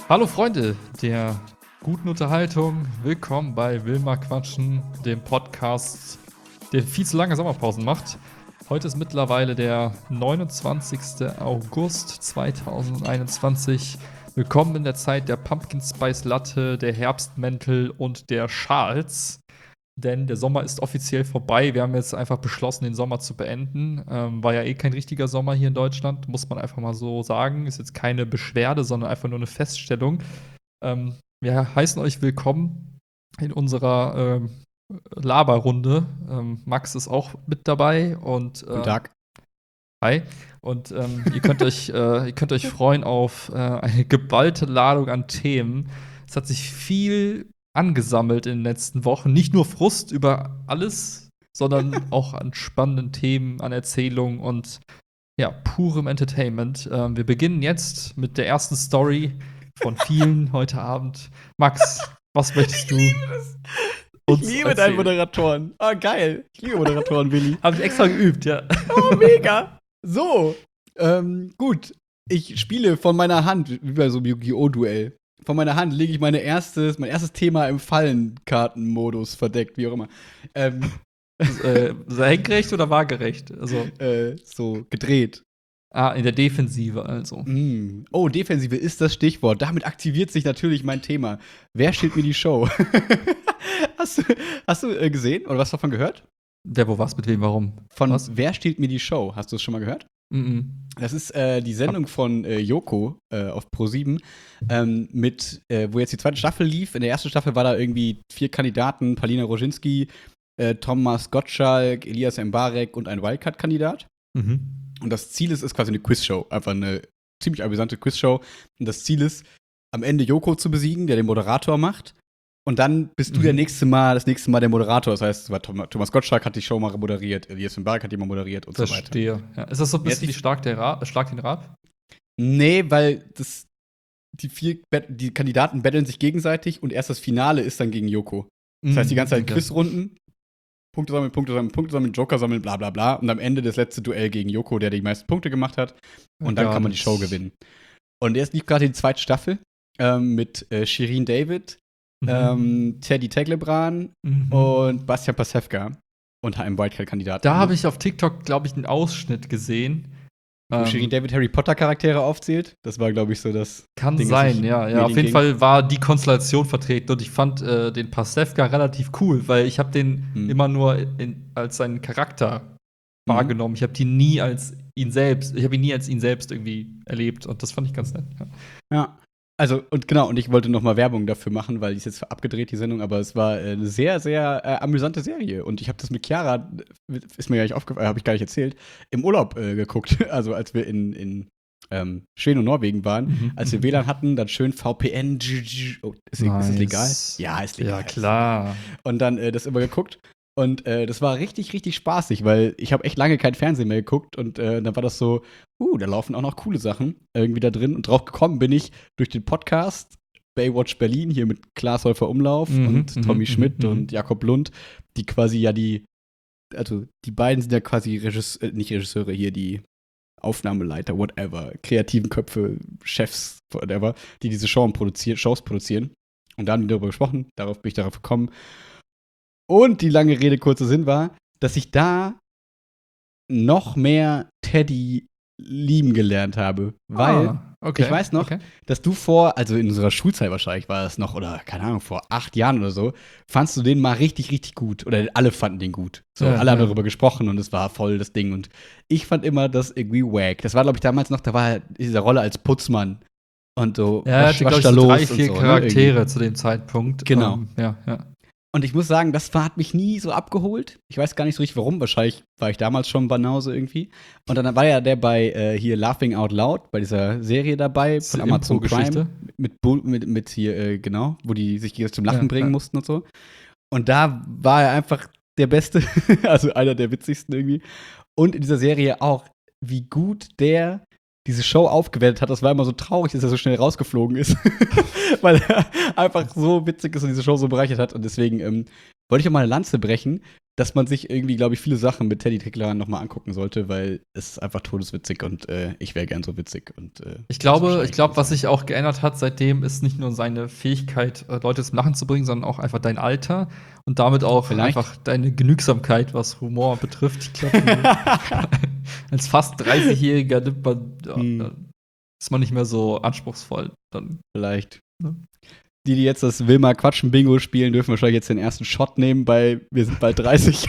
Hallo Freunde der guten Unterhaltung, willkommen bei Wilma Quatschen, dem Podcast, der viel zu lange Sommerpausen macht. Heute ist mittlerweile der 29. August 2021. Willkommen in der Zeit der Pumpkin Spice Latte, der Herbstmäntel und der Schals. Denn der Sommer ist offiziell vorbei. Wir haben jetzt einfach beschlossen, den Sommer zu beenden. War ja eh kein richtiger Sommer hier in Deutschland, muss man einfach mal so sagen. Ist jetzt keine Beschwerde, sondern einfach nur eine Feststellung. Wir heißen euch willkommen in unserer Laberrunde. Max ist auch mit dabei und Guten Tag. hi. Und ihr könnt euch freuen auf eine geballte Ladung an Themen. Es hat sich viel angesammelt in den letzten Wochen. Nicht nur Frust über alles, sondern auch an spannenden Themen, an Erzählungen und ja, purem Entertainment. Wir beginnen jetzt mit der ersten Story von vielen heute Abend. Max, was möchtest du uns Ich liebe erzählen? deinen Moderatoren. Ah, geil. Ich liebe Moderatoren, Willi. Habe ich extra geübt, ja. Oh, mega. So, gut. Ich spiele von meiner Hand, wie bei so einem Yu-Gi-Oh!-Duell. Von meiner Hand lege ich mein erstes Thema im Fallenkartenmodus verdeckt, wie auch immer. Senkrecht oder waagerecht? Also, So gedreht. in der Defensive also. Oh, Defensive ist das Stichwort. Damit aktiviert sich natürlich mein Thema. Wer steht mir die Show? Hast du gesehen oder was davon gehört? Wer, wo, was, mit wem, warum? Von Was? Wer stiehlt mir die Show? Hast du es schon mal gehört? Mhm. Das ist die Sendung von Joko auf Pro7, wo jetzt die zweite Staffel lief. In der ersten Staffel war da irgendwie 4 Kandidaten: Palina Roginski, Thomas Gottschalk, Elias Mbarek und ein Wildcard-Kandidat. Mhm. Und das Ziel ist quasi eine Quizshow. Einfach eine ziemlich amüsante Quizshow. Und das Ziel ist, am Ende Joko zu besiegen, der den Moderator macht. Und dann bist du das nächste Mal der Moderator. Das heißt, Thomas Gottschalk hat die Show mal moderiert, Elias Mbarek hat die mal moderiert und so weiter. Verstehe. Ja. Ist das so ein bisschen Jetzt- wie Schlag den Raab? Nee, weil die Kandidaten betteln sich gegenseitig und erst das Finale ist dann gegen Joko. Das heißt, die ganze Zeit Quizrunden, Punkte sammeln, Joker sammeln, bla bla bla. Und am Ende das letzte Duell gegen Joko, der die meisten Punkte gemacht hat. Und dann kann man die Show gewinnen. Und jetzt lief gerade die zweite Staffel mit Shirin David, Teddy Teglebran und Bastian Pastewka und einem Wildcard-Kandidaten. Da habe ich auf TikTok, glaube ich, einen Ausschnitt gesehen. Wo Shirin David Harry Potter-Charaktere aufzählt. Das war, glaube ich, so das. Kann Ding, sein, ja. Medien Auf jeden ging. Fall war die Konstellation vertreten und ich fand den Pastewka relativ cool, weil ich habe den immer nur als seinen Charakter wahrgenommen. Ich habe ihn nie als ihn selbst irgendwie erlebt und das fand ich ganz nett. Ja. Ja. Also, und ich wollte noch mal Werbung dafür machen, weil die ist jetzt abgedreht, die Sendung, aber es war eine sehr, sehr amüsante Serie. Und ich habe das mit Chiara, ist mir gar nicht aufgefallen, habe ich gar nicht erzählt, im Urlaub geguckt. Also, als wir in Schweden und Norwegen waren, als wir WLAN hatten, dann schön VPN. Oh, ist das legal? Ja, ist legal. Ja, klar. Und dann das immer geguckt. Und das war richtig, richtig spaßig, weil ich habe echt lange kein Fernsehen mehr geguckt und dann war das so, da laufen auch noch coole Sachen irgendwie da drin. Und drauf gekommen bin ich durch den Podcast Baywatch Berlin, hier mit Klaas Häufer Umlauf und Tommy Schmidt und Jakob Lund, die quasi die beiden sind ja quasi nicht Regisseure hier, die Aufnahmeleiter, whatever, kreativen Köpfe, Chefs, whatever, die diese Shows produzieren. Und da haben die darüber gesprochen, bin ich darauf gekommen. Und die lange Rede, kurzer Sinn war, dass ich da noch mehr Teddy lieben gelernt habe. Weil ich weiß noch, dass du also in unserer Schulzeit wahrscheinlich war das noch, oder keine Ahnung, vor 8 Jahren oder so, fandst du den mal richtig, richtig gut. Oder alle fanden den gut. So, alle haben darüber gesprochen und es war voll das Ding. Und ich fand immer das irgendwie wack. Das war, glaube ich, damals noch, da war diese Rolle als Putzmann. Und so, was da so los? 3, 4 so, Charaktere zu dem Zeitpunkt. Genau. Ja. Und ich muss sagen, das hat mich nie so abgeholt. Ich weiß gar nicht so richtig, warum. Wahrscheinlich war ich damals schon Banause irgendwie. Und dann war ja der bei hier Laughing Out Loud, bei dieser Serie dabei von Amazon Prime. Mit hier, genau, wo die sich zum Lachen bringen mussten und so. Und da war er einfach der Beste. Also einer der witzigsten irgendwie. Und in dieser Serie auch, wie gut der diese Show aufgewertet hat. Das war immer so traurig, dass er so schnell rausgeflogen ist. Weil er einfach so witzig ist und diese Show so bereichert hat. Und deswegen wollte ich auch mal eine Lanze brechen dass man sich irgendwie, glaube ich, viele Sachen mit Teddy Teckler nochmal angucken sollte, weil es ist einfach todeswitzig und ich wäre gern so witzig. Und, ich glaube, was sich auch geändert hat seitdem, ist nicht nur seine Fähigkeit, Leute zum Lachen zu bringen, sondern auch einfach dein Alter und damit auch Vielleicht. einfach deine Genügsamkeit, was Humor betrifft. Ich glaube, als fast 30-Jähriger ist man nicht mehr so anspruchsvoll. Dann, Vielleicht. ne? Die jetzt das Wilma Quatschen Bingo spielen, dürfen wahrscheinlich jetzt den ersten Shot nehmen, weil wir sind bald 30.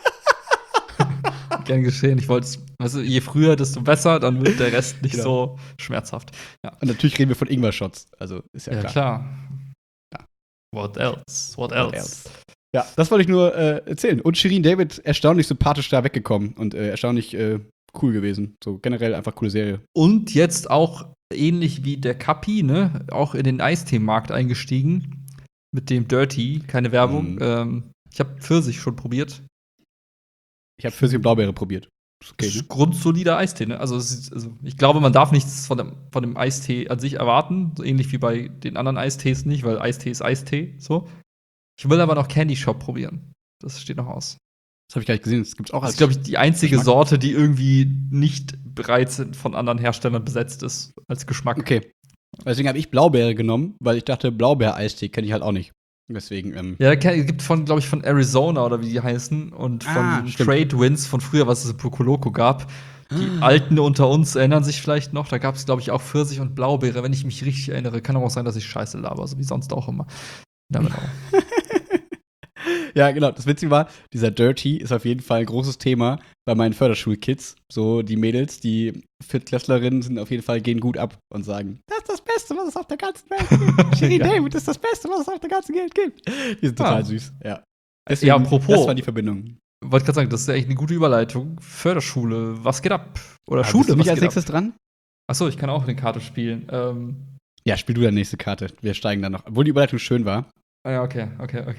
Gern geschehen. Ich wollte, weißt du, je früher, desto besser, dann wird der Rest nicht Genau. so schmerzhaft. Ja, Und natürlich reden wir von Ingwer-Shots. Also ist ja klar. Ja. What else? What else? Ja, das wollte ich nur erzählen. Und Shirin David erstaunlich sympathisch da weggekommen und erstaunlich cool gewesen. So generell einfach coole Serie. Und jetzt auch ähnlich wie der Kapi, ne, auch in den Eistee-Markt eingestiegen. Mit dem Dirty, keine Werbung. Ich habe Pfirsich schon probiert. Ich habe Pfirsich und Blaubeere probiert. Ist okay, Das ne? ist grundsolider Eistee, ne? Also, ich glaube, man darf nichts von dem Eistee an sich erwarten. So ähnlich wie bei den anderen Eistees nicht, weil Eistee ist Eistee. So. Ich will aber noch Candy Shop probieren. Das steht noch aus. Das habe ich gar nicht gesehen. Das gibt's auch Das als ist, glaube ich, die einzige Geschmack? Sorte, die irgendwie nicht bereits von anderen Herstellern besetzt ist als Geschmack. Okay. Deswegen habe ich Blaubeere genommen, weil ich dachte, Blaubeer-Eistee kenne ich halt auch nicht. Deswegen, Ja, gibt glaube ich, von Arizona oder wie die heißen und von den stimmt. Trade Winds von früher, was es in Poco gab. Die Alten unter uns erinnern sich vielleicht noch. Da gab es, glaube ich, auch Pfirsich und Blaubeere, wenn ich mich richtig erinnere. Kann aber auch sein, dass ich Scheiße laber, so wie sonst auch immer. Damit auch. Ja, genau. Das Witzige war, dieser Dirty ist auf jeden Fall ein großes Thema bei meinen Förderschulkids. So, die Mädels, die Viertklässlerinnen sind auf jeden Fall, gehen gut ab und sagen, das ist das Beste, was es auf der ganzen Welt gibt. Shirin Ja. David ist das Beste, was es auf der ganzen Welt gibt. Die sind total süß, ja. Deswegen, Ja, apropos. Das war die Verbindung. Wollte gerade sagen, das ist ja echt eine gute Überleitung. Förderschule, was geht ab? Oder Aber Schule, bist du nicht was als geht nächstes ab? dran? Achso, ich kann auch eine Karte spielen. Ja, spiel du deine nächste Karte. Wir steigen dann noch. Obwohl die Überleitung schön war. Ja, okay.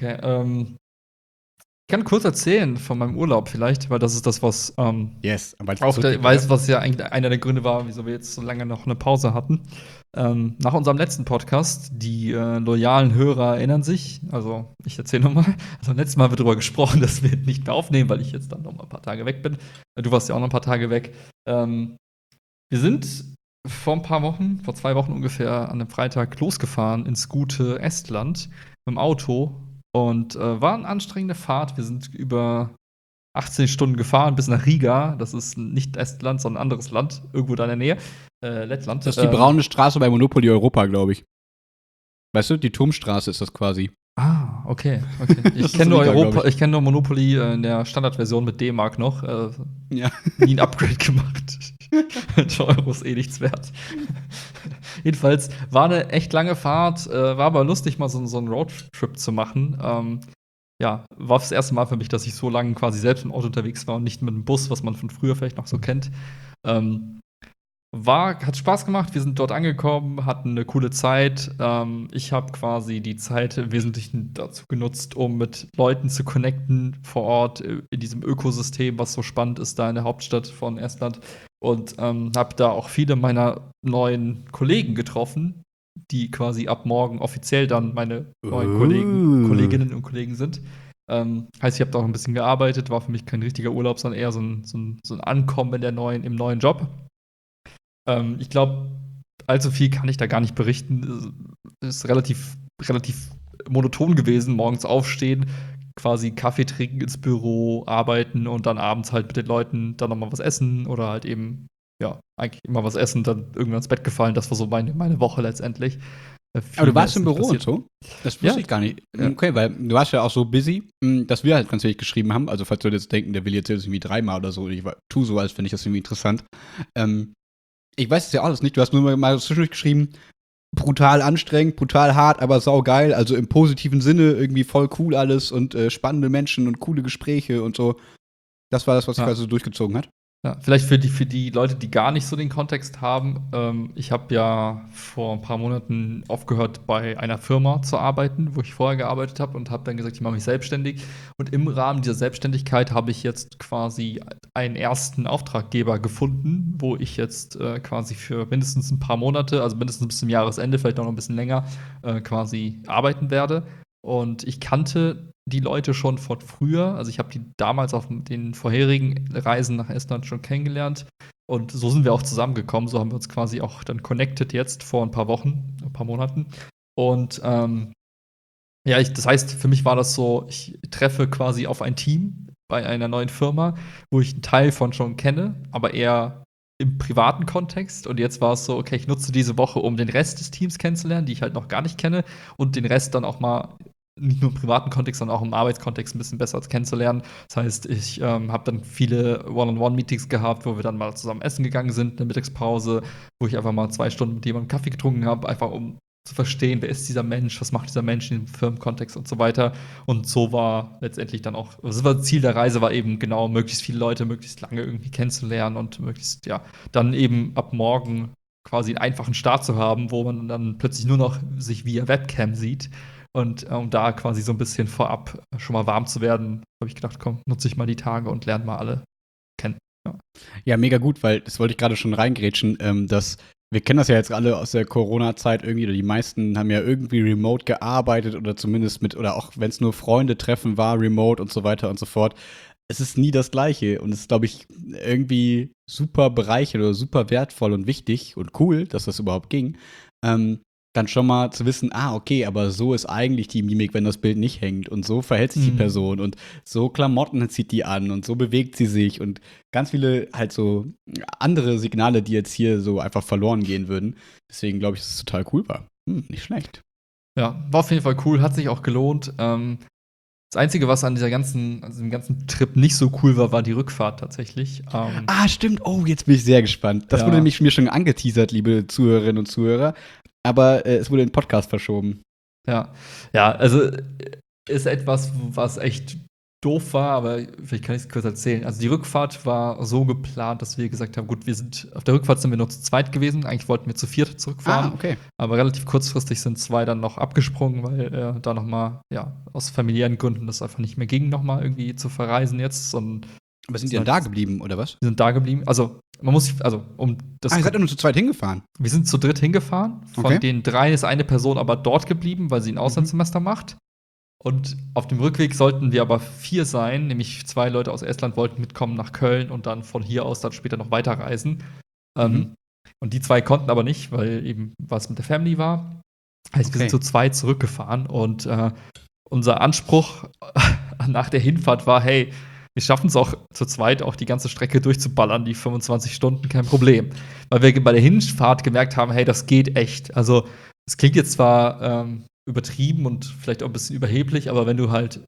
Ich kann kurz erzählen von meinem Urlaub vielleicht, weil das ist das, was Yes. Aber was ja eigentlich einer der Gründe war, wieso wir jetzt so lange noch eine Pause hatten. Nach unserem letzten Podcast, die loyalen Hörer erinnern sich, also ich erzähle nochmal, also letztes Mal haben wir darüber gesprochen, dass wir nicht mehr aufnehmen, weil ich jetzt dann noch mal ein paar Tage weg bin. Du warst ja auch noch ein paar Tage weg. Wir sind vor 2 Wochen ungefähr an einem Freitag losgefahren ins gute Estland mit dem Auto und war eine anstrengende Fahrt. Wir sind über 18 Stunden gefahren bis nach Riga. Das ist nicht Estland, sondern ein anderes Land, irgendwo da in der Nähe. Lettland. Das ist die braune Straße bei Monopoly Europa, glaube ich. Weißt du, die Turmstraße ist das quasi. Ah, okay. Das Ich kenne nur ist Riga, Europa, glaub ich. ich kenne nur Monopoly in der Standardversion mit D-Mark noch. Ja. Nie ein Upgrade gemacht. Der Euro ist eh nichts wert. Jedenfalls war eine echt lange Fahrt, war aber lustig, mal so einen Roadtrip zu machen. Ja, war das erste Mal für mich, dass ich so lange quasi selbst im Auto unterwegs war und nicht mit dem Bus, was man von früher vielleicht noch so kennt. Hat Spaß gemacht, wir sind dort angekommen, hatten eine coole Zeit. Ich habe quasi die Zeit im Wesentlichen dazu genutzt, um mit Leuten zu connecten vor Ort in diesem Ökosystem, was so spannend ist da in der Hauptstadt von Estland. Und habe da auch viele meiner neuen Kollegen getroffen, die quasi ab morgen offiziell dann meine neuen Kolleginnen und Kollegen sind. Heißt, ich habe da auch ein bisschen gearbeitet, war für mich kein richtiger Urlaub, sondern eher so ein Ankommen im neuen Job. Ich glaube, allzu viel kann ich da gar nicht berichten. Es ist relativ monoton gewesen, morgens aufstehen, quasi Kaffee trinken, ins Büro, arbeiten und dann abends halt mit den Leuten dann nochmal was essen oder halt eben, ja, eigentlich immer was essen, dann irgendwann ins Bett gefallen. Das war so meine Woche letztendlich. Aber du warst im Büro und so? Das wusste Ja. ich gar nicht. Ja. Okay, weil du warst ja auch so busy, dass wir halt ganz wenig geschrieben haben. Also, falls du jetzt denken, der will jetzt irgendwie 3-mal oder so. Ich tu so, als fände ich das irgendwie interessant. Ich weiß es ja alles nicht. Du hast nur mal zwischendurch geschrieben, brutal anstrengend, brutal hart, aber saugeil. Also im positiven Sinne irgendwie voll cool alles und spannende Menschen und coole Gespräche und so. Das war das, was sich quasi so durchgezogen hat. Ja, vielleicht für die Leute, die gar nicht so den Kontext haben. Ich habe ja vor ein paar Monaten aufgehört, bei einer Firma zu arbeiten, wo ich vorher gearbeitet habe und habe dann gesagt, ich mache mich selbstständig. Und im Rahmen dieser Selbstständigkeit habe ich jetzt quasi einen ersten Auftraggeber gefunden, wo ich jetzt quasi für mindestens ein paar Monate, also mindestens bis zum Jahresende, vielleicht auch noch ein bisschen länger, quasi arbeiten werde. Und ich kannte die Leute schon von früher. Also, ich habe die damals auf den vorherigen Reisen nach Estland schon kennengelernt. Und so sind wir auch zusammengekommen. So haben wir uns quasi auch dann connected jetzt vor ein paar Wochen, ein paar Monaten. Und ja, das heißt, für mich war das so, ich treffe quasi auf ein Team bei einer neuen Firma, wo ich einen Teil von schon kenne, aber eher im privaten Kontext. Und jetzt war es so, okay, ich nutze diese Woche, um den Rest des Teams kennenzulernen, die ich halt noch gar nicht kenne, und den Rest dann auch mal nicht nur im privaten Kontext, sondern auch im Arbeitskontext ein bisschen besser kennenzulernen. Das heißt, ich habe dann viele One-on-One-Meetings gehabt, wo wir dann mal zusammen essen gegangen sind, eine Mittagspause, wo ich einfach mal 2 Stunden mit jemandem Kaffee getrunken habe, einfach um zu verstehen, wer ist dieser Mensch, was macht dieser Mensch in dem Firmenkontext und so weiter. Und so war letztendlich dann auch, also das Ziel der Reise war eben genau, möglichst viele Leute möglichst lange irgendwie kennenzulernen und möglichst, ja, dann eben ab morgen quasi einen einfachen Start zu haben, wo man dann plötzlich nur noch sich via Webcam sieht. Und um da quasi so ein bisschen vorab schon mal warm zu werden, habe ich gedacht, komm, nutze ich mal die Tage und lerne mal alle kennen. Ja. Ja, mega gut, weil das wollte ich gerade schon reingrätschen, dass wir kennen das ja jetzt alle aus der Corona-Zeit irgendwie, oder die meisten haben ja irgendwie remote gearbeitet oder zumindest oder auch wenn es nur Freunde treffen war, remote und so weiter und so fort. Es ist nie das Gleiche und es ist, glaube ich, irgendwie super bereichernd oder super wertvoll und wichtig und cool, dass das überhaupt ging. Dann schon mal zu wissen, okay, aber so ist eigentlich die Mimik, wenn das Bild nicht hängt und so verhält sich die Person und so Klamotten zieht die an und so bewegt sie sich und ganz viele halt so andere Signale, die jetzt hier so einfach verloren gehen würden. Deswegen glaube ich, dass es total cool war. Nicht schlecht. Ja, war auf jeden Fall cool, hat sich auch gelohnt. Das Einzige, was an diesem ganzen Trip nicht so cool war, war die Rückfahrt tatsächlich. Stimmt. Oh, jetzt bin ich sehr gespannt. Das wurde nämlich mir schon angeteasert, liebe Zuhörerinnen und Zuhörer. Aber es wurde in den Podcast verschoben. Ja, also ist etwas, was echt doof war, aber vielleicht kann ich es kurz erzählen. Also die Rückfahrt war so geplant, dass wir gesagt haben, gut, auf der Rückfahrt sind wir nur zu zweit gewesen. Eigentlich wollten wir zu viert zurückfahren. Okay. Aber relativ kurzfristig sind 2 dann noch abgesprungen, weil da noch mal, ja, aus familiären Gründen das einfach nicht mehr ging, noch mal irgendwie zu verreisen jetzt. Aber sind die dann da geblieben, oder was? Wir sind da geblieben. Also, um das. Ihr seid ja nur zu zweit hingefahren. Wir sind zu dritt hingefahren. Von den 3 ist eine Person aber dort geblieben, weil sie ein Auslandssemester macht. Und auf dem Rückweg sollten wir aber 4 sein, nämlich 2 Leute aus Estland wollten mitkommen nach Köln und dann von hier aus dann später noch weiterreisen. Und die 2 konnten aber nicht, weil eben was mit der Family war. Heißt, wir sind zu zweit zurückgefahren und unser Anspruch nach der Hinfahrt war, hey, wir schaffen es auch zu zweit, auch die ganze Strecke durchzuballern, die 25 Stunden, kein Problem. Weil wir bei der Hinfahrt gemerkt haben, hey, das geht echt. Also, es klingt jetzt zwar übertrieben und vielleicht auch ein bisschen überheblich, aber wenn du halt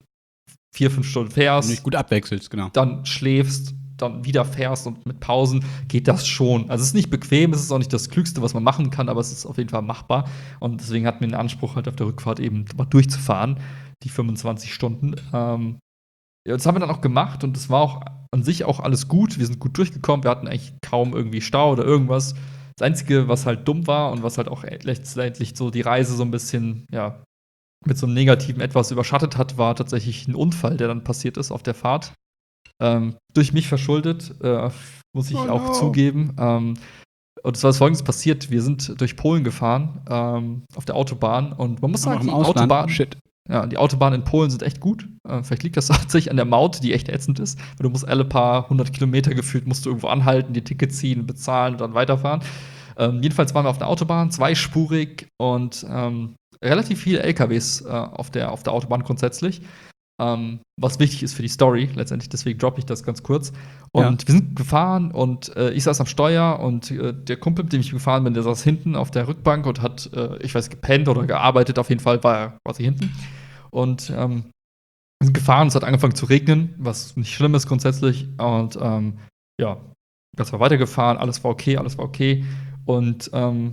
4, 5 Stunden fährst, wenn du nicht gut abwechselst, genau, dann schläfst, dann wieder fährst und mit Pausen, geht das schon. Also es ist nicht bequem, es ist auch nicht das Klügste, was man machen kann, aber es ist auf jeden Fall machbar. Und deswegen hatten wir den Anspruch, halt auf der Rückfahrt eben mal durchzufahren, die 25 Stunden. Ja, das haben wir dann auch gemacht und es war auch an sich auch alles gut. Wir sind gut durchgekommen, wir hatten eigentlich kaum irgendwie Stau oder irgendwas. Das Einzige, was halt dumm war und was halt auch letztendlich so die Reise so ein bisschen, ja, mit so einem Negativen etwas überschattet hat, war tatsächlich ein Unfall, der dann passiert ist auf der Fahrt. Durch mich verschuldet, muss ich auch zugeben. Und zwar ist Folgendes passiert: Wir sind durch Polen gefahren, auf der Autobahn. Und man muss sagen, die Autobahnen in Polen sind echt gut. Vielleicht liegt das tatsächlich an der Maut, die echt ätzend ist. Weil du musst alle paar 100 Kilometer gefühlt musst du irgendwo anhalten, dir Ticket ziehen, bezahlen und dann weiterfahren. Jedenfalls waren wir auf der Autobahn, zweispurig und relativ viele LKWs auf der Autobahn grundsätzlich. Was wichtig ist für die Story letztendlich, deswegen droppe ich das ganz kurz. Und wir sind gefahren und ich saß am Steuer und der Kumpel, mit dem ich gefahren bin, der saß hinten auf der Rückbank und hat, ich weiß, gepennt oder gearbeitet, auf jeden Fall war er quasi hinten. Und wir sind gefahren, es hat angefangen zu regnen, was nicht schlimm ist grundsätzlich. Und ja, das war weitergefahren, alles war okay. Und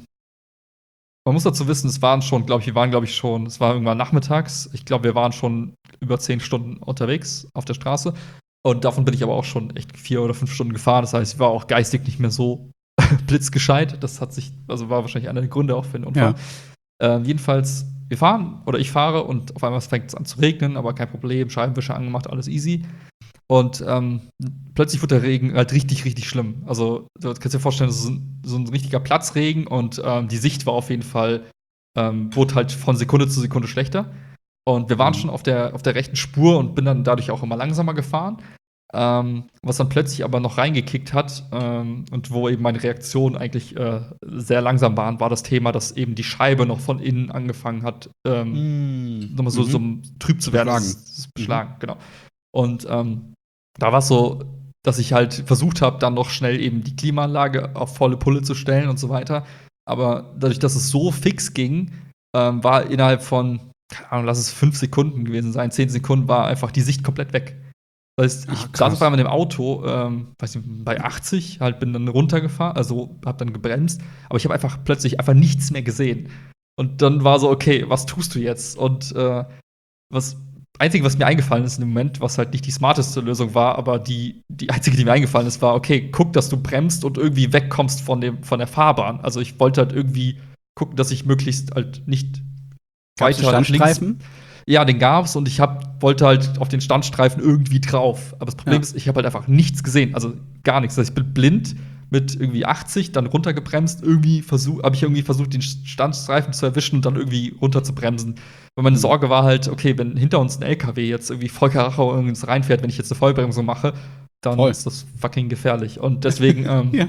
man muss dazu wissen, es war irgendwann nachmittags. Ich glaube, wir waren schon über 10 Stunden unterwegs auf der Straße. Und davon bin ich aber auch schon echt 4 oder 5 Stunden gefahren. Das heißt, ich war auch geistig nicht mehr so blitzgescheit. War wahrscheinlich einer der Gründe auch für den Unfall. Ja. Jedenfalls, ich fahre und auf einmal fängt es an zu regnen, aber kein Problem. Scheibenwischer angemacht, alles easy. Und plötzlich wird der Regen halt richtig, richtig schlimm. Also, du kannst dir vorstellen, das ist so ein richtiger Platzregen und die Sicht war auf jeden Fall, wurde halt von Sekunde zu Sekunde schlechter. Und wir waren schon auf der rechten Spur und bin dann dadurch auch immer langsamer gefahren. Was dann plötzlich aber noch reingekickt hat und wo eben meine Reaktionen eigentlich sehr langsam waren, war das Thema, dass eben die Scheibe noch von innen angefangen hat, nochmal so trüb zu werden. Beschlagen, genau. Und da war es so, dass ich halt versucht habe, dann noch schnell eben die Klimaanlage auf volle Pulle zu stellen und so weiter. Aber dadurch, dass es so fix ging, war innerhalb von, keine Ahnung, lass es 5 Sekunden gewesen sein, 10 Sekunden war einfach die Sicht komplett weg. Das heißt, ich saß auf einmal in dem Auto, weiß nicht, bei 80, halt bin dann runtergefahren, also hab dann gebremst, aber ich habe einfach plötzlich einfach nichts mehr gesehen. Und dann war so, okay, was tust du jetzt? Und Einzige, was mir eingefallen ist in dem Moment, was halt nicht die smarteste Lösung war, aber die einzige, die mir eingefallen ist, war, okay, guck, dass du bremst und irgendwie wegkommst von der Fahrbahn. Also ich wollte halt irgendwie gucken, dass ich möglichst halt nicht weiter nach links. Ja, den gab's und ich wollte halt auf den Standstreifen irgendwie drauf. Aber das Problem ist, ich habe halt einfach nichts gesehen, also gar nichts. Also ich bin blind mit irgendwie 80, dann runtergebremst, habe ich irgendwie versucht, den Standstreifen zu erwischen und dann irgendwie runter zu bremsen. Weil meine Sorge war halt, okay, wenn hinter uns ein LKW jetzt irgendwie voll Karacho irgendwas reinfährt, wenn ich jetzt eine Vollbremsung mache, dann ist das fucking gefährlich. Und deswegen,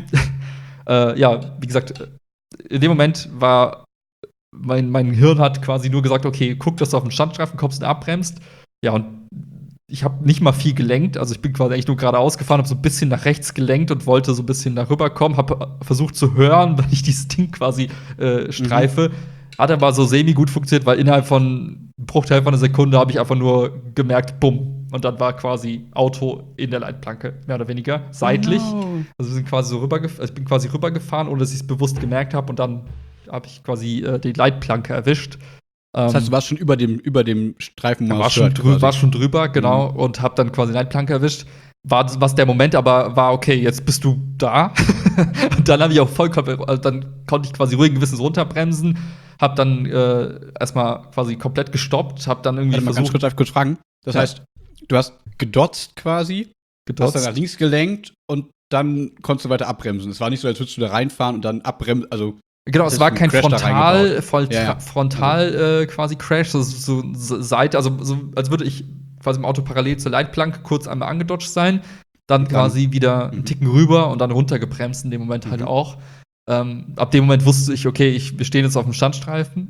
wie gesagt, in dem Moment war mein Hirn hat quasi nur gesagt, okay, guck, dass du auf den Standstreifen kommst und abbremst. Ja, und ich habe nicht mal viel gelenkt, also ich bin quasi eigentlich nur geradeaus gefahren, habe so ein bisschen nach rechts gelenkt und wollte so ein bisschen darüber kommen, habe versucht zu hören, wenn ich dieses Ding quasi streife. Hat aber so semi-gut funktioniert, weil innerhalb von einem Bruchteil von einer Sekunde habe ich einfach nur gemerkt, bumm. Und dann war quasi Auto in der Leitplanke, mehr oder weniger, seitlich. Also wir sind quasi so ich bin quasi rübergefahren, ohne dass ich es bewusst gemerkt habe. Und dann habe ich quasi die Leitplanke erwischt. Das heißt, du warst schon über dem Streifen war schon drüber, genau. Und habe dann quasi die Leitplanke erwischt. Was der Moment aber war, okay, jetzt bist du da. Und dann habe ich auch dann konnte ich quasi ruhigen Gewissens runterbremsen. Hab dann erstmal quasi komplett gestoppt, hab dann irgendwie versucht. Darf ich kurz fragen? Das heißt, du hast gedotzt quasi, hast dann nach links gelenkt und dann konntest du weiter abbremsen. Es war nicht so, als würdest du da reinfahren und dann abbremsen, also genau, es war kein Frontal quasi Crash, so Seite, also so, als würde ich quasi im Auto parallel zur Leitplanke kurz einmal angedodged sein, dann quasi wieder einen Ticken rüber und dann runtergebremst in dem Moment halt auch. Ab dem Moment wusste ich, okay, wir stehen jetzt auf dem Standstreifen.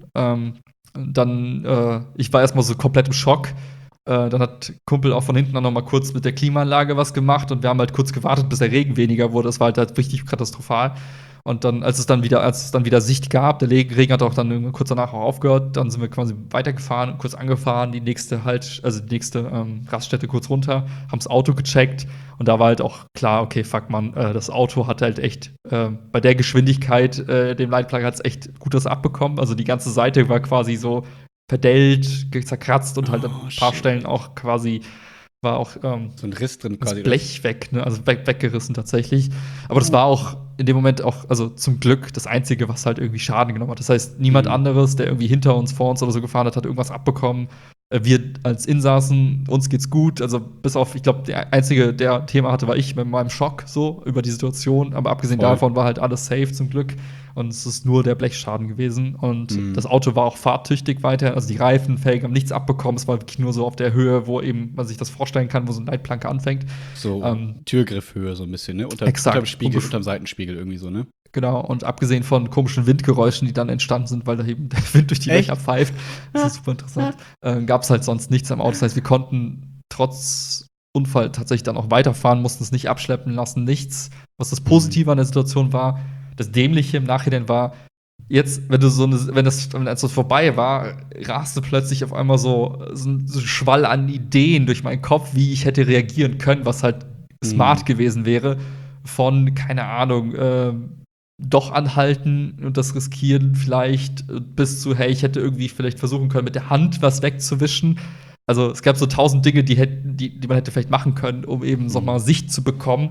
Ich war erstmal so komplett im Schock. Dann hat Kumpel auch von hinten noch mal kurz mit der Klimaanlage was gemacht und wir haben halt kurz gewartet, bis der Regen weniger wurde. Das war halt richtig katastrophal. Und dann, als es dann wieder Sicht gab, der Regen hat auch dann kurz danach auch aufgehört, dann sind wir quasi weitergefahren, kurz angefahren, die nächste Raststätte kurz runter, haben das Auto gecheckt und da war halt auch klar, okay, fuck man, das Auto hat halt echt bei der Geschwindigkeit, dem Leitplanke hat es echt gut was abbekommen. Also die ganze Seite war quasi so verdellt, zerkratzt und halt an ein paar Stellen auch quasi war auch so ein Riss drin quasi. Das Blech weg, ne? Also weggerissen tatsächlich. Aber das war auch in dem Moment auch, also zum Glück, das Einzige, was halt irgendwie Schaden genommen hat. Das heißt, niemand anderes, der irgendwie hinter uns, vor uns oder so gefahren hat, hat irgendwas abbekommen. Wir als Insassen, uns geht's gut. Also bis auf, ich glaube, der Einzige, der Thema hatte, war ich mit meinem Schock so über die Situation. Aber abgesehen davon war halt alles safe zum Glück. Und es ist nur der Blechschaden gewesen. Und das Auto war auch fahrtüchtig weiter. Also die Reifen, Felgen haben nichts abbekommen. Es war wirklich nur so auf der Höhe, wo eben man sich das vorstellen kann, wo so eine Leitplanke anfängt. So Türgriffhöhe so ein bisschen, ne? Unterm Spiegel, unterm Seitenspiegel irgendwie so, ne? Genau, und abgesehen von komischen Windgeräuschen, die dann entstanden sind, weil da eben der Wind durch die Löcher pfeift, das ist super interessant, gab es halt sonst nichts am Auto. Das heißt, wir konnten trotz Unfall tatsächlich dann auch weiterfahren, mussten es nicht abschleppen lassen, nichts. Was das Positive an der Situation war, das Dämliche im Nachhinein war, jetzt, als das vorbei war, raste plötzlich auf einmal so ein Schwall an Ideen durch meinen Kopf, wie ich hätte reagieren können, was halt smart gewesen wäre. Von, keine Ahnung, doch anhalten und das riskieren vielleicht bis zu, hey, ich hätte irgendwie vielleicht versuchen können, mit der Hand was wegzuwischen. Also es gab so 1000 Dinge, die man hätte vielleicht machen können, um eben so mal Sicht zu bekommen.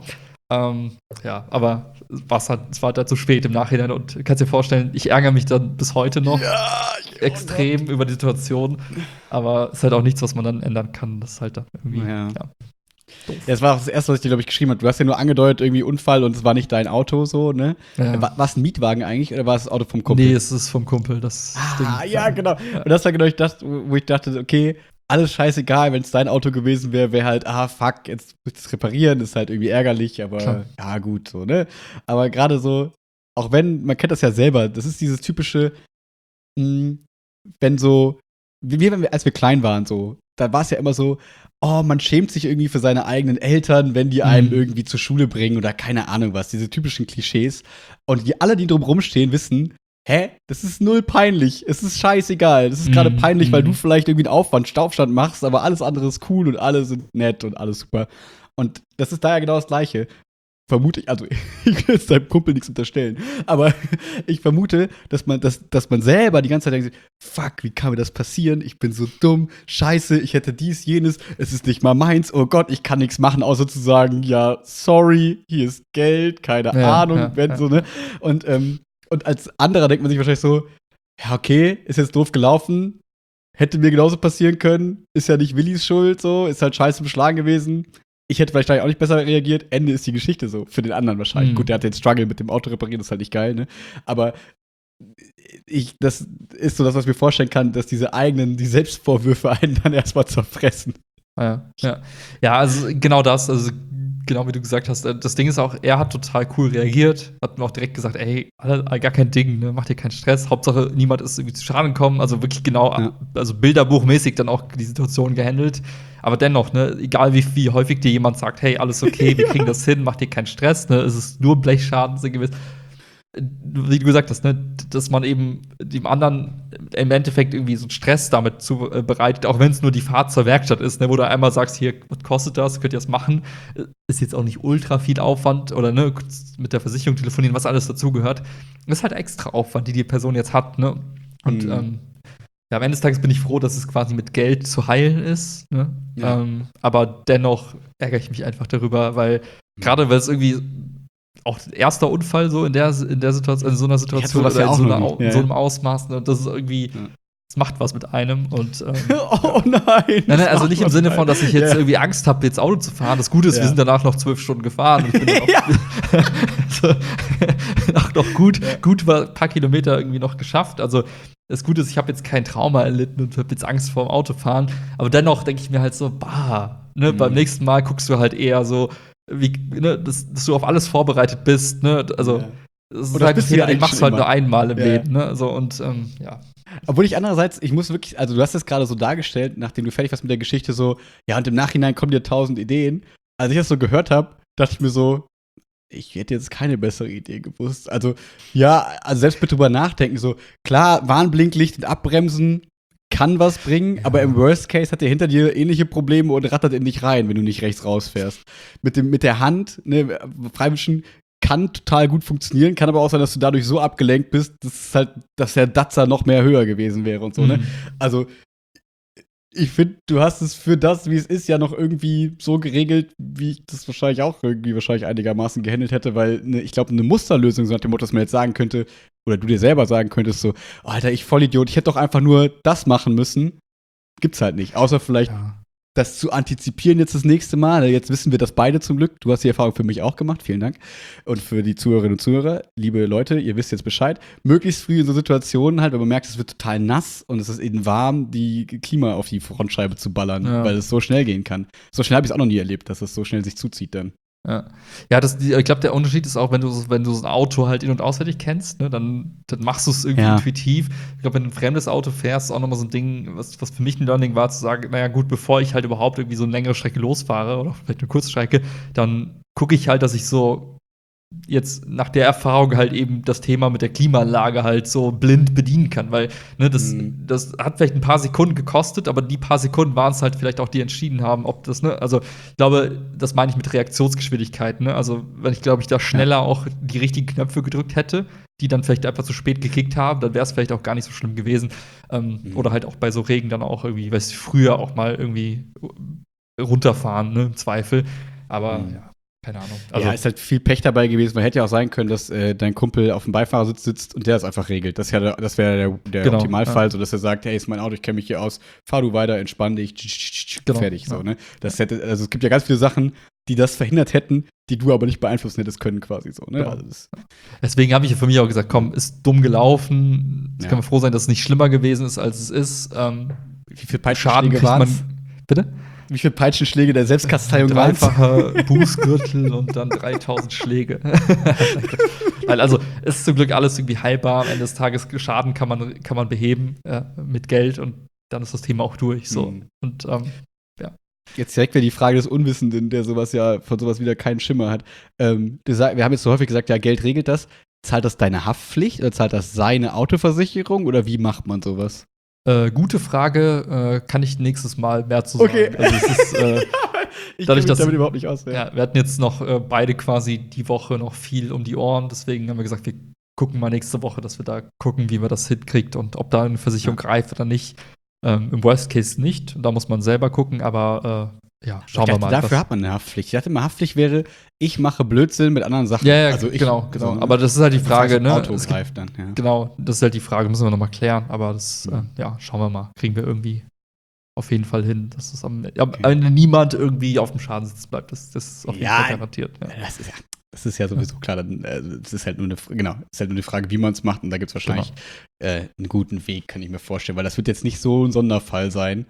Aber es war halt zu spät im Nachhinein und du kannst dir vorstellen, ich ärgere mich dann bis heute noch extrem über die Situation, aber es ist halt auch nichts, was man dann ändern kann. Das ist halt dann irgendwie, Ja, das war auch das Erste, was ich dir, glaube ich, geschrieben habe. Du hast ja nur angedeutet, irgendwie Unfall und es war nicht dein Auto, so, ne? Ja. War es ein Mietwagen eigentlich oder war es das Auto vom Kumpel? Nee, es ist vom Kumpel, das Ding. Ja, genau. Ja. Und das war genau das, wo ich dachte, okay, alles scheißegal, wenn es dein Auto gewesen wäre, wäre halt, fuck, jetzt muss ich es reparieren, ist halt irgendwie ärgerlich, aber Klar. ja, gut, so, ne? Aber gerade so, auch wenn, man kennt das ja selber, das ist dieses typische, mh, wenn so, als wir klein waren, so, da war es ja immer so, oh, man schämt sich irgendwie für seine eigenen Eltern, wenn die einen irgendwie zur Schule bringen oder keine Ahnung was, diese typischen Klischees. Und alle, die drum rumstehen, wissen, hä? Das ist null peinlich. Es ist scheißegal. Das ist gerade peinlich, weil du vielleicht irgendwie einen Staufstand machst, aber alles andere ist cool und alle sind nett und alles super. Und das ist da ja genau das Gleiche. Vermute ich, also ich will jetzt deinem Kumpel nichts unterstellen, aber ich vermute, dass man selber die ganze Zeit denkt, fuck, wie kann mir das passieren? Ich bin so dumm, scheiße, ich hätte dies, jenes, es ist nicht mal meins, oh Gott, ich kann nichts machen, außer zu sagen, ja, sorry, hier ist Geld, keine Ahnung, so, ne? Und als anderer denkt man sich wahrscheinlich so, ja, okay, ist jetzt doof gelaufen, hätte mir genauso passieren können, ist ja nicht Willis Schuld, so, ist halt scheiße beschlagen gewesen. Ich hätte vielleicht auch nicht besser reagiert. Ende ist die Geschichte so. Für den anderen wahrscheinlich. Gut, der hat den Struggle mit dem Auto reparieren, das ist halt nicht geil, ne? Aber das ist so das, was ich mir vorstellen kann, dass die Selbstvorwürfe einen dann erstmal zerfressen. Ja. Ja, also genau das, also genau wie du gesagt hast, das Ding ist auch, er hat total cool reagiert, hat mir auch direkt gesagt, ey, gar kein Ding, ne, mach dir keinen Stress, Hauptsache niemand ist irgendwie zu Schaden gekommen, also wirklich genau, also bilderbuchmäßig dann auch die Situation gehandelt, aber dennoch, ne, egal wie häufig dir jemand sagt, hey, alles okay, wir kriegen das hin, mach dir keinen Stress, ne, es ist nur Blechschaden gewesen. Wie du gesagt hast, ne, dass man eben dem anderen im Endeffekt irgendwie so einen Stress damit bereitet, auch wenn es nur die Fahrt zur Werkstatt ist, ne, wo du einmal sagst, hier, was kostet das, könnt ihr das machen? Ist jetzt auch nicht ultra viel Aufwand oder ne, mit der Versicherung telefonieren, was alles dazugehört. Das ist halt extra Aufwand, die Person jetzt hat, ne? Und ja, am Ende des Tages bin ich froh, dass es quasi mit Geld zu heilen ist, ne? Ja. Aber dennoch ärgere ich mich einfach darüber, weil gerade weil es irgendwie auch erster Unfall so in der Situation, in so einer Situation oder in so einem Ausmaß, ne, das ist irgendwie, das macht was mit einem und oh nein! Nein, also nicht im Sinne von, dass ich jetzt irgendwie Angst habe, jetzt Auto zu fahren. Das Gute ist, wir sind danach noch 12 Stunden gefahren. Und ich bin auch noch gut ein paar Kilometer irgendwie noch geschafft. Also das Gute ist, ich habe jetzt kein Trauma erlitten und habe jetzt Angst vor dem Autofahren. Aber dennoch denke ich mir halt so, beim nächsten Mal guckst du halt eher so, dass du auf alles vorbereitet bist, ne? Also, das ist halt ein Fehler, den machst du halt nur einmal im Leben, ne? So, und ja. Obwohl ich andererseits, ich muss wirklich, also du hast es gerade so dargestellt, nachdem du fertig warst mit der Geschichte, so, ja, und im Nachhinein kommen dir 1000 Ideen. Als ich das so gehört habe, dachte ich mir so, ich hätte jetzt keine bessere Idee gewusst. Also, ja, also selbst bitte drüber nachdenken, so, klar, Warnblinklicht und Abbremsen kann was bringen, aber im Worst Case hat der hinter dir ähnliche Probleme und rattert in dich rein, wenn du nicht rechts rausfährst. Mit der Hand, ne, Freiwischen kann total gut funktionieren, kann aber auch sein, dass du dadurch so abgelenkt bist, dass der Datzer noch mehr höher gewesen wäre und so, ne? Also, ich finde, du hast es für das, wie es ist, ja noch irgendwie so geregelt, wie ich das wahrscheinlich einigermaßen gehandelt hätte, weil ich glaube, eine Musterlösung, so nach dem Motto, dass man jetzt sagen könnte, oder du dir selber sagen könntest, so, oh, Alter, ich Vollidiot, ich hätte doch einfach nur das machen müssen. Gibt's halt nicht. Außer vielleicht das zu antizipieren jetzt das nächste Mal. Jetzt wissen wir das beide zum Glück. Du hast die Erfahrung für mich auch gemacht. Vielen Dank. Und für die Zuhörerinnen und Zuhörer, liebe Leute, ihr wisst jetzt Bescheid. Möglichst früh in so Situationen halt, wenn man merkt, es wird total nass und es ist eben warm, die Klima auf die Frontscheibe zu ballern, weil es so schnell gehen kann. So schnell habe ich es auch noch nie erlebt, dass es so schnell sich zuzieht dann. Ja, ich glaube, der Unterschied ist auch, wenn du so ein Auto halt in- und auswendig kennst, ne, dann machst du es irgendwie intuitiv. Ich glaube, wenn du ein fremdes Auto fährst, ist auch nochmal so ein Ding, was für mich ein Learning war, zu sagen, naja, gut, bevor ich halt überhaupt irgendwie so eine längere Strecke losfahre oder vielleicht eine Kurzstrecke, dann gucke ich halt, dass ich so jetzt nach der Erfahrung halt eben das Thema mit der Klimaanlage halt so blind bedienen kann, weil ne, das hat vielleicht ein paar Sekunden gekostet, aber die paar Sekunden waren es halt vielleicht auch, die entschieden haben, ob das, ne, also ich glaube, das meine ich mit Reaktionsgeschwindigkeit, ne, also wenn ich, glaube ich, da schneller auch die richtigen Knöpfe gedrückt hätte, die dann vielleicht einfach zu spät gekickt haben, dann wäre es vielleicht auch gar nicht so schlimm gewesen. Oder halt auch bei so Regen dann auch irgendwie, weißt du, früher auch mal irgendwie runterfahren, ne, im Zweifel, aber ja. keine Ahnung. Also, ist halt viel Pech dabei gewesen. Man hätte ja auch sein können, dass dein Kumpel auf dem Beifahrersitz sitzt und der es einfach regelt. Das wäre der Genau, Optimalfall, ja. so dass er sagt, hey, ist mein Auto, ich kenne mich hier aus, fahr du weiter, entspann dich, Genau, fertig. So, ja. ne? Also es gibt ja ganz viele Sachen, die das verhindert hätten, die du aber nicht beeinflussen hättest können, quasi so. Ne? Genau. Also Deswegen habe ich ja für mich auch gesagt, komm, ist dumm gelaufen. Jetzt Ja. können wir froh sein, dass es nicht schlimmer gewesen ist, als es ist. wie viele Schaden Peitschenschläge kriegt man. waren's? Bitte? Wie viele Peitschenschläge der Selbstkasteiung waren's? Dreifacher Bußgürtel und dann 3000 Schläge. Nein, also es ist zum Glück alles irgendwie heilbar. Am Ende des Tages Schaden kann man beheben mit Geld und dann ist das Thema auch durch. So. Mhm. Und Jetzt direkt wieder die Frage des Unwissenden, der von sowas wieder keinen Schimmer hat. Wir haben jetzt so häufig gesagt, ja, Geld regelt das. Zahlt das deine Haftpflicht oder zahlt das seine Autoversicherung oder wie macht man sowas? gute Frage, kann ich nächstes Mal mehr zu sagen. Okay. Also es ist, Ich dadurch, kenne mich dass- damit überhaupt nicht aus. ja, wir hatten jetzt noch beide quasi die Woche noch viel um die Ohren, deswegen haben wir gesagt, wir gucken mal nächste Woche, dass wir da gucken, wie wir das hinkriegt und ob da eine Versicherung greift oder nicht. Im Worst Case nicht, da muss man selber gucken, aber schauen wir mal. Dafür hat man eine Haftpflicht. Ich dachte immer, Haftpflicht wäre, ich mache Blödsinn mit anderen Sachen. Ja, also genau. so, ne? Aber das ist halt die Frage, das heißt, ne? Auto Es gibt- greift dann, ja. Genau, das ist halt die Frage, müssen wir noch mal klären, aber das, schauen wir mal. Kriegen wir irgendwie auf jeden Fall hin, dass es am Ende niemand irgendwie auf dem Schadenssitz bleibt. Das ist auf jeden Ja, Fall garantiert. Ja. Das ist ja sowieso klar. Es ist halt nur eine Frage, wie man es macht. Und da gibt es wahrscheinlich einen guten Weg, kann ich mir vorstellen. Weil das wird jetzt nicht so ein Sonderfall sein.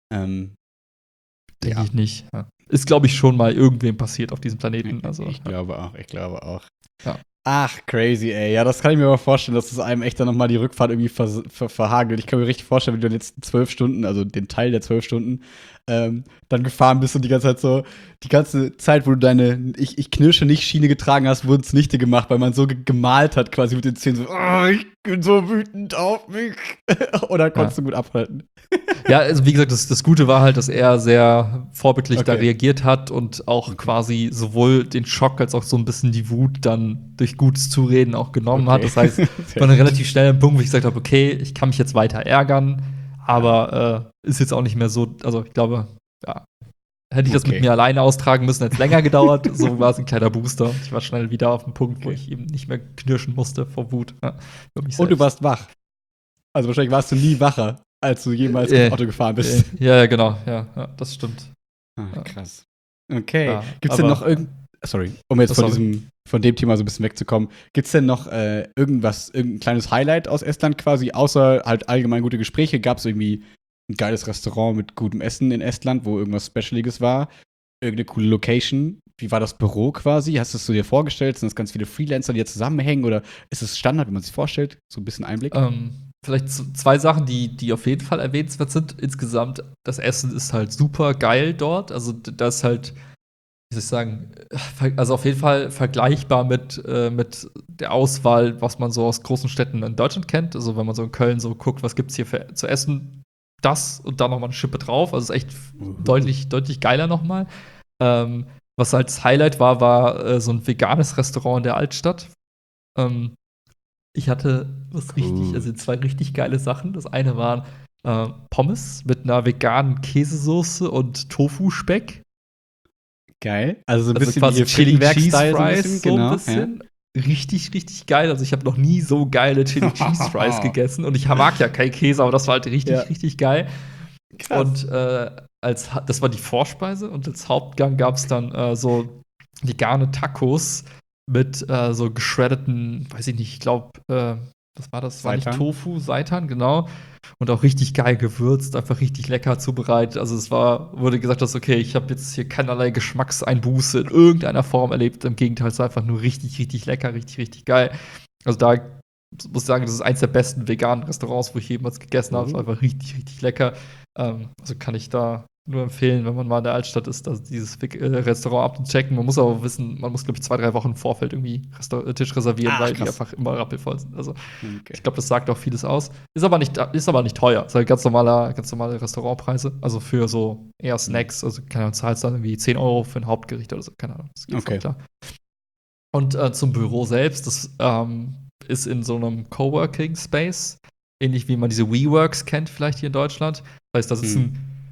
Denke ich nicht. Ja. Ist, glaube ich, schon mal irgendwem passiert auf diesem Planeten. Also, ich glaube auch. Ja. Ach, crazy, ey. Ja, das kann ich mir aber vorstellen, dass es einem echt dann nochmal die Rückfahrt irgendwie verhagelt. Ich kann mir richtig vorstellen, wie du in den letzten 12 Stunden, also den Teil der 12 Stunden, dann gefahren bist und die ganze Zeit, wo du deine Ich knirsche nicht Schiene getragen hast, wurden zunichte gemacht, weil man so gemalt hat, quasi mit den Zähnen so, oh, ich bin so wütend auf mich. Oder konntest du gut abhalten? Ja, also wie gesagt, das Gute war halt, dass er sehr vorbildlich da Okay. reagiert hat und auch quasi sowohl den Schock als auch so ein bisschen die Wut dann durch gutes Zureden auch genommen hat. Das heißt, war dann relativ schnell ein Punkt, wo ich gesagt habe, okay, ich kann mich jetzt weiter ärgern, aber ist jetzt auch nicht mehr so, also ich glaube, ja, hätte ich das mit mir alleine austragen müssen, hätte es länger gedauert. So war es ein kleiner Booster. Ich war schnell wieder auf dem Punkt, wo ich eben nicht mehr knirschen musste vor Wut. Ja, Und du warst wach. Also wahrscheinlich warst du nie wacher, als du jemals mit dem Auto gefahren bist. Ja, genau, ja, das stimmt. Krass. Okay. Ja, Gibt's denn noch sorry, um jetzt von dem Thema so ein bisschen wegzukommen, gibt's denn noch irgendein kleines Highlight aus Estland quasi, außer halt allgemein gute Gespräche? Gab's irgendwie ein geiles Restaurant mit gutem Essen in Estland, wo irgendwas Specialiges war? Irgendeine coole Location? Wie war das Büro quasi? Hast du es dir vorgestellt? Sind das ganz viele Freelancer, die jetzt zusammenhängen? Oder ist es Standard, wie man sich vorstellt? So ein bisschen Einblick? Vielleicht zwei Sachen, die auf jeden Fall erwähnenswert sind. Insgesamt, das Essen ist halt super geil dort. Also, das ist halt, wie soll ich sagen, also auf jeden Fall vergleichbar mit der Auswahl, was man so aus großen Städten in Deutschland kennt. Also, wenn man so in Köln so guckt, was gibt's hier zu essen, das und dann noch mal eine Schippe drauf. Also, ist echt deutlich geiler noch mal. Was halt das Highlight war so ein veganes Restaurant in der Altstadt. Ich hatte also zwei richtig geile Sachen. Das eine waren Pommes mit einer veganen Käsesoße und Tofu-Speck. Geil. Also so ein bisschen quasi wie Chili Cheese Frittenwerk-Style, Fries, so genau. ein bisschen. Richtig geil. Also ich habe noch nie so geile Chili Cheese Fries gegessen. Und ich mag ja kein Käse, aber das war halt richtig geil. Krass. Und das war die Vorspeise. Und als Hauptgang gab es dann so vegane Tacos mit so geschreddeten, weiß ich nicht, ich glaube, was war das? War nicht Seitan? Tofu, Seitan, genau. Und auch richtig geil gewürzt, einfach richtig lecker zubereitet. Also wurde gesagt, dass okay, ich habe jetzt hier keinerlei Geschmackseinbuße in irgendeiner Form erlebt. Im Gegenteil, es war einfach nur richtig lecker, richtig geil. Also da muss ich sagen, das ist eins der besten veganen Restaurants, wo ich jemals gegessen habe. Es war einfach richtig lecker. Also kann ich da nur empfehlen, wenn man mal in der Altstadt ist, dieses Restaurant abzuchecken. Man muss aber wissen, man muss, glaube ich, 2-3 Wochen im Vorfeld irgendwie Tisch reservieren, weil die einfach immer rappelvoll sind. Also ich glaube, das sagt auch vieles aus. Ist aber nicht teuer. Ist halt ganz normale Restaurantpreise. Also für so eher Snacks. Also keine Ahnung, zahlst dann irgendwie 10 € für ein Hauptgericht oder so. Keine Ahnung. Das geht voll klar. Und zum Büro selbst, das ist in so einem Coworking Space, ähnlich wie man diese WeWorks kennt, vielleicht hier in Deutschland. Das heißt, da sitzen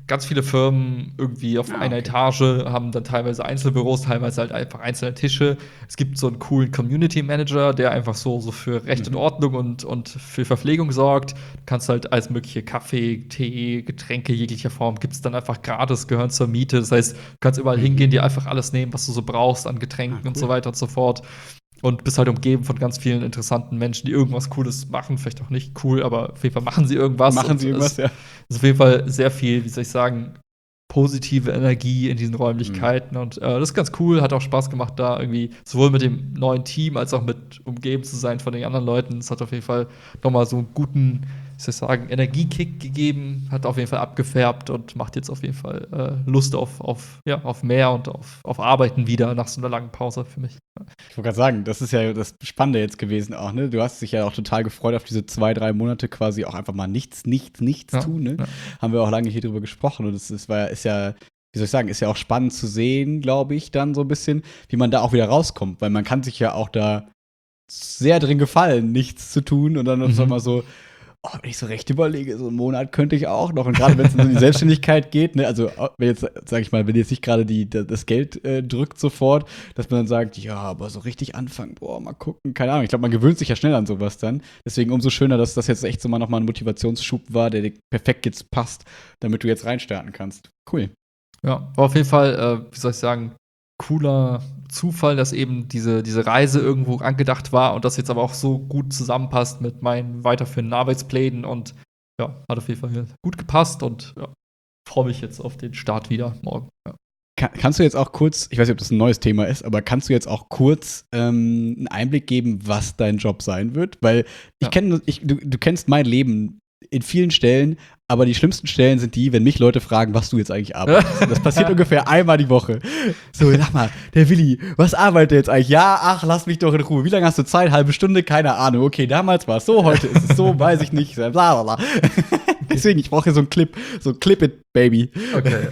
ganz viele Firmen irgendwie auf einer okay. Etage, haben dann teilweise Einzelbüros, teilweise halt einfach einzelne Tische. Es gibt so einen coolen Community Manager, der einfach so für Recht und Mhm. Ordnung und für Verpflegung sorgt. Du kannst halt alles mögliche Kaffee, Tee, Getränke jeglicher Form gibt's dann einfach gratis, gehören zur Miete. Das heißt, du kannst überall Mhm. hingehen, dir einfach alles nehmen, was du so brauchst an Getränken und so Cool. weiter und so fort. Und bist halt umgeben von ganz vielen interessanten Menschen, die irgendwas Cooles machen. Vielleicht auch nicht cool, aber auf jeden Fall machen sie irgendwas. Machen Und Sie irgendwas, es ja? ist auf jeden Fall sehr viel, wie soll ich sagen, positive Energie in diesen Mhm. Räumlichkeiten. Und das ist ganz cool, hat auch Spaß gemacht, da irgendwie sowohl mit dem neuen Team als auch mit umgeben zu sein von den anderen Leuten. Es hat auf jeden Fall nochmal so einen guten, wie soll ich sagen, Energiekick gegeben, hat auf jeden Fall abgefärbt und macht jetzt auf jeden Fall Lust auf mehr und auf Arbeiten wieder nach so einer langen Pause für mich. Ich wollte gerade sagen, das ist ja das Spannende jetzt gewesen auch, ne? Du hast dich ja auch total gefreut auf diese 2, 3 Monate quasi auch einfach mal nichts Ja, tun, ne? ja. Haben wir auch lange hier drüber gesprochen und ist ja, wie soll ich sagen, ist ja auch spannend zu sehen, glaube ich, dann so ein bisschen, wie man da auch wieder rauskommt, weil man kann sich ja auch da sehr drin gefallen, nichts zu tun und dann auf Mhm. einmal so, oh, wenn ich so recht überlege, so einen Monat könnte ich auch noch. Und gerade wenn es in die Selbstständigkeit geht, ne, also wenn jetzt, sag ich mal, wenn jetzt nicht gerade das Geld drückt sofort, dass man dann sagt, ja, aber so richtig anfangen, boah, mal gucken, keine Ahnung. Ich glaube, man gewöhnt sich ja schnell an sowas dann. Deswegen umso schöner, dass das jetzt echt so mal nochmal ein Motivationsschub war, der dir perfekt jetzt passt, damit du jetzt reinstarten kannst. Cool. Ja, aber auf jeden Fall, wie soll ich sagen, cooler Zufall, dass eben diese Reise irgendwo angedacht war und das jetzt aber auch so gut zusammenpasst mit meinen weiterführenden Arbeitsplänen und ja, hat auf jeden Fall gut gepasst und ja, freue mich jetzt auf den Start wieder morgen. Ja. Kannst du jetzt auch kurz, ich weiß nicht, ob das ein neues Thema ist, aber kannst du jetzt auch kurz einen Einblick geben, was dein Job sein wird? Weil Ja. du kennst mein Leben in vielen Stellen, aber die schlimmsten Stellen sind die, wenn mich Leute fragen, was du jetzt eigentlich arbeitest. Und das passiert ungefähr einmal die Woche. So, sag mal, der Willi, was arbeitet er jetzt eigentlich? Ja, ach, lass mich doch in Ruhe. Wie lange hast du Zeit? Halbe Stunde? Keine Ahnung. Okay, damals war es so, heute ist es so, weiß ich nicht. Bla, bla, bla. Deswegen, ich brauche hier so einen Clip. So, Clip it, Baby. Okay,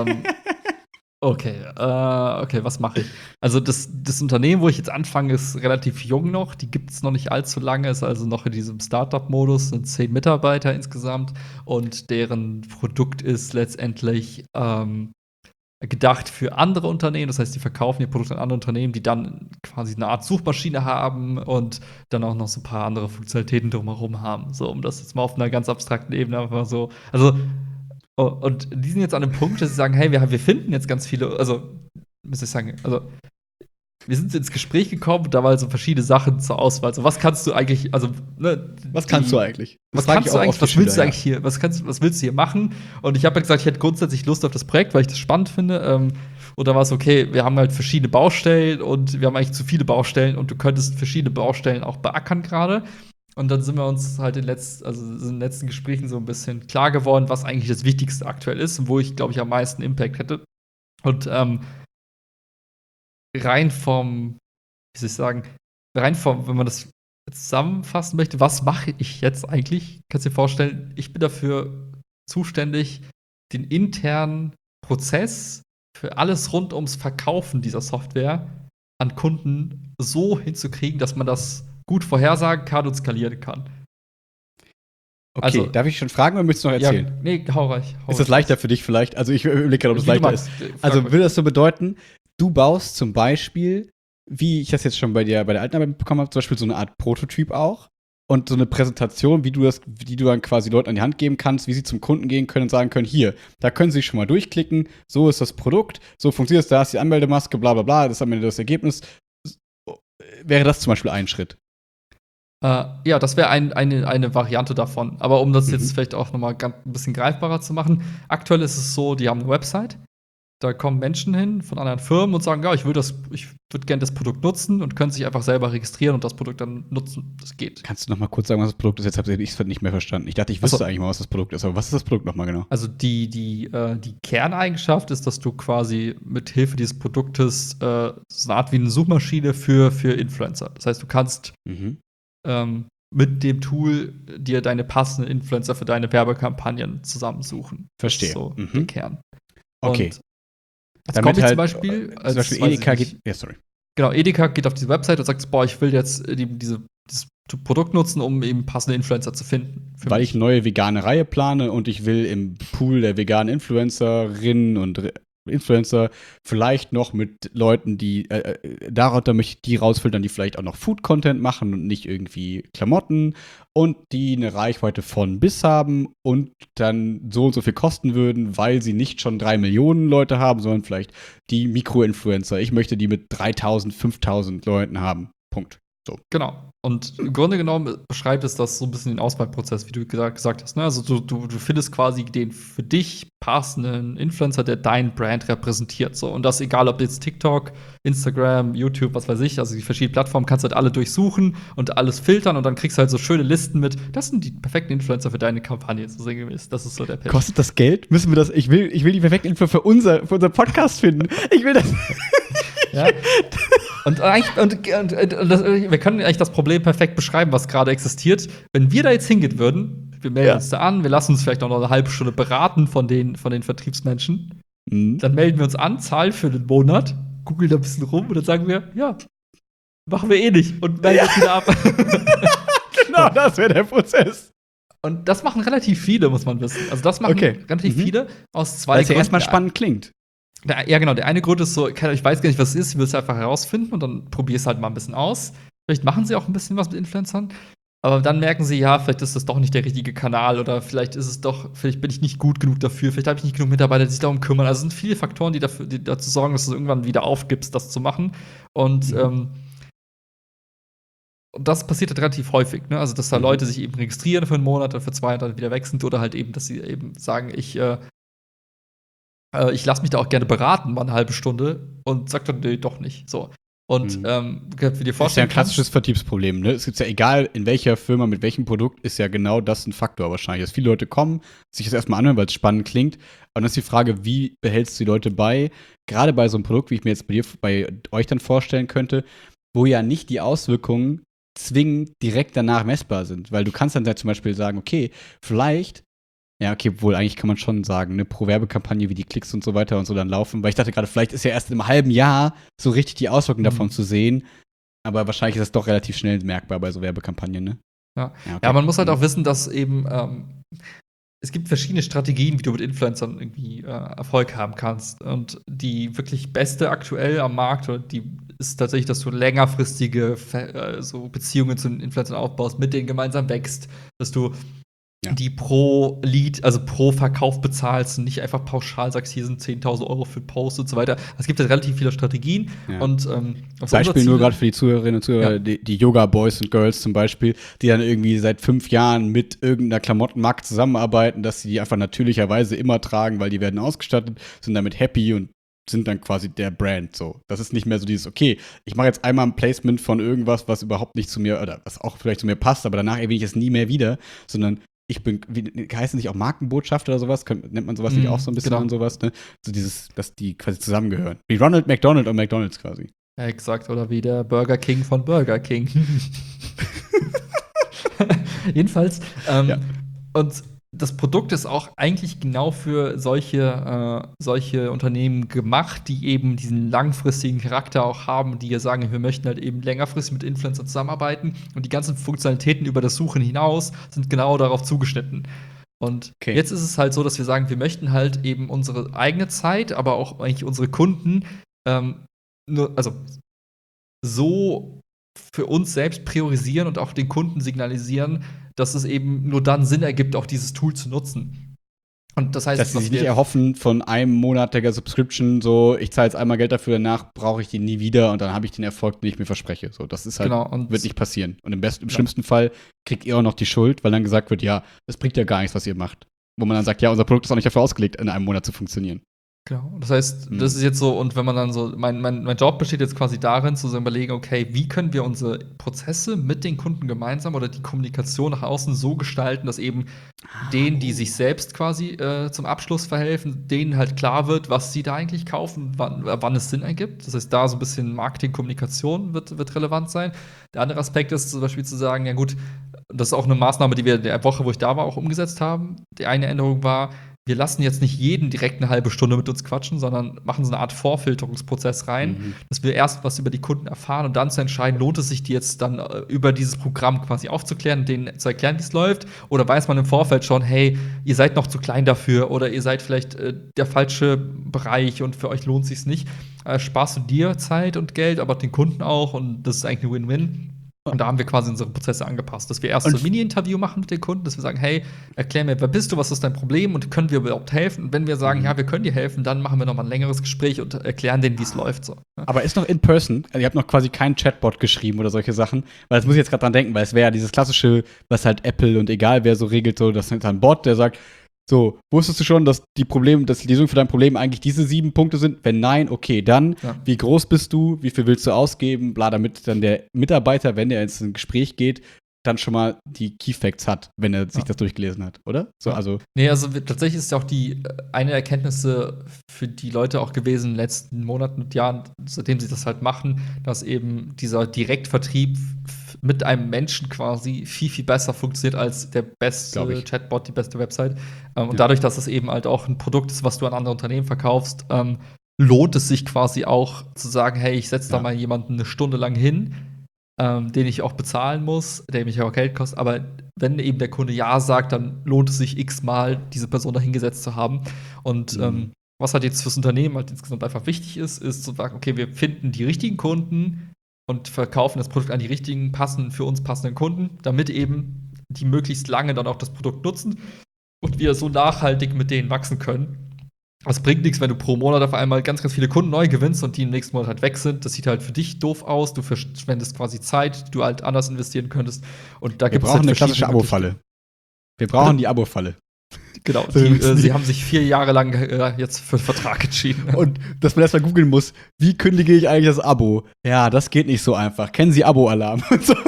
okay, was mache ich? Also das Unternehmen, wo ich jetzt anfange, ist relativ jung noch. Die gibt es noch nicht allzu lange, ist also noch in diesem Startup-Modus, sind 10 Mitarbeiter insgesamt und deren Produkt ist letztendlich gedacht für andere Unternehmen. Das heißt, die verkaufen ihr Produkt an andere Unternehmen, die dann quasi eine Art Suchmaschine haben und dann auch noch so ein paar andere Funktionalitäten drumherum haben. So, um das jetzt mal auf einer ganz abstrakten Ebene einfach so. Also, und die sind jetzt an einem Punkt, dass sie sagen, hey, wir finden jetzt ganz viele, also, muss ich sagen, also wir sind ins Gespräch gekommen, da war so verschiedene Sachen zur Auswahl. So, was kannst du eigentlich, also, ne, Was kannst du eigentlich? Das was frage ich kannst du auch eigentlich, oft die was willst Schüler, du ja. eigentlich hier, was willst du hier machen? Und ich habe halt gesagt, ich hätte grundsätzlich Lust auf das Projekt, weil ich das spannend finde. Und da war es okay, wir haben halt verschiedene Baustellen und wir haben eigentlich zu viele Baustellen und du könntest verschiedene Baustellen auch beackern gerade. Und dann sind wir uns halt also in den letzten Gesprächen so ein bisschen klar geworden, was eigentlich das Wichtigste aktuell ist und wo ich, glaube ich, am meisten Impact hätte. Und rein vom, wie soll ich sagen, wenn man das zusammenfassen möchte, was mache ich jetzt eigentlich? Kannst du dir vorstellen, ich bin dafür zuständig, den internen Prozess für alles rund ums Verkaufen dieser Software an Kunden so hinzukriegen, dass man das gut vorhersagen kann und skalieren kann. Okay, Also, darf ich schon fragen oder möchtest du noch ja, erzählen? nee, hau Ist das ruhig leichter raus. für dich vielleicht? Also ich überlege gerade, ob das Wie du leichter magst, ist. frag Also ruhig. würde das so bedeuten, du baust zum Beispiel, wie ich das jetzt schon bei der alten Arbeit bekommen habe, zum Beispiel so eine Art Prototyp auch und so eine die du dann quasi Leuten an die Hand geben kannst, wie sie zum Kunden gehen können und sagen können, hier, da können sie sich schon mal durchklicken, so ist das Produkt, so funktioniert es, da ist die Anmeldemaske, bla bla bla, das ist am Ende das Ergebnis. Wäre das zum Beispiel ein Schritt? Ja, das wäre eine Variante davon. Aber um das jetzt Mhm. vielleicht auch noch mal ein bisschen greifbarer zu machen, aktuell ist es so, die haben eine Website, da kommen Menschen hin von anderen Firmen und sagen: „Ja, ich würde gerne das Produkt nutzen“ und können sich einfach selber registrieren und das Produkt dann nutzen. Das geht. Kannst du noch mal kurz sagen, was das Produkt ist? Jetzt habe ich es nicht mehr verstanden. Ich dachte, ich Achso, wüsste eigentlich mal, was das Produkt ist, aber was ist das Produkt noch mal genau? also die Kerneigenschaft ist, dass du quasi mit Hilfe dieses Produktes so eine Art wie eine Suchmaschine für Influencer. Das heißt, du kannst Mhm. mit dem Tool dir deine passenden Influencer für deine Werbekampagnen zusammensuchen. Das ist Verstehe. so der Mhm. Kern. Okay. Und als Damit Kombi zum halt, Beispiel, zum Beispiel weiß ich Edeka nicht, geht. Ja, sorry. genau, Edeka geht auf diese Website und sagt, boah, ich will jetzt diese das Produkt nutzen, um eben passende Influencer zu finden. Weil ich eine neue vegane Reihe plane und ich will im Pool der veganen Influencerinnen und Influencer vielleicht noch mit Leuten, die darunter möchte ich die rausfiltern, die vielleicht auch noch Food-Content machen und nicht irgendwie Klamotten und die eine Reichweite von bis haben und dann so und so viel kosten würden, weil sie nicht schon 3 Millionen Leute haben, sondern vielleicht die Mikro-Influencer. Ich möchte die mit 3000, 5000 Leuten haben. Punkt. So. Genau. Und im Grunde genommen beschreibt es das so ein bisschen den Auswahlprozess, wie du gesagt hast. Ne? Also du findest quasi den für dich passenden Influencer, der dein Brand repräsentiert. So. Und das egal, ob jetzt TikTok, Instagram, YouTube, was weiß ich, also die verschiedenen Plattformen kannst du halt alle durchsuchen und alles filtern und dann kriegst du halt so schöne Listen mit, das sind die perfekten Influencer für deine Kampagne, so sinngemäß. Das ist so der Pitch. Kostet das Geld? Müssen wir das? Ich will die perfekten Influencer für unser Podcast finden. Ich will das. Ja. Wir können eigentlich das Problem perfekt beschreiben, was gerade existiert. Wenn wir da jetzt hingehen würden, wir melden uns da an, wir lassen uns vielleicht auch noch eine halbe Stunde beraten von den Vertriebsmenschen. Dann melden wir uns an, zahlen für den Monat, googeln da ein bisschen rum und dann sagen wir, ja, machen wir eh nicht und melden uns wieder ab. Genau, das wäre der Prozess. Und das machen relativ viele, muss man wissen. Also das machen relativ viele aus zwei Gründen. Weil es ja erstmal spannend klingt. Ja, genau. Der eine Grund ist so, ich weiß gar nicht, was es ist, ich will es einfach herausfinden und dann probier es halt mal ein bisschen aus. Vielleicht machen sie auch ein bisschen was mit Influencern, aber dann merken sie, ja, vielleicht ist das doch nicht der richtige Kanal oder vielleicht bin ich nicht gut genug dafür, vielleicht habe ich nicht genug Mitarbeiter, die sich darum kümmern. Also es sind viele Faktoren, die dazu sorgen, dass du irgendwann wieder aufgibst, das zu machen. Und das passiert halt relativ häufig, ne? Also, dass da Leute sich eben registrieren für einen Monat, dann für 2 und dann wieder weg sind oder halt eben, dass sie eben sagen, ich lasse mich da auch gerne beraten, mal eine halbe Stunde und sagt dann, nee, doch nicht. So. Und wie dir vorstellen das ist ja ein klassisches Vertriebsproblem, ne? Es ist ja egal, in welcher Firma, mit welchem Produkt, ist ja genau das ein Faktor wahrscheinlich. Dass viele Leute kommen, sich das erstmal anhören, weil es spannend klingt. Und dann ist die Frage, wie behältst du die Leute bei? Gerade bei so einem Produkt, wie ich mir jetzt bei euch dann vorstellen könnte, wo ja nicht die Auswirkungen zwingend direkt danach messbar sind. Weil du kannst dann zum Beispiel sagen, okay, vielleicht wohl eigentlich kann man schon sagen, ne, pro Werbekampagne, wie die Klicks und so weiter und so dann laufen. Weil ich dachte gerade, vielleicht ist ja erst im halben Jahr so richtig die Auswirkungen davon zu sehen. Aber wahrscheinlich ist das doch relativ schnell merkbar bei so Werbekampagnen, ne? Ja, man muss halt auch wissen, dass eben es gibt verschiedene Strategien, wie du mit Influencern irgendwie Erfolg haben kannst. Und die wirklich beste aktuell am Markt, oder die ist tatsächlich, dass du längerfristige so Beziehungen zu den Influencern aufbaust, mit denen gemeinsam wächst, dass du die pro Lead, also pro Verkauf bezahlst und nicht einfach pauschal sagst, hier sind 10.000 Euro für Post und so weiter. Es gibt halt relativ viele Strategien. Ja. Und Beispiel nur gerade für die Zuhörerinnen und Zuhörer, die Yoga-Boys und Girls zum Beispiel, die dann irgendwie seit 5 Jahren mit irgendeiner Klamottenmarke zusammenarbeiten, dass sie die einfach natürlicherweise immer tragen, weil die werden ausgestattet, sind damit happy und sind dann quasi der Brand so. Das ist nicht mehr so dieses, okay, ich mache jetzt einmal ein Placement von irgendwas, was überhaupt nicht zu mir, oder was auch vielleicht zu mir passt, aber danach erwähne ich es nie mehr wieder, sondern ich bin, heißt nicht auch Markenbotschafter oder sowas? Nennt man sowas nicht auch so ein bisschen und sowas, ne? So dieses, dass die quasi zusammengehören. Wie Ronald McDonald und McDonald's quasi. Ja, exakt, oder wie der Burger King von Burger King. Jedenfalls, und das Produkt ist auch eigentlich genau für solche Unternehmen gemacht, die eben diesen langfristigen Charakter auch haben, die ja sagen, wir möchten halt eben längerfristig mit Influencern zusammenarbeiten und die ganzen Funktionalitäten über das Suchen hinaus sind genau darauf zugeschnitten. Und jetzt ist es halt so, dass wir sagen, wir möchten halt eben unsere eigene Zeit, aber auch eigentlich unsere Kunden so für uns selbst priorisieren und auch den Kunden signalisieren, dass es eben nur dann Sinn ergibt, auch dieses Tool zu nutzen. Und das heißt, dass sie sich nicht erhoffen von einem monatiger Subscription, so, ich zahle jetzt einmal Geld dafür, danach brauche ich die nie wieder und dann habe ich den Erfolg, den ich mir verspreche. So, das ist halt, wird nicht passieren. Und im schlimmsten Fall kriegt ihr auch noch die Schuld, weil dann gesagt wird, ja, das bringt ja gar nichts, was ihr macht. Wo man dann sagt, ja, unser Produkt ist auch nicht dafür ausgelegt, in einem Monat zu funktionieren. Genau. Das heißt, das ist jetzt so, und wenn man dann so, mein Job besteht jetzt quasi darin, zu überlegen, okay, wie können wir unsere Prozesse mit den Kunden gemeinsam oder die Kommunikation nach außen so gestalten, dass eben denen, die sich selbst quasi zum Abschluss verhelfen, denen halt klar wird, was sie da eigentlich kaufen, wann es Sinn ergibt. Das heißt, da so ein bisschen Marketing-Kommunikation wird relevant sein. Der andere Aspekt ist zum Beispiel zu sagen, ja gut, das ist auch eine Maßnahme, die wir der Woche, wo ich da war, auch umgesetzt haben. Die eine Änderung war, wir lassen jetzt nicht jeden direkt eine halbe Stunde mit uns quatschen, sondern machen so eine Art Vorfilterungsprozess rein, dass wir erst was über die Kunden erfahren und dann zu entscheiden, lohnt es sich, die jetzt dann über dieses Programm quasi aufzuklären, denen zu erklären, wie es läuft, oder weiß man im Vorfeld schon, hey, ihr seid noch zu klein dafür oder ihr seid vielleicht der falsche Bereich und für euch lohnt es sich nicht. Sparst du dir Zeit und Geld, aber den Kunden auch, und das ist eigentlich ein Win-Win. Und da haben wir quasi unsere Prozesse angepasst, dass wir erst so ein Mini-Interview machen mit den Kunden, dass wir sagen, hey, erklär mir, wer bist du, was ist dein Problem und können wir überhaupt helfen? Und wenn wir sagen, ja, wir können dir helfen, dann machen wir noch mal ein längeres Gespräch und erklären denen, wie es läuft. So. Aber ist noch in person? Also ihr habt noch quasi keinen Chatbot geschrieben oder solche Sachen? Weil das muss ich jetzt gerade dran denken, weil es wäre ja dieses klassische, was halt Apple und egal wer so regelt, so, das ist ein Bot, der sagt, so, wusstest du schon, dass die Lösung für dein Problem eigentlich diese 7 Punkte sind? Wenn nein, okay, dann, wie groß bist du, wie viel willst du ausgeben, bla, damit dann der Mitarbeiter, wenn er ins Gespräch geht, dann schon mal die Key Facts hat, wenn er sich das durchgelesen hat, oder? So, also. Nee, also tatsächlich ist ja auch eine Erkenntnisse für die Leute auch gewesen in den letzten Monaten und Jahren, seitdem sie das halt machen, dass eben dieser Direktvertrieb mit einem Menschen quasi viel, viel besser funktioniert als der beste Chatbot, die beste Website. Und dadurch, dass es eben halt auch ein Produkt ist, was du an andere Unternehmen verkaufst, lohnt es sich quasi auch zu sagen, hey, ich setze da mal jemanden eine Stunde lang hin, den ich auch bezahlen muss, der mich auch Geld kostet. Aber wenn eben der Kunde Ja sagt, dann lohnt es sich x-mal, diese Person da hingesetzt zu haben. Und was halt jetzt fürs Unternehmen halt insgesamt einfach wichtig ist zu sagen, okay, wir finden die richtigen Kunden und verkaufen das Produkt an die richtigen, für uns passenden Kunden, damit eben die möglichst lange dann auch das Produkt nutzen und wir so nachhaltig mit denen wachsen können. Es bringt nichts, wenn du pro Monat auf einmal ganz, ganz viele Kunden neu gewinnst und die im nächsten Monat halt weg sind. Das sieht halt für dich doof aus. Du verschwendest quasi Zeit, die du halt anders investieren könntest. Und da wir brauchen halt eine klassische Abo-Falle. Wir brauchen die Abo-Falle. Genau, sie haben sich 4 Jahre lang jetzt für einen Vertrag entschieden. Und dass man erstmal googeln muss, wie kündige ich eigentlich das Abo? Ja, das geht nicht so einfach. Kennen Sie Abo-Alarm?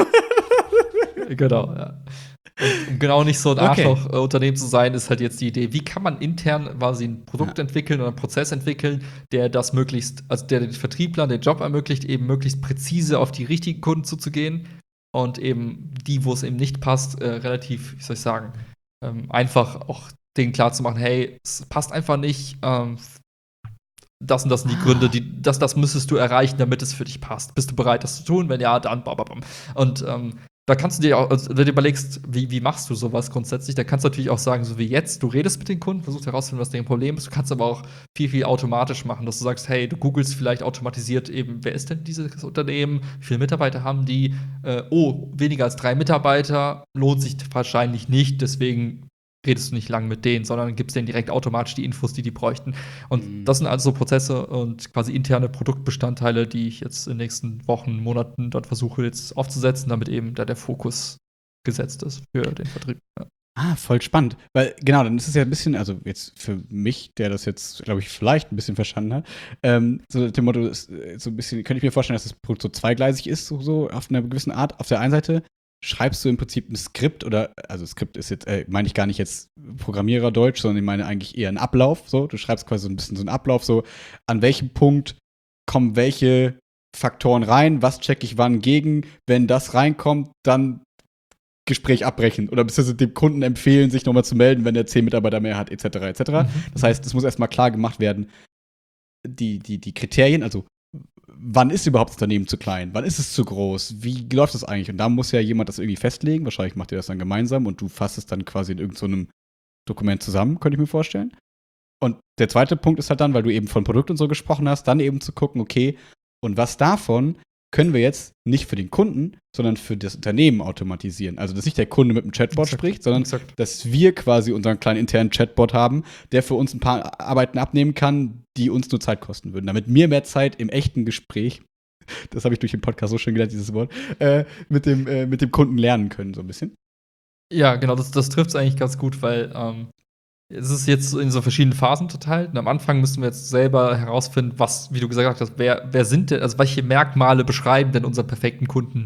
Genau, ja. Und um genau nicht so ein Arschloch-Unternehmen zu sein, ist halt jetzt die Idee, wie kann man intern quasi ein Produkt entwickeln oder einen Prozess entwickeln, der das möglichst, also der den Vertrieblern den Job ermöglicht, eben möglichst präzise auf die richtigen Kunden zuzugehen und eben die, wo es eben nicht passt, relativ, wie soll ich sagen, einfach auch denen klarzumachen, hey, es passt einfach nicht, das und das sind die Gründe, das müsstest du erreichen, damit es für dich passt. Bist du bereit, das zu tun? Wenn ja, dann bababam. Und da kannst du dir auch, also, wenn du überlegst, wie machst du sowas grundsätzlich, da kannst du natürlich auch sagen, so wie jetzt, du redest mit den Kunden, versuchst herauszufinden, was deren Problem ist. Du kannst aber auch viel, viel automatisch machen, dass du sagst, hey, du googelst vielleicht automatisiert eben, wer ist denn dieses Unternehmen, wie viele Mitarbeiter haben die, weniger als 3 Mitarbeiter, lohnt sich wahrscheinlich nicht, deswegen redest du nicht lang mit denen, sondern gibst denen direkt automatisch die Infos, die bräuchten. Und das sind also so Prozesse und quasi interne Produktbestandteile, die ich jetzt in den nächsten Wochen, Monaten dort versuche jetzt aufzusetzen, damit eben da der Fokus gesetzt ist für den Vertrieb. Ja. Voll spannend. Weil, genau, dann ist es ja ein bisschen, also jetzt für mich, der das jetzt, glaube ich, vielleicht ein bisschen verstanden hat, so dem Motto, ist, so ein bisschen, könnte ich mir vorstellen, dass das Produkt so zweigleisig ist, so auf einer gewissen Art. Auf der einen Seite schreibst du im Prinzip ein Skript also Skript ist jetzt, meine ich gar nicht jetzt Programmiererdeutsch, sondern ich meine eigentlich eher einen Ablauf, so. Du schreibst quasi so ein bisschen so einen Ablauf, so, an welchem Punkt kommen welche Faktoren rein, was checke ich wann gegen, wenn das reinkommt, dann Gespräch abbrechen oder beziehungsweise dem Kunden empfehlen, sich nochmal zu melden, wenn er 10 Mitarbeiter mehr hat, etc., etc. Das heißt, es muss erstmal klar gemacht werden, die Kriterien, also wann ist überhaupt das Unternehmen zu klein? Wann ist es zu groß? Wie läuft das eigentlich? Und da muss ja jemand das irgendwie festlegen. Wahrscheinlich macht ihr das dann gemeinsam und du fasst es dann quasi in irgendeinem Dokument zusammen, könnte ich mir vorstellen. Und der zweite Punkt ist halt dann, weil du eben von Produkt und so gesprochen hast, dann eben zu gucken, okay, und was davon können wir jetzt nicht für den Kunden, sondern für das Unternehmen automatisieren. Also, dass nicht der Kunde mit dem Chatbot spricht, sondern dass wir quasi unseren kleinen internen Chatbot haben, der für uns ein paar Arbeiten abnehmen kann, die uns nur Zeit kosten würden. Damit wir mehr Zeit im echten Gespräch, das habe ich durch den Podcast so schön gelernt, dieses Wort, mit dem Kunden lernen können, so ein bisschen. Ja, genau, das trifft es eigentlich ganz gut, weil es ist jetzt in so verschiedenen Phasen unterteilt. Und am Anfang müssen wir jetzt selber herausfinden, was, wie du gesagt hast, wer sind denn, also welche Merkmale beschreiben denn unseren perfekten Kunden?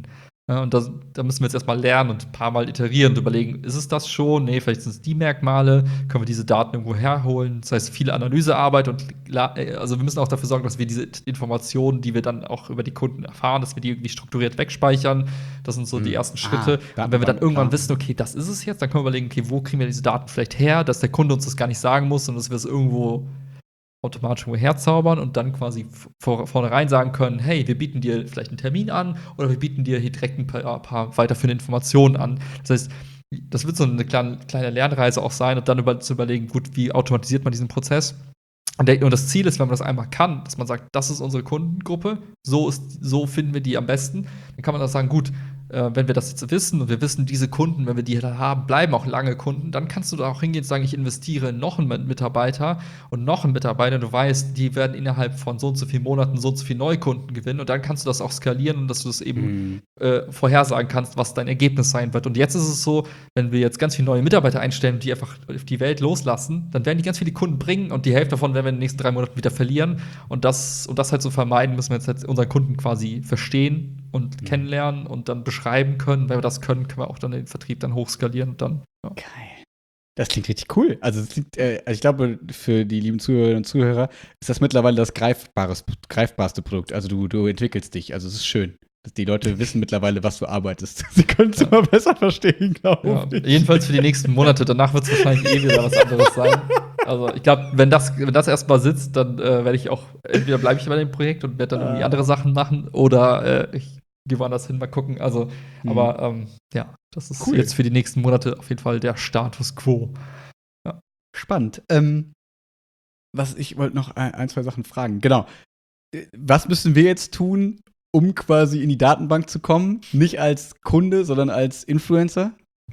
Und da müssen wir jetzt erstmal lernen und ein paar Mal iterieren und überlegen, ist es das schon? Nee, vielleicht sind es die Merkmale. Können wir diese Daten irgendwo herholen? Das heißt, viele Analysearbeit und also wir müssen auch dafür sorgen, dass wir diese Informationen, die wir dann auch über die Kunden erfahren, dass wir die irgendwie strukturiert wegspeichern. Das sind so die ersten Schritte. Und wenn wir dann irgendwann wissen, okay, das ist es jetzt, dann können wir überlegen, okay, wo kriegen wir diese Daten vielleicht her, dass der Kunde uns das gar nicht sagen muss und dass wir es irgendwo automatisch irgendwo herzaubern und dann quasi vornherein sagen können, hey, wir bieten dir vielleicht einen Termin an oder wir bieten dir hier direkt ein paar weiterführende Informationen an. Das heißt, das wird so eine kleine Lernreise auch sein und dann zu überlegen, gut, wie automatisiert man diesen Prozess? Und das Ziel ist, wenn man das einmal kann, dass man sagt, das ist unsere Kundengruppe, so finden wir die am besten, dann kann man auch sagen, gut, wenn wir das jetzt wissen und wir wissen, diese Kunden, wenn wir die da haben, bleiben auch lange Kunden, dann kannst du da auch hingehen und sagen, ich investiere in noch einen Mitarbeiter und noch einen Mitarbeiter. Du weißt, die werden innerhalb von so und so vielen Monaten so und so viele Neukunden gewinnen und dann kannst du das auch skalieren und dass du das eben vorhersagen kannst, was dein Ergebnis sein wird. Und jetzt ist es so, wenn wir jetzt ganz viele neue Mitarbeiter einstellen und die einfach auf die Welt loslassen, dann werden die ganz viele Kunden bringen und die Hälfte davon werden wir in den nächsten 3 Monaten wieder verlieren. Und das halt zu vermeiden, müssen wir jetzt halt unseren Kunden quasi verstehen und kennenlernen und dann beschreiben können. Wenn wir das können, können wir auch dann den Vertrieb dann hochskalieren und dann. Ja. Geil. Das klingt richtig cool. Also ich glaube, für die lieben Zuhörerinnen und Zuhörer ist das mittlerweile das greifbarste Produkt. Also du entwickelst dich. Also es ist schön. Die Leute wissen mittlerweile, was du arbeitest. Sie können es immer besser verstehen, glaube ich. Jedenfalls für die nächsten Monate. Danach wird es wahrscheinlich wieder was anderes sein. Also ich glaube, wenn das erstmal sitzt, dann werde ich auch, entweder bleibe ich bei dem Projekt und werde dann irgendwie andere Sachen machen oder ich gehe woanders hin, mal gucken. Also, aber ja, das ist jetzt für die nächsten Monate auf jeden Fall der Status quo. Ja. Spannend. Ich wollte noch ein, zwei Sachen fragen. Genau. Was müssen wir jetzt tun, um quasi in die Datenbank zu kommen? Nicht als Kunde, sondern als Influencer?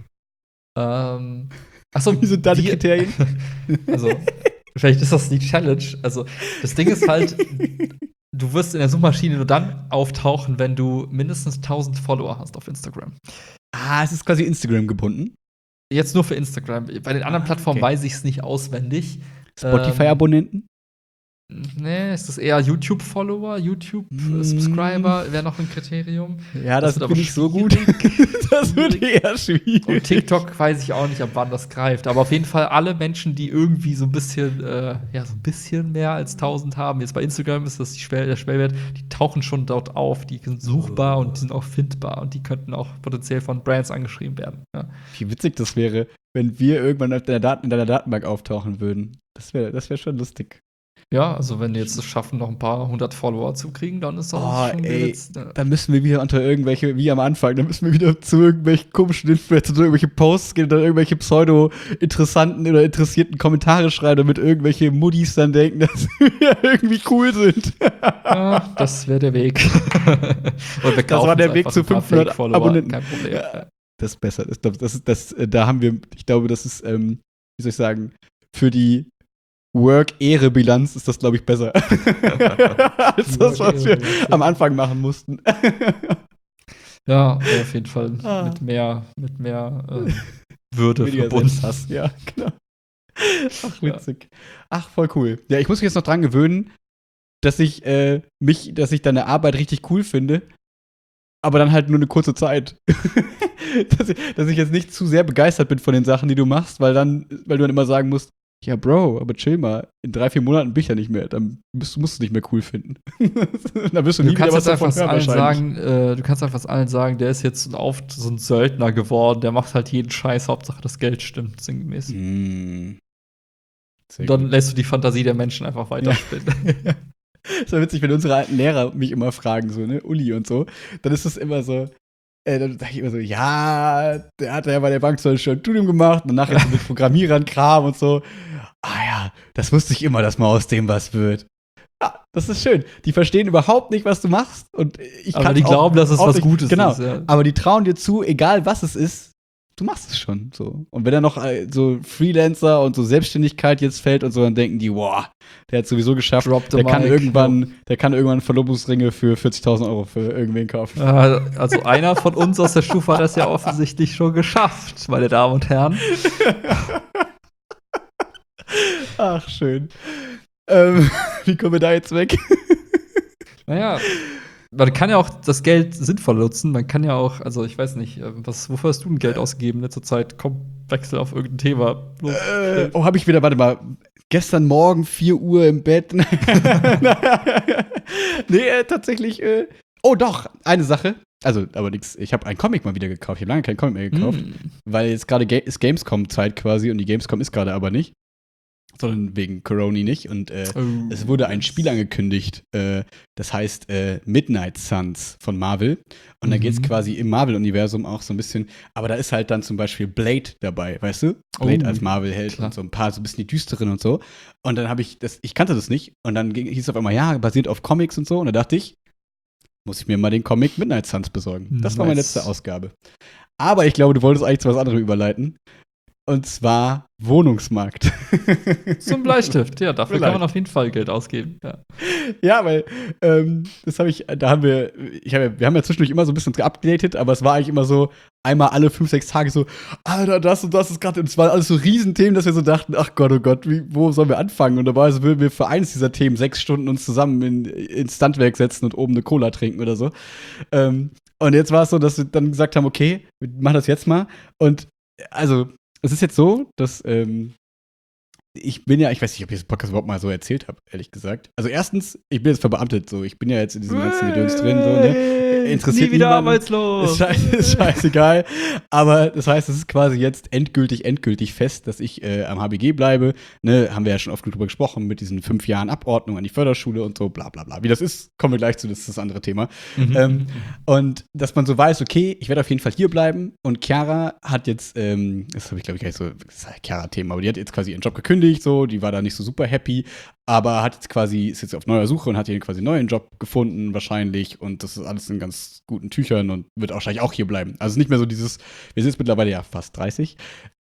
Achso, wie sind da die Kriterien? Also, vielleicht ist das die Challenge. Also, das Ding ist halt, du wirst in der Suchmaschine nur dann auftauchen, wenn du mindestens 1000 Follower hast auf Instagram. Es ist quasi Instagram gebunden. Jetzt nur für Instagram. Bei den anderen Plattformen weiß ich es nicht auswendig. Spotify-Abonnenten? Nee, ist das eher YouTube-Follower, YouTube-Subscriber wäre noch ein Kriterium. Ja, das wird nicht so gut. Das wird eher schwierig. Und TikTok weiß ich auch nicht, ab wann das greift. Aber auf jeden Fall alle Menschen, die irgendwie so ein bisschen mehr als 1000 haben. Jetzt bei Instagram ist das der Schwellwert. Die tauchen schon dort auf. Die sind suchbar und die sind auch findbar. Und die könnten auch potenziell von Brands angeschrieben werden. Ja. Wie witzig das wäre, wenn wir irgendwann in deiner Datenbank auftauchen würden. Das wär schon lustig. Ja, also wenn die jetzt es schaffen, noch ein paar 100 Follower zu kriegen, dann ist das schon dann müssen wir wieder unter irgendwelche, wie am Anfang, dann müssen wir wieder zu irgendwelchen komischen Influencern, irgendwelche Posts gehen und dann irgendwelche pseudo-interessanten oder interessierten Kommentare schreiben, damit irgendwelche Muddis dann denken, dass wir irgendwie cool sind. Ja, das wäre der Weg. Und das war der Weg zu 500 Abonnenten. Kein Problem. Ja. Das ist besser. Da haben wir, ich glaube, das ist, wie soll ich sagen, für die Work-Ehre-Bilanz ist das, glaube ich, besser. als das, was wir am Anfang machen mussten. Ja, auf jeden Fall mit mehr Würde verbunden. Ja, genau. Ach, witzig. Ja. Ach, voll cool. Ja, ich muss mich jetzt noch dran gewöhnen, dass ich deine Arbeit richtig cool finde, aber dann halt nur eine kurze Zeit. dass ich jetzt nicht zu sehr begeistert bin von den Sachen, die du machst, weil du dann immer sagen musst, ja, Bro, aber chill mal. In 3-4 Monaten bin ich ja nicht mehr. Dann musst du es nicht mehr cool finden. Dann wirst du nie wieder was davon hören. Du kannst einfach allen sagen, der ist jetzt so ein Söldner geworden. Der macht halt jeden Scheiß. Hauptsache, das Geld stimmt sinngemäß. Und dann lässt du die Fantasie der Menschen einfach weiterspinnen. Ja. Das war witzig, wenn unsere alten Lehrer mich immer fragen, so, ne, Uli und so. Dann ist das immer so, dann sag ich immer so, ja, der hat ja bei der Bank so ein Studium gemacht und nachher so mit Programmierern Kram und so. Ja, das wusste ich immer, dass mal aus dem was wird. Ja, das ist schön. Die verstehen überhaupt nicht, was du machst. Aber die glauben, dass es was Gutes ist. Genau, ja. Aber die trauen dir zu, egal was es ist, du machst es schon. So. Und wenn dann noch so Freelancer und so Selbstständigkeit jetzt fällt und so, dann denken die, wow, der hat sowieso geschafft. Der kann irgendwann Verlobungsringe für 40.000 Euro für irgendwen kaufen. Also einer von uns aus der Stufe hat das ja offensichtlich schon geschafft, meine Damen und Herren. Ach, schön. Wie kommen wir da jetzt weg? Naja, man kann ja auch das Geld sinnvoll nutzen. Man kann ja auch, also ich weiß nicht, wofür hast du denn Geld ausgegeben in letzter Zeit? Komm, wechsel auf irgendein Thema. Los, habe ich wieder, warte mal, gestern Morgen 4 Uhr im Bett. Nee, tatsächlich, oh doch, eine Sache. Also, aber nix, ich habe einen Comic mal wieder gekauft. Ich habe lange keinen Comic mehr gekauft, weil jetzt gerade ist Gamescom-Zeit quasi und die Gamescom ist gerade aber nicht. Sondern wegen Corona nicht. Und es wurde ein Spiel angekündigt, das heißt Midnight Suns von Marvel. Und da geht es quasi im Marvel-Universum auch so ein bisschen, aber da ist halt dann zum Beispiel Blade dabei, weißt du? Blade als Marvel-Held und so ein paar, so ein bisschen die düsteren und so. Und dann habe ich ich kannte das nicht. Und dann hieß es auf einmal, ja, basiert auf Comics und so. Und da dachte ich, muss ich mir mal den Comic Midnight Suns besorgen. Das war meine letzte Ausgabe. Aber ich glaube, du wolltest eigentlich zu was anderem überleiten. Und zwar Wohnungsmarkt. Zum Bleistift, ja, dafür kann man auf jeden Fall Geld ausgeben. Ja, weil das habe ich, wir haben ja zwischendurch immer so ein bisschen geupdatet, aber es war eigentlich immer so, einmal alle 5, 6 Tage so, Alter, das und das ist gerade, und es waren alles so Riesenthemen, dass wir so dachten, ach Gott, oh Gott, wo sollen wir anfangen? Und dabei würden wir für eines dieser Themen 6 Stunden uns zusammen ins Standwerk setzen und oben eine Cola trinken oder so. Und jetzt war es so, dass wir dann gesagt haben, okay, wir machen das jetzt mal. Und also es ist jetzt so, dass ich weiß nicht, ob ich das Podcast überhaupt mal so erzählt habe, ehrlich gesagt. Also erstens, ich bin jetzt verbeamtet, so. Ich bin ja jetzt in diesem ganzen Gedöns drin, so, ne? Interessiert nie wieder niemanden. arbeitslos. Ist scheißegal. Aber das heißt, es ist quasi jetzt endgültig fest, dass ich am HBG bleibe. Ne? Haben wir ja schon oft drüber gesprochen, mit diesen 5 Jahren Abordnung an die Förderschule und so, bla bla bla. Wie das ist, kommen wir gleich zu, das ist das andere Thema. Und dass man so weiß, okay, ich werde auf jeden Fall hier bleiben. Und Chiara hat jetzt, das habe ich glaube ich gar nicht so, das ist ein Chiara-Thema, aber die hat jetzt quasi ihren Job gekündigt, so, die war da nicht so super happy, aber ist jetzt auf neuer Suche und hat hier quasi einen neuen Job gefunden, wahrscheinlich. Und das ist alles in ganz guten Tüchern und wird wahrscheinlich auch hier bleiben. Also nicht mehr so dieses, wir sind jetzt mittlerweile ja fast 30.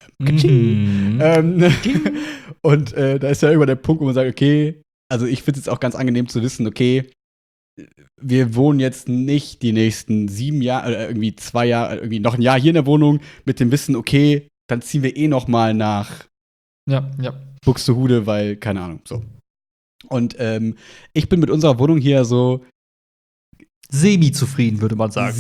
Und da ist ja irgendwann der Punkt, wo man sagt, okay, also ich finde es jetzt auch ganz angenehm zu wissen, okay, wir wohnen jetzt nicht die nächsten 7 Jahre, irgendwie 2 Jahre, irgendwie noch ein Jahr hier in der Wohnung mit dem Wissen, okay, dann ziehen wir noch mal nach Buxtehude, weil, keine Ahnung, so. Und ich bin mit unserer Wohnung hier so semi-zufrieden, würde man sagen.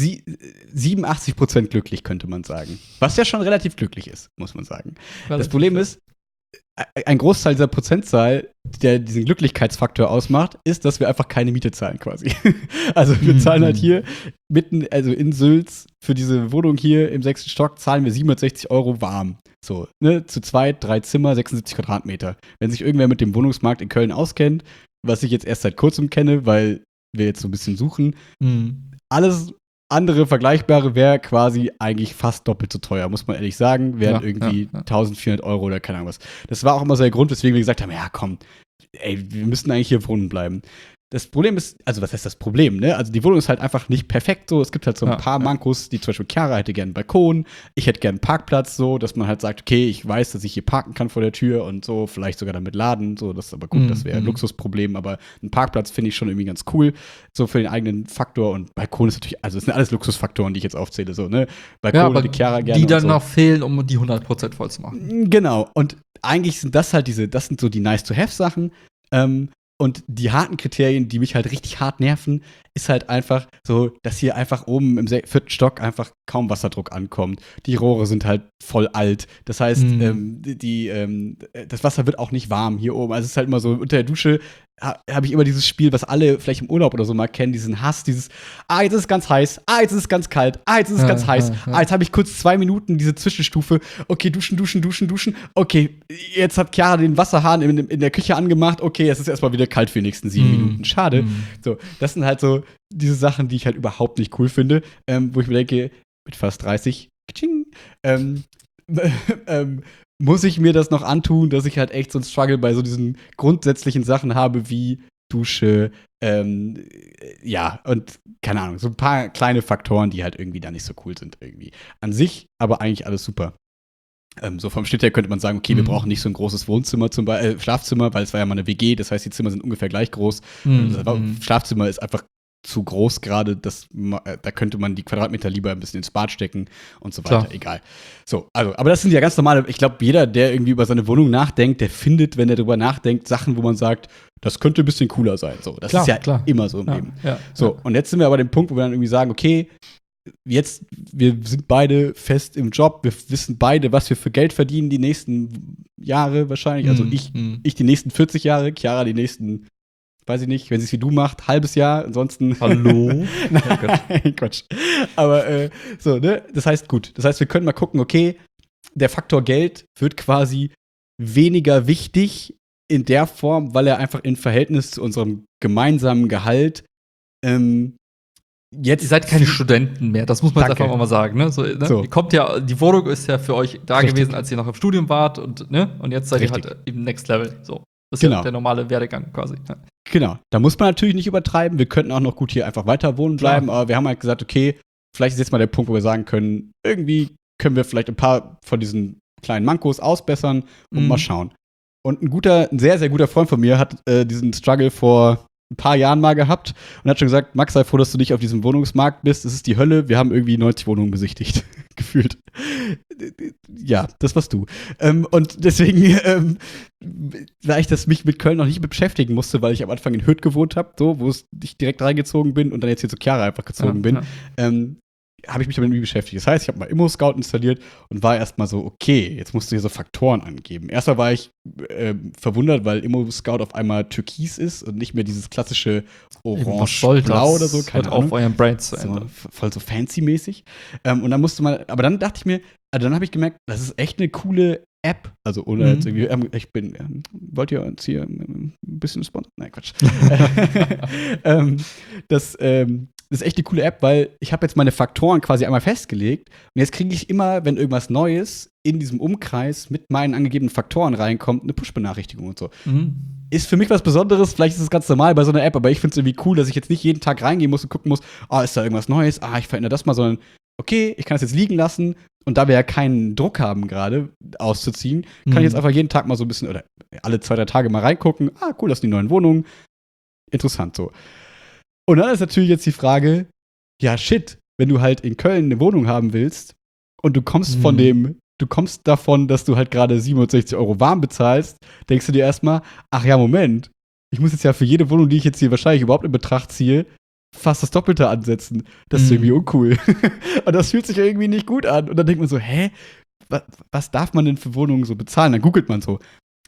87% glücklich, könnte man sagen. Was ja schon relativ glücklich ist, muss man sagen. Das Problem ist, ein Großteil dieser Prozentzahl, der diesen Glücklichkeitsfaktor ausmacht, ist, dass wir einfach keine Miete zahlen quasi. Also wir zahlen halt hier mitten, also in Sülz, für diese Wohnung hier im 6. Stock zahlen wir 760 € warm. So, ne, zu zweit, 3 Zimmer, 76 Quadratmeter. Wenn sich irgendwer mit dem Wohnungsmarkt in Köln auskennt, was ich jetzt erst seit kurzem kenne, weil wir jetzt so ein bisschen suchen, alles andere Vergleichbare wäre quasi eigentlich fast doppelt so teuer, muss man ehrlich sagen. Wären irgendwie 1400 € oder keine Ahnung was. Das war auch immer so der Grund, weswegen wir gesagt haben, ja komm, ey, wir müssten eigentlich hier wohnen bleiben. Das Problem ist, also was heißt das Problem, ne? Also die Wohnung ist halt einfach nicht perfekt so. Es gibt halt so ein paar Mankos, die zum Beispiel Chiara hätte gerne einen Balkon, ich hätte gerne einen Parkplatz so, dass man halt sagt, okay, ich weiß, dass ich hier parken kann vor der Tür und so, vielleicht sogar damit laden, so, das ist aber gut, das wäre ein Luxusproblem, aber ein Parkplatz finde ich schon irgendwie ganz cool, so für den eigenen Faktor und Balkon ist natürlich, also es sind alles Luxusfaktoren, die ich jetzt aufzähle, so, ne? Balkon hätte Chiara gerne. Die dann noch fehlen, um die 100% voll zu machen. Genau, und eigentlich sind das halt das sind so die Nice-to-have-Sachen, und die harten Kriterien, die mich halt richtig hart nerven, ist halt einfach so, dass hier einfach oben im 4. Stock einfach kaum Wasserdruck ankommt. Die Rohre sind halt voll alt. Das heißt, das Wasser wird auch nicht warm hier oben. Also es ist halt immer so, unter der Dusche habe ich immer dieses Spiel, was alle vielleicht im Urlaub oder so mal kennen, diesen Hass, jetzt ist es ganz heiß, jetzt ist es ganz kalt, jetzt ist es ganz heiß, jetzt habe ich kurz 2 Minuten diese Zwischenstufe, okay, duschen, okay, jetzt hat Chiara den Wasserhahn in der Küche angemacht, okay, es ist erstmal wieder kalt für die nächsten 7 Minuten, schade. So, das sind halt so diese Sachen, die ich halt überhaupt nicht cool finde, wo ich mir denke, mit fast 30, muss ich mir das noch antun, dass ich halt echt so einen Struggle bei so diesen grundsätzlichen Sachen habe wie Dusche, und keine Ahnung, so ein paar kleine Faktoren, die halt irgendwie da nicht so cool sind irgendwie. An sich aber eigentlich alles super. So vom Schnitt her könnte man sagen, okay, wir brauchen nicht so ein großes Wohnzimmer, Schlafzimmer, weil es war ja mal eine WG, das heißt, die Zimmer sind ungefähr gleich groß. Das Schlafzimmer ist einfach zu groß gerade, da könnte man die Quadratmeter lieber ein bisschen ins Bad stecken und so weiter. Klar. Egal. So, also, aber das sind ja ganz normale, ich glaube, jeder, der irgendwie über seine Wohnung nachdenkt, der findet, wenn er darüber nachdenkt, Sachen, wo man sagt, das könnte ein bisschen cooler sein. So, das ist ja immer so im Leben. Ja, so, und jetzt sind wir aber an dem Punkt, wo wir dann irgendwie sagen, okay, jetzt, wir sind beide fest im Job, wir wissen beide, was wir für Geld verdienen die nächsten Jahre wahrscheinlich. Also ich die nächsten 40 Jahre, Chiara die nächsten, weiß ich nicht, wenn sie es wie du macht, halbes Jahr, ansonsten. Hallo? Nein, Quatsch. Aber so, ne? Das heißt, gut. Das heißt, wir können mal gucken, okay, der Faktor Geld wird quasi weniger wichtig in der Form, weil er einfach im Verhältnis zu unserem gemeinsamen Gehalt jetzt. Ihr seid keine Studenten mehr, das muss man jetzt einfach mal sagen. Ne? So. Ihr kommt ja, die Wohnung ist ja für euch da gewesen, als ihr noch im Studium wart und jetzt seid ihr halt im Next Level. So. Das ist ja der normale Werdegang quasi. Ja. Genau. Da muss man natürlich nicht übertreiben. Wir könnten auch noch gut hier einfach weiter wohnen bleiben, aber wir haben halt gesagt, okay, vielleicht ist jetzt mal der Punkt, wo wir sagen können, irgendwie können wir vielleicht ein paar von diesen kleinen Mankos ausbessern und mal schauen. Und ein sehr, sehr guter Freund von mir hat diesen Struggle vor ein paar Jahren mal gehabt und hat schon gesagt, Max, sei froh, dass du nicht auf diesem Wohnungsmarkt bist. Es ist die Hölle. Wir haben irgendwie 90 Wohnungen besichtigt. Gefühlt. Ja, das warst du. Und deswegen, da ich mich mit Köln noch nicht beschäftigen musste, weil ich am Anfang in Hürth gewohnt habe, so, wo ich direkt reingezogen bin und dann jetzt hier zu Chiara einfach gezogen bin, habe ich mich damit nie beschäftigt. Das heißt, ich habe mal Immo-Scout installiert und war erstmal so, okay, jetzt musst du hier so Faktoren angeben. Erstmal war ich verwundert, weil Immo-Scout auf einmal türkis ist und nicht mehr dieses klassische orange-blau oder so. Keine Ahnung. Auf euren Brains zu ändern. So, voll so fancy-mäßig. Und dann musste man, aber dann dachte ich mir, dann habe ich gemerkt, das ist echt eine coole App. Also, ohne jetzt irgendwie, wollt ihr uns hier ein bisschen sponsern? Nein, Quatsch. Das ist echt eine coole App, weil ich habe jetzt meine Faktoren quasi einmal festgelegt und jetzt kriege ich immer, wenn irgendwas Neues in diesem Umkreis mit meinen angegebenen Faktoren reinkommt, eine Push-Benachrichtigung und so. Ist für mich was Besonderes, vielleicht ist es ganz normal bei so einer App, aber ich finde es irgendwie cool, dass ich jetzt nicht jeden Tag reingehen muss und gucken muss, ist da irgendwas Neues, ich verändere das mal, sondern okay, ich kann es jetzt liegen lassen und da wir ja keinen Druck haben gerade auszuziehen, kann ich jetzt einfach jeden Tag mal so ein bisschen oder alle 2-3 Tage mal reingucken, cool, das sind die neuen Wohnungen, interessant so. Und dann ist natürlich jetzt die Frage, ja shit, wenn du halt in Köln eine Wohnung haben willst und du kommst davon, dass du halt gerade 67 € warm bezahlst, denkst du dir erstmal, ach ja, Moment, ich muss jetzt ja für jede Wohnung, die ich jetzt hier wahrscheinlich überhaupt in Betracht ziehe, fast das Doppelte ansetzen. Das ist irgendwie uncool. Und das fühlt sich irgendwie nicht gut an. Und dann denkt man so, was darf man denn für Wohnungen so bezahlen? Dann googelt man so,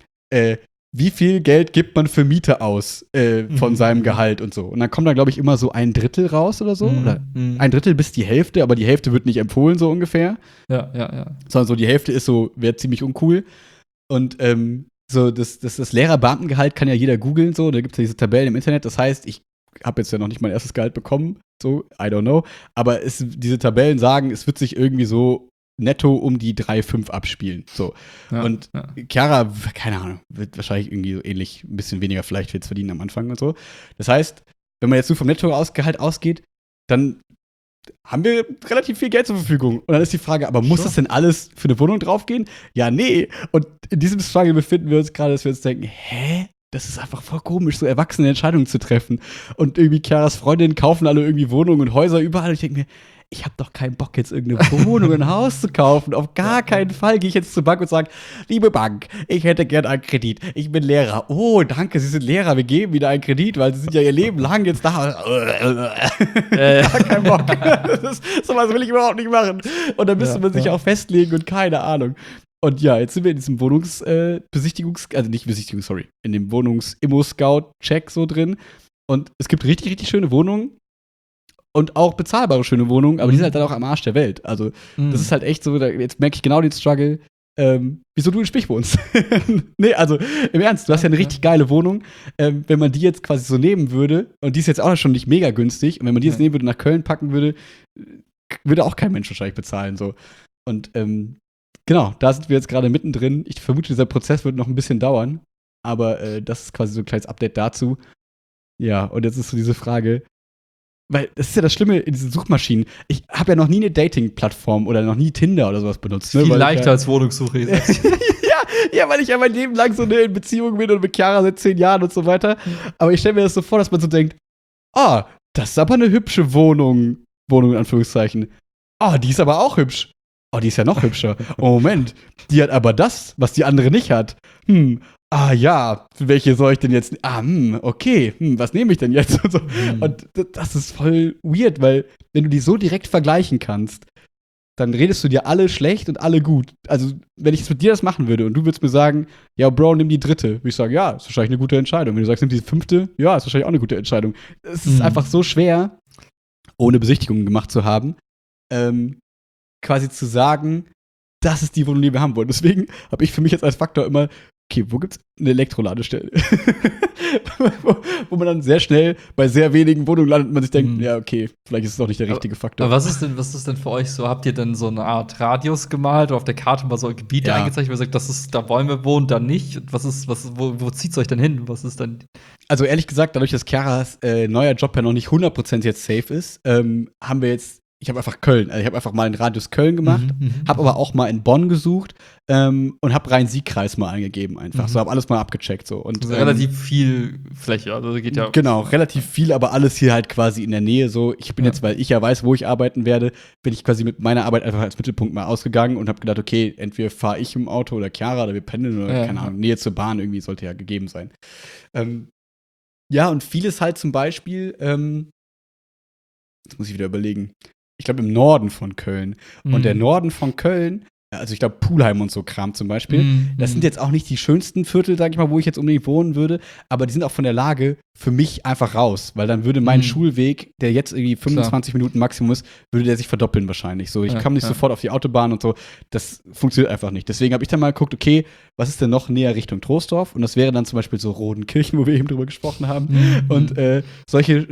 wie viel Geld gibt man für Miete aus von seinem Gehalt und so. Und dann kommt da, glaube ich, immer so 1/3 raus oder so. Oder 1/3 bis die Hälfte, aber die Hälfte wird nicht empfohlen, so ungefähr. Ja. Sondern so die Hälfte ist so, wäre ziemlich uncool. Und so das Lehrerbeamtengehalt kann ja jeder googeln, so. Da gibt es ja diese Tabellen im Internet. Das heißt, ich habe jetzt ja noch nicht mein erstes Gehalt bekommen, so, I don't know. Aber diese Tabellen sagen, es wird sich irgendwie so netto um die 3,5 abspielen. So. Und Chiara, keine Ahnung, wird wahrscheinlich irgendwie so ähnlich, ein bisschen weniger vielleicht jetzt verdienen am Anfang und so. Das heißt, wenn man jetzt nur vom Nettogehalt ausgeht, dann haben wir relativ viel Geld zur Verfügung. Und dann ist die Frage, aber muss das denn alles für eine Wohnung draufgehen? Ja, nee. Und in diesem Struggle befinden wir uns gerade, dass wir uns denken, das ist einfach voll komisch, so erwachsene Entscheidungen zu treffen. Und irgendwie Chiaras Freundinnen kaufen alle irgendwie Wohnungen und Häuser überall. Und ich denke mir, ich habe doch keinen Bock, jetzt irgendeine Wohnung, ein Haus zu kaufen. Auf gar keinen Fall gehe ich jetzt zur Bank und sage, liebe Bank, ich hätte gern einen Kredit. Ich bin Lehrer. Oh, danke, Sie sind Lehrer. Wir geben wieder einen Kredit, weil Sie sind ja Ihr Leben lang jetzt da. Gar keinen Bock. Sowas will ich überhaupt nicht machen. Und dann müsste man sich auch festlegen und keine Ahnung. Und ja, jetzt sind wir in diesem in dem Wohnungs-Immo-Scout-Check so drin. Und es gibt richtig, richtig schöne Wohnungen. Und auch bezahlbare schöne Wohnungen, aber die sind halt dann auch am Arsch der Welt. Also, das ist halt echt so, jetzt merke ich genau den Struggle, wieso du in Spich wohnst. Nee, also, im Ernst, du hast ja eine richtig geile Wohnung. Wenn man die jetzt quasi so nehmen würde, und die ist jetzt auch schon nicht mega günstig, und wenn man die jetzt nehmen würde, nach Köln packen würde, würde auch kein Mensch wahrscheinlich bezahlen, so. Und, genau, da sind wir jetzt gerade mittendrin. Ich vermute, dieser Prozess wird noch ein bisschen dauern, aber das ist quasi so ein kleines Update dazu. Ja, und jetzt ist so diese Frage, weil das ist ja das Schlimme in diesen Suchmaschinen. Ich habe ja noch nie eine Dating-Plattform oder noch nie Tinder oder sowas benutzt. Viel leichter als Wohnungssuche. ja, weil ich ja mein Leben lang so in Beziehung bin und mit Chiara seit 10 Jahren und so weiter. Aber ich stelle mir das so vor, dass man so denkt, das ist aber eine hübsche Wohnung. Wohnung in Anführungszeichen. Oh, die ist aber auch hübsch. Oh, die ist ja noch hübscher. Oh, Moment, die hat aber das, was die andere nicht hat. Ja, welche soll ich denn jetzt? Okay, was nehme ich denn jetzt? Und, so. Und das ist voll weird, weil wenn du die so direkt vergleichen kannst, dann redest du dir alle schlecht und alle gut. Also, wenn ich jetzt mit dir das machen würde und du würdest mir sagen, ja, Bro, nimm die dritte, würde ich sagen, ja, ist wahrscheinlich eine gute Entscheidung. Wenn du sagst, nimm die fünfte, ja, ist wahrscheinlich auch eine gute Entscheidung. Es ist einfach so schwer, ohne Besichtigungen gemacht zu haben, quasi zu sagen, das ist die Wohnung, die wir haben wollen. Deswegen habe ich für mich jetzt als Faktor immer, okay, wo gibt's eine Elektroladestelle? wo man dann sehr schnell bei sehr wenigen Wohnungen landet und man sich denkt, ja, okay, vielleicht ist es doch nicht der richtige Faktor. Aber was ist denn für euch so? Habt ihr denn so eine Art Radius gemalt oder auf der Karte mal so Gebiete eingezeichnet, wo ihr sagt, da wollen wir wohnen, da nicht? Und wo zieht es euch denn hin? Was ist denn? Also ehrlich gesagt, dadurch, dass Chiaras neuer Job ja noch nicht 100% jetzt safe ist, haben wir jetzt ich habe einfach Köln, also ich habe einfach mal einen Radius Köln gemacht, habe aber auch mal in Bonn gesucht und habe Rhein-Sieg-Kreis mal eingegeben einfach. So habe alles mal abgecheckt so. Und also relativ viel Fläche, also geht ja. Genau, relativ viel, aber alles hier halt quasi in der Nähe so. Ich bin jetzt, weil ich ja weiß, wo ich arbeiten werde, bin ich quasi mit meiner Arbeit einfach als Mittelpunkt mal ausgegangen und habe gedacht, okay, entweder fahre ich im Auto oder Chiara oder wir pendeln oder keine Ahnung, Nähe zur Bahn irgendwie sollte ja gegeben sein. Ja, und vieles halt zum Beispiel, jetzt muss ich wieder überlegen, ich glaube im Norden von Köln. Und der Norden von Köln, also ich glaube Pulheim und so Kram zum Beispiel, das sind jetzt auch nicht die schönsten Viertel, sag ich mal, wo ich jetzt unbedingt wohnen würde, aber die sind auch von der Lage für mich einfach raus, weil dann würde mein Schulweg, der jetzt irgendwie 25 Minuten Maximum ist, würde der sich verdoppeln wahrscheinlich. So, ich komme nicht sofort auf die Autobahn und so, das funktioniert einfach nicht. Deswegen habe ich dann mal geguckt, okay, was ist denn noch näher Richtung Troisdorf? Und das wäre dann zum Beispiel so Rodenkirchen, wo wir eben drüber gesprochen haben. Und solche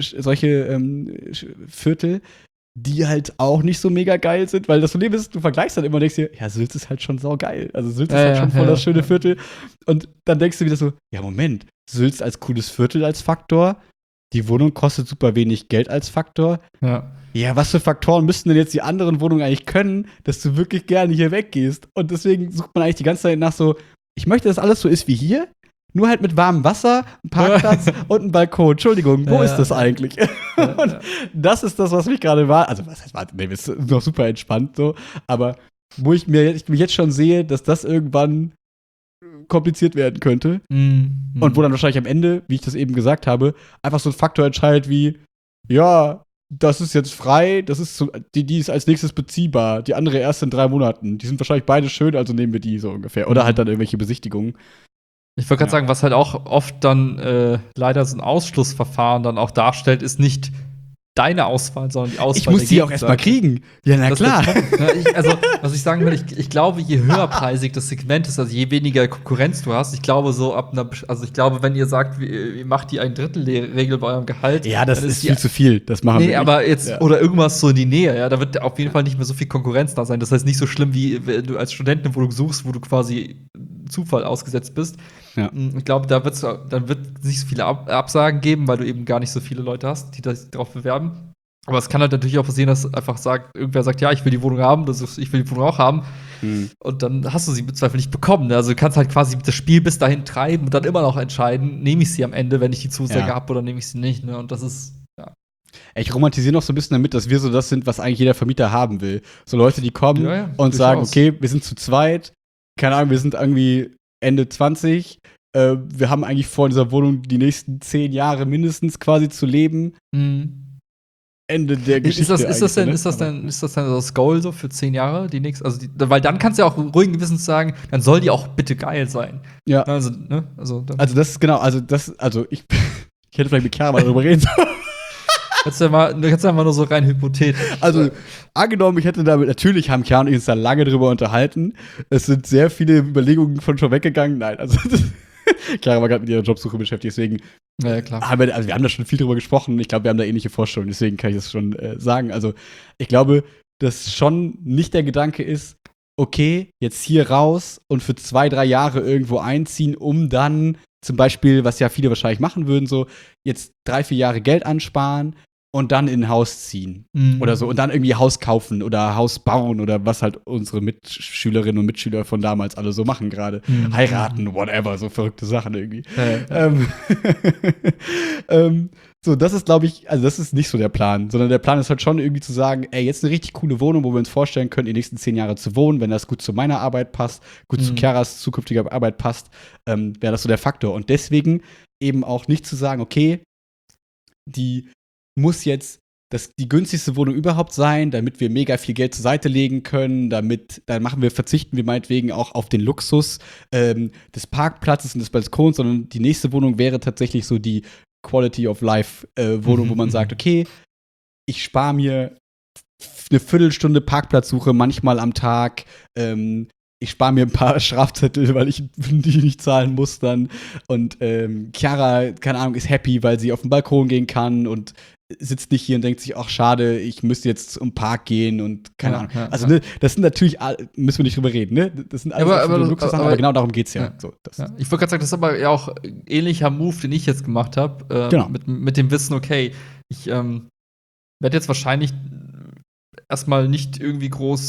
Viertel, die halt auch nicht so mega geil sind, weil das Problem ist, du vergleichst dann immer und denkst dir, ja, Sülz ist halt schon saugeil. Also Sülz ist halt schon voll das schöne Viertel. Und dann denkst du wieder so, ja, Moment, Sülz als cooles Viertel als Faktor, die Wohnung kostet super wenig Geld als Faktor. Ja, was für Faktoren müssten denn jetzt die anderen Wohnungen eigentlich können, dass du wirklich gerne hier weggehst? Und deswegen sucht man eigentlich die ganze Zeit nach so, ich möchte, dass alles so ist wie hier, nur halt mit warmem Wasser, einem Parkplatz und einem Balkon. Entschuldigung, wo ist das eigentlich? Und das ist das, was mich gerade war. Also, was heißt, warte, nee, ist noch super entspannt so. Aber wo ich mich jetzt schon sehe, dass das irgendwann kompliziert werden könnte. Und wo dann wahrscheinlich am Ende, wie ich das eben gesagt habe, einfach so ein Faktor entscheidet wie, ja, das ist jetzt frei, das ist die ist als nächstes beziehbar. Die andere erst in 3 Monaten. Die sind wahrscheinlich beide schön, also nehmen wir die so ungefähr. Oder halt dann irgendwelche Besichtigungen. Ich wollte gerade sagen, was halt auch oft dann leider so ein Ausschlussverfahren dann auch darstellt, ist nicht deine Auswahl, sondern die Auswahl ich muss die auch erstmal kriegen. Ja, na klar. Also, was ich sagen will, ich glaube, je höherpreisig das Segment ist, also je weniger Konkurrenz du hast, ich glaube, so also ich glaube, wenn ihr sagt, ihr macht die 1/3-Regel bei eurem Gehalt. Ja, das ist viel zu viel. Das machen wir nicht. Aber jetzt, oder irgendwas so in die Nähe, ja, da wird auf jeden Fall nicht mehr so viel Konkurrenz da sein. Das heißt, nicht so schlimm, wie wenn du als Student eine Wohnung suchst, wo du quasi Zufall ausgesetzt bist. Ja. Ich glaube, dann wird es nicht so viele Absagen geben, weil du eben gar nicht so viele Leute hast, die sich darauf bewerben. Aber es kann halt natürlich auch passieren, dass einfach irgendwer sagt, ja, ich will die Wohnung haben, ich will die Wohnung auch haben. Und dann hast du sie im Zweifel nicht bekommen. Ne? Also du kannst halt quasi das Spiel bis dahin treiben und dann immer noch entscheiden, nehme ich sie am Ende, wenn ich die Zusage habe, oder nehme ich sie nicht. Ne? Und das ist, Ich romantisiere noch so ein bisschen damit, dass wir so das sind, was eigentlich jeder Vermieter haben will. So Leute, die kommen und sagen, okay, wir sind zu zweit, keine Ahnung, wir sind irgendwie Ende 20, wir haben eigentlich vor, in dieser Wohnung die nächsten 10 Jahre mindestens quasi zu leben. Ende der Geschichte. Ist das denn das Goal so für 10 Jahre? Weil dann kannst du ja auch ruhigen Gewissens sagen, dann soll die auch bitte geil sein. Ja. Also das ist genau, ich hätte vielleicht mit Chiara mal darüber reden sollen. Du kannst ja mal nur so rein hypothetisch. Also, angenommen, ich hätte damit, natürlich haben Chiara und ich uns da lange drüber unterhalten. Es sind sehr viele Überlegungen von schon weggegangen. Nein, also Chiara war gerade mit ihrer Jobsuche beschäftigt, deswegen klar. wir haben da schon viel drüber gesprochen. Ich glaube, wir haben da ähnliche Vorstellungen, deswegen kann ich das schon sagen. Also, ich glaube, dass schon nicht der Gedanke ist, okay, jetzt hier raus und für 2-3 Jahre irgendwo einziehen, um dann zum Beispiel, was ja viele wahrscheinlich machen würden, so jetzt 3-4 Jahre Geld ansparen und dann in ein Haus ziehen oder so und dann irgendwie Haus kaufen oder Haus bauen oder was halt unsere Mitschülerinnen und Mitschüler von damals alle so machen gerade. Heiraten, whatever, so verrückte Sachen irgendwie. So, das ist, glaube ich, also das ist nicht so der Plan, sondern der Plan ist halt schon irgendwie zu sagen, ey, jetzt eine richtig coole Wohnung, wo wir uns vorstellen können, die nächsten 10 Jahre zu wohnen, wenn das gut zu meiner Arbeit passt, gut zu Chiaras zukünftiger Arbeit passt, wäre das so der Faktor. Und deswegen eben auch nicht zu sagen, okay, die muss jetzt die günstigste Wohnung überhaupt sein, damit wir mega viel Geld zur Seite legen können, verzichten wir meinetwegen auch auf den Luxus des Parkplatzes und des Balkons, sondern die nächste Wohnung wäre tatsächlich so die Quality of Life Wohnung, wo man sagt, okay, ich spare mir eine Viertelstunde Parkplatzsuche manchmal am Tag, ich spare mir ein paar Strafzettel, weil ich die nicht zahlen muss dann. Und Chiara, keine Ahnung, ist happy, weil sie auf den Balkon gehen kann und sitzt nicht hier und denkt sich, ach schade, ich müsste jetzt um den Park gehen und keine Ahnung. Also, ne, das sind natürlich, müssen wir nicht drüber reden, ne? Das sind alles absolute Luxussachen, aber genau darum geht's ja. So, ich wollte gerade sagen, das ist aber ja auch ein ähnlicher Move, den ich jetzt gemacht habe. Genau. Mit dem Wissen, okay, ich werde jetzt wahrscheinlich erstmal nicht irgendwie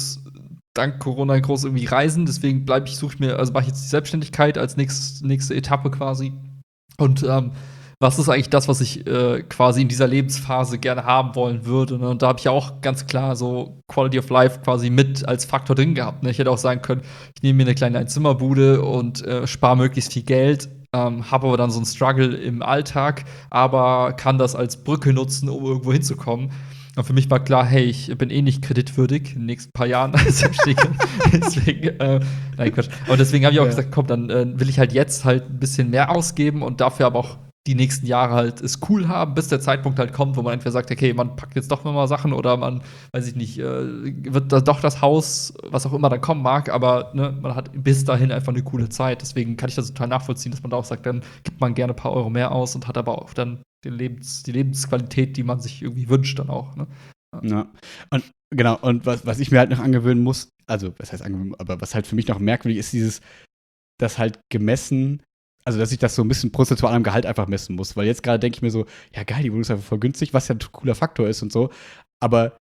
dank Corona groß irgendwie reisen, deswegen mache ich jetzt die Selbstständigkeit als nächste Etappe quasi. Und was ist eigentlich das, was ich quasi in dieser Lebensphase gerne haben wollen würde? Ne? Und da habe ich ja auch ganz klar so Quality of Life quasi mit als Faktor drin gehabt. Ne? Ich hätte auch sagen können, ich nehme mir eine kleine Einzimmerbude und spare möglichst viel Geld, habe aber dann so einen Struggle im Alltag, aber kann das als Brücke nutzen, um irgendwo hinzukommen. Und für mich war klar, hey, ich bin eh nicht kreditwürdig in den nächsten paar Jahren als Selbstständiger. Deswegen, nein, Quatsch. Und deswegen habe ich auch gesagt, komm, dann will ich halt jetzt halt ein bisschen mehr ausgeben und dafür aber auch die nächsten Jahre halt es cool haben, bis der Zeitpunkt halt kommt, wo man entweder sagt, okay, man packt jetzt doch noch mal Sachen oder man, weiß ich nicht, wird da doch das Haus, was auch immer da kommen mag, aber ne, man hat bis dahin einfach eine coole Zeit. Deswegen kann ich das total nachvollziehen, dass man da auch sagt, dann gibt man gerne ein paar Euro mehr aus und hat aber auch dann die Lebensqualität, die man sich irgendwie wünscht, dann auch. Ne? Ja. Und genau, und was ich mir halt noch angewöhnen muss, also was heißt angewöhnen, aber was halt für mich noch merkwürdig ist, das halt gemessen, also dass ich das so ein bisschen prozentual am Gehalt einfach messen muss. Weil jetzt gerade denke ich mir so, ja geil, die Wohnung ist einfach voll günstig, was ja ein cooler Faktor ist und so. Aber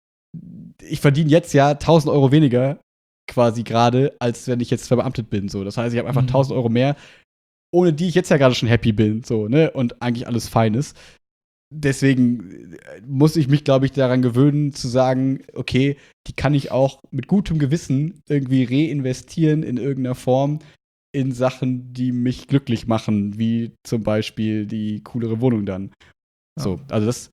ich verdiene jetzt ja 1.000 Euro weniger quasi gerade, als wenn ich jetzt verbeamtet bin. So. Das heißt, ich habe einfach 1.000 Euro mehr, ohne die ich jetzt ja gerade schon happy bin. So, ne? Und eigentlich alles fein ist. Deswegen muss ich mich, glaube ich, daran gewöhnen, zu sagen, okay, die kann ich auch mit gutem Gewissen irgendwie reinvestieren in irgendeiner Form in Sachen, die mich glücklich machen, wie zum Beispiel die coolere Wohnung dann. Ja. So, also das,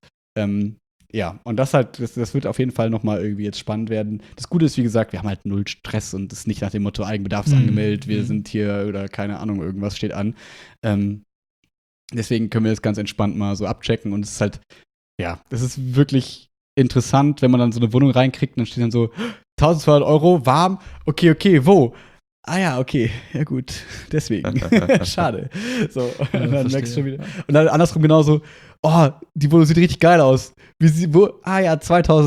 ja, und das wird auf jeden Fall noch mal irgendwie jetzt spannend werden. Das Gute ist, wie gesagt, wir haben halt null Stress und das ist nicht nach dem Motto Eigenbedarf ist angemeldet, wir sind hier oder keine Ahnung, irgendwas steht an. Deswegen können wir das ganz entspannt mal so abchecken und es ist halt, ja, das ist wirklich interessant, wenn man dann so eine Wohnung reinkriegt und dann steht dann so 1.200 Euro, warm, okay, wo? Ah ja, okay, ja gut, deswegen. Schade. So, und dann merkst du schon wieder. Und dann andersrum genauso, oh, die Wohnung sieht richtig geil aus. Ah ja,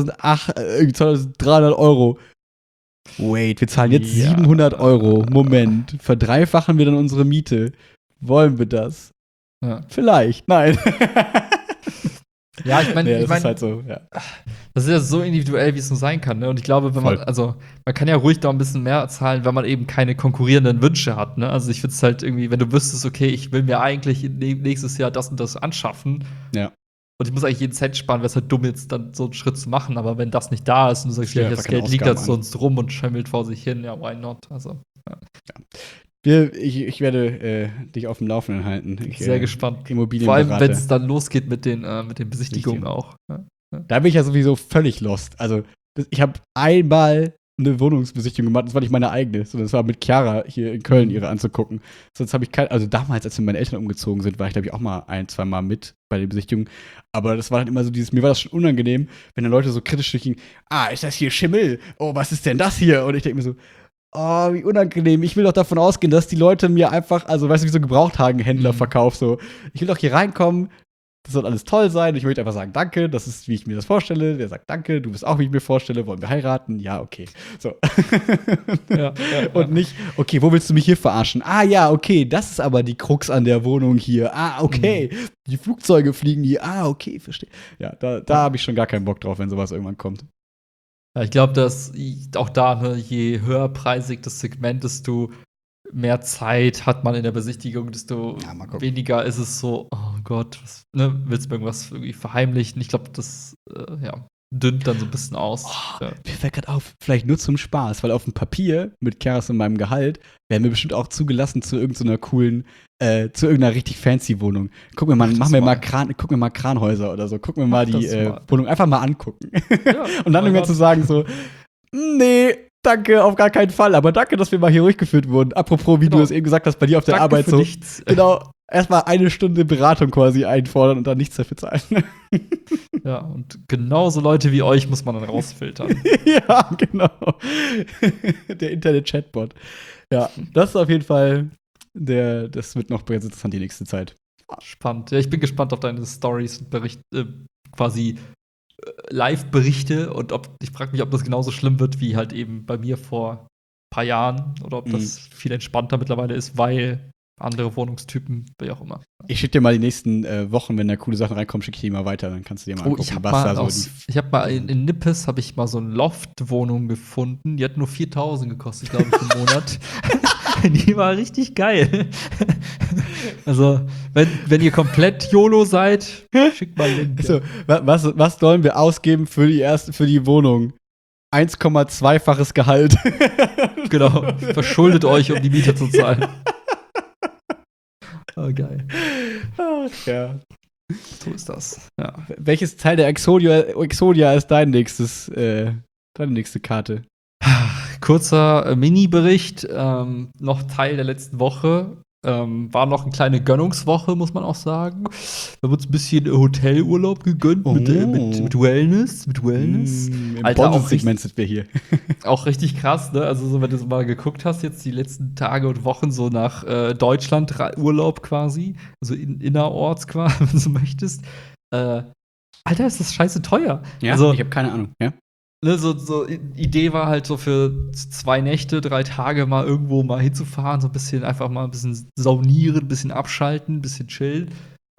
2.300 Euro. Wait, wir zahlen jetzt 700 Euro. Moment, verdreifachen wir dann unsere Miete. Wollen wir das? Ja. Vielleicht, nein. Ja, ich meine, ist halt so, ja. Das ist ja so individuell, wie es nur sein kann, ne? Und ich glaube, man kann ja ruhig da ein bisschen mehr zahlen, wenn man eben keine konkurrierenden Wünsche hat, ne? Also ich finde es halt irgendwie, wenn du wüsstest, okay, ich will mir eigentlich nächstes Jahr das und das anschaffen. Ja. Und ich muss eigentlich jeden Cent sparen, wäre es halt dumm, jetzt dann so einen Schritt zu machen. Aber wenn das nicht da ist und du sagst, ja, das Geld liegt da sonst rum und schimmelt vor sich hin, ja, why not? Also, ja. Ich werde dich auf dem Laufenden halten. Sehr gespannt. Vor allem, wenn es dann losgeht mit den Besichtigungen auch. Ja. Da bin ich ja sowieso völlig lost. Also, ich habe einmal eine Wohnungsbesichtigung gemacht, das war nicht meine eigene, sondern das war mit Chiara hier in Köln, ihre anzugucken. Sonst habe ich also damals, als wir meine Eltern umgezogen sind, war ich, glaube ich, auch mal 1-2 Mal mit bei den Besichtigungen. Aber das war dann immer so mir war das schon unangenehm, wenn dann Leute so kritisch durchgingen, ist das hier Schimmel? Oh, was ist denn das hier? Und ich denke mir so, oh, wie unangenehm. Ich will doch davon ausgehen, dass die Leute mir einfach, also weißt du, wie so Gebrauchtwagenhändler verkauft, so. Ich will doch hier reinkommen, das soll alles toll sein. Ich möchte einfach sagen, danke, das ist, wie ich mir das vorstelle. Der sagt, danke, du bist auch, wie ich mir vorstelle. Wollen wir heiraten? Ja, okay. So. Ja. Und nicht, okay, wo willst du mich hier verarschen? Ah, ja, okay, das ist aber die Krux an der Wohnung hier. Ah, okay, die Flugzeuge fliegen hier. Ah, okay, verstehe. Ja, da habe ich schon gar keinen Bock drauf, wenn sowas irgendwann kommt. Ja, ich glaube, dass auch da, ne, je höherpreisig das Segment, desto mehr Zeit hat man in der Besichtigung, desto weniger ist es so, oh Gott, willst du irgendwas irgendwie verheimlichen? Ich glaube, das dünnt dann so ein bisschen aus. Mir fällt gerade auf, vielleicht nur zum Spaß, weil auf dem Papier mit Keras und meinem Gehalt wären wir bestimmt auch zugelassen zu irgendeiner coolen, zu irgendeiner richtig fancy Wohnung. Guck mir mal, guck mir mal Kranhäuser oder so. Guck mir mal die Wohnung einfach mal angucken. Ja, und dann irgendwann zu sagen so, nee, danke, auf gar keinen Fall, aber danke, dass wir mal hier durchgeführt wurden. Apropos, wie du es eben gesagt hast, bei dir auf der danke Arbeit für so. nichts. Genau, erstmal 1 Stunde Beratung quasi einfordern und dann nichts dafür zahlen. Ja, und genauso Leute wie euch muss man dann rausfiltern. Ja, genau. Der Internet-Chatbot. Ja, das ist auf jeden Fall das wird noch ganz interessant die nächste Zeit. Spannend. Ja, ich bin gespannt auf deine Stories und quasi Live-Berichte und ich frage mich, ob das genauso schlimm wird wie halt eben bei mir vor ein paar Jahren oder ob das viel entspannter mittlerweile ist, weil andere Wohnungstypen, wie auch immer. Ich schicke dir mal die nächsten Wochen, wenn da coole Sachen reinkommen, schicke ich die mal weiter, dann kannst du dir mal angucken, ich habe mal in Nippes habe ich mal so eine Loft-Wohnung gefunden, die hat nur 4.000 gekostet, glaube ich, im Monat. Die war richtig geil. Also, wenn ihr komplett YOLO seid, schickt mal Link. Also, was sollen wir ausgeben für die Wohnung? 1,2-faches Gehalt. Genau, verschuldet euch, um die Miete zu zahlen. Oh, geil. Ach, ja. So ist das. Ja. Welches Teil der Exodia ist deine nächste Karte? Kurzer Mini-Bericht, noch Teil der letzten Woche. War noch eine kleine Gönnungswoche, muss man auch sagen. Wir haben uns ein bisschen Hotelurlaub gegönnt mit Wellness. Im Alter, Bonus-Segment sind wir hier. Auch richtig krass, ne? Also, so, wenn du so mal geguckt hast, jetzt die letzten Tage und Wochen so nach Deutschland Urlaub quasi, also innerorts quasi, wenn du so möchtest. Alter, ist das scheiße teuer. Ja, also, ich habe keine Ahnung, ja. Ne, so Idee war halt so für 2 Nächte, 3 Tage mal irgendwo mal hinzufahren, so ein bisschen einfach mal ein bisschen saunieren, ein bisschen abschalten, ein bisschen chillen.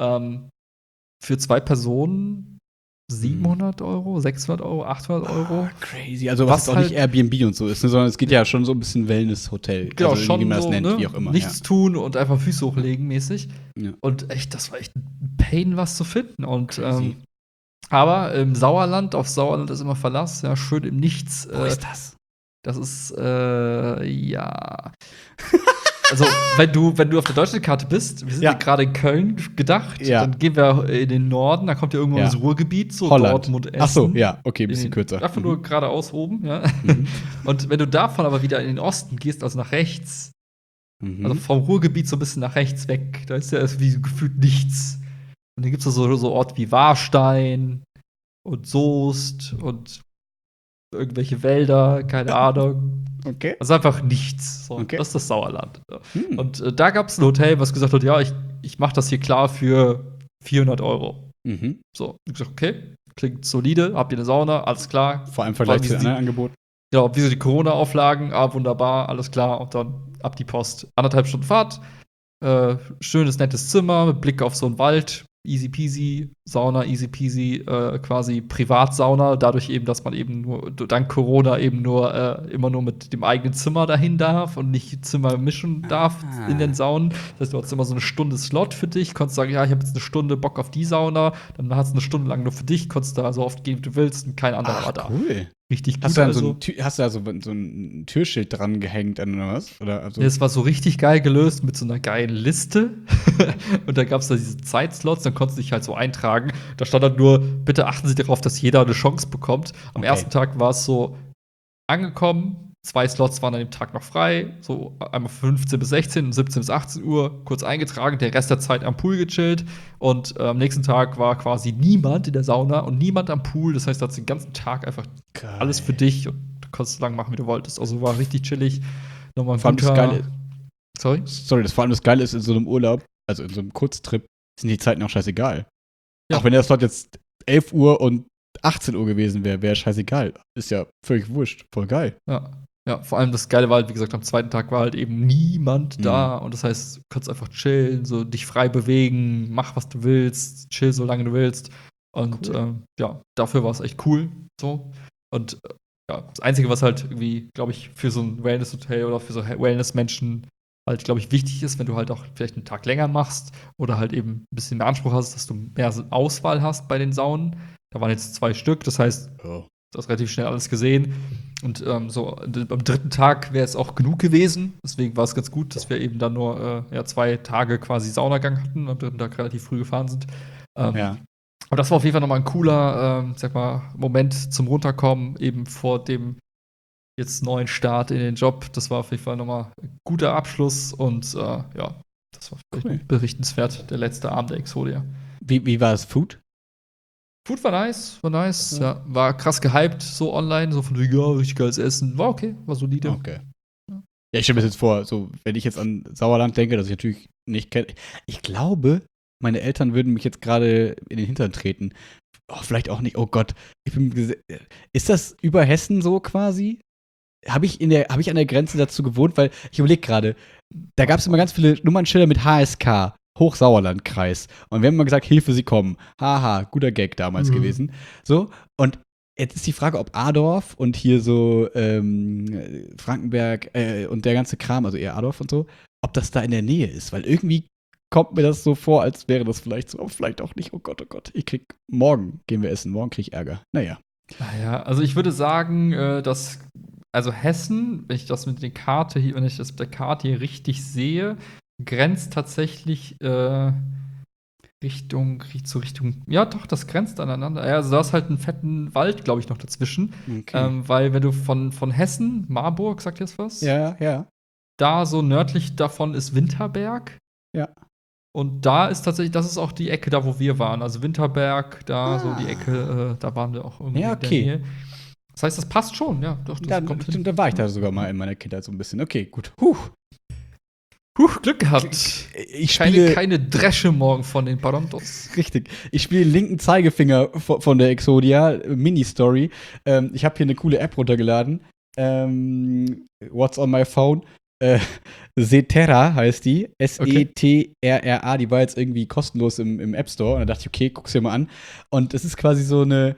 Für 2 Personen 700 Euro, 600 Euro, 800 Euro. Crazy. Also was auch nicht Airbnb und so ist, ne, sondern es geht ja schon so ein bisschen Wellness-Hotel. Genau, also schon wie man so, das nennt, ne? wie auch immer. Nichts tun und einfach Füße hochlegen mäßig. Ja. Und echt, das war echt ein Pain, was zu finden. Und aber auf Sauerland ist immer Verlass, ja, schön im Nichts. Wo ist das? Das ist, ja. Also, wenn du auf der Deutschlandkarte bist, wir sind ja gerade in Köln gedacht, dann gehen wir in den Norden, da kommt ja irgendwann das Ruhrgebiet, so Holland. Dortmund, Essen. Ach so, ja, okay, ein bisschen kürzer. Einfach nur geradeaus oben, ja. Und wenn du davon aber wieder in den Osten gehst, also nach rechts, also vom Ruhrgebiet so ein bisschen nach rechts weg, da ist ja wie gefühlt nichts. Und dann gibt es so Orte wie Warstein und Soest und irgendwelche Wälder, keine Ahnung. Okay. Also einfach nichts. So. Okay. Das ist das Sauerland. Und da gab es ein Hotel, was gesagt hat, ja, ich mache das hier klar für 400 Euro. So, ich gesagt, okay, klingt solide, habt ihr eine Sauna, alles klar. Vor allem im Vergleich zu den anderen Angeboten. Ja, wie so die Corona-Auflagen, wunderbar, alles klar. Und dann ab die Post. 1,5 Stunden Fahrt, schönes, nettes Zimmer mit Blick auf so einen Wald. Easy peasy, Sauna, easy peasy, quasi Privatsauna, dadurch eben, dass man eben nur, dank Corona eben nur immer nur mit dem eigenen Zimmer dahin darf und nicht Zimmer mischen darf in den Saunen. Das heißt, du hast immer so eine Stunde Slot für dich, konntest sagen, ja, ich habe jetzt eine Stunde Bock auf die Sauna, dann hast du eine Stunde lang nur für dich, konntest da so oft gehen, wie du willst und kein anderer war da. Cool. Richtig gut. Hast du da so ein Türschild dran gehängt oder was? Oder also das war so richtig geil gelöst mit so einer geilen Liste. Und da gab es da diese Zeitslots, dann konntest du dich halt so eintragen. Da stand dann nur, bitte achten Sie darauf, dass jeder eine Chance bekommt. Am ersten Tag war es so angekommen. 2 Slots waren an dem Tag noch frei. So einmal 15 bis 16 und 17 bis 18 Uhr kurz eingetragen. Der Rest der Zeit am Pool gechillt. Und am nächsten Tag war quasi niemand in der Sauna und niemand am Pool. Das heißt, du hattest den ganzen Tag einfach alles für dich und du konntest so lange machen, wie du wolltest. Also war richtig chillig. Nochmal ein guter. Sorry, das vor allem das Geile ist, in so einem Urlaub, also in so einem Kurztrip, sind die Zeiten auch scheißegal. Ja. Auch wenn der Slot jetzt 11 Uhr und 18 Uhr gewesen wäre scheißegal. Ist ja völlig wurscht. Voll geil. Ja, vor allem das Geile war halt, wie gesagt, am zweiten Tag war halt eben niemand da. Und das heißt, du kannst einfach chillen, so dich frei bewegen, mach, was du willst, chill, solange du willst. Und cool. Dafür war es echt cool. So. Und das Einzige, was halt irgendwie, glaube ich, für so ein Wellness-Hotel oder für so Wellness-Menschen halt, glaube ich, wichtig ist, wenn du halt auch vielleicht einen Tag länger machst oder halt eben ein bisschen mehr Anspruch hast, dass du mehr Auswahl hast bei den Saunen. Da waren jetzt 2 Stück, das heißt, Oh. du hast relativ schnell alles gesehen. Und so am 3. Tag wäre es auch genug gewesen. Deswegen war es ganz gut, dass wir eben dann nur 2 Tage quasi Saunagang hatten und am 3. Tag relativ früh gefahren sind. Ja. Aber das war auf jeden Fall nochmal ein cooler, sag mal, Moment zum Runterkommen, eben vor dem jetzt neuen Start in den Job. Das war auf jeden Fall nochmal ein guter Abschluss und ja, das war Cool. berichtenswert, der letzte Abend der Exodia. Wie war das Food? Food war nice, Ja. ja. War krass gehypt, so online, so von wegen, ja, richtig geiles Essen. War okay, war solide. Okay. Ja, ich stelle mir das jetzt vor, so, wenn ich jetzt an Sauerland denke, das ich natürlich nicht kenne. Ich glaube, meine Eltern würden mich jetzt gerade in den Hintern treten. Oh, vielleicht auch nicht. Oh Gott. Ist das über Hessen so quasi? Habe ich an der Grenze dazu gewohnt? Weil ich überlege gerade, da gab es immer ganz viele Nummernschilder mit HSK, Hochsauerlandkreis. Und wir haben immer gesagt, Hilfe, Sie kommen. Haha, guter Gag damals gewesen. So, und jetzt ist die Frage, ob Adorf und hier so Frankenberg und der ganze Kram, also eher Adorf und so, ob das da in der Nähe ist. Weil irgendwie kommt mir das so vor, als wäre das vielleicht so, aber vielleicht auch nicht. Oh Gott, morgen gehen wir essen, morgen krieg ich Ärger. Naja. Naja, also ich würde sagen, dass also Hessen, wenn ich das mit der Karte hier, wenn ich das mit der Karte hier richtig sehe, grenzt tatsächlich Richtung, ja doch, das grenzt aneinander. Ja, also da ist halt einen fetten Wald, glaube ich, noch dazwischen. Okay. Weil wenn du von Hessen, Marburg, sagt ihr das was? Ja. Da so nördlich davon ist Winterberg. Ja. Und da ist tatsächlich, das ist auch die Ecke, da wo wir waren. Also Winterberg, da so die Ecke, da waren wir auch irgendwie Ja, in der okay. Nähe. Das heißt, das passt schon, ja. Doch, das kommt hin. Da war ich da sogar mal in meiner Kindheit so ein bisschen. Okay, gut. Glück gehabt. Ich spiele Keine Dresche morgen von den Parontos. richtig. Ich spiele den linken Zeigefinger von der Exodia Mini-Story. Ich habe hier eine coole App runtergeladen. What's on my phone? Seterra heißt die. Setrra. Die war jetzt irgendwie kostenlos im App Store. Und da dachte ich, okay, guck's dir mal an. Und es ist quasi so eine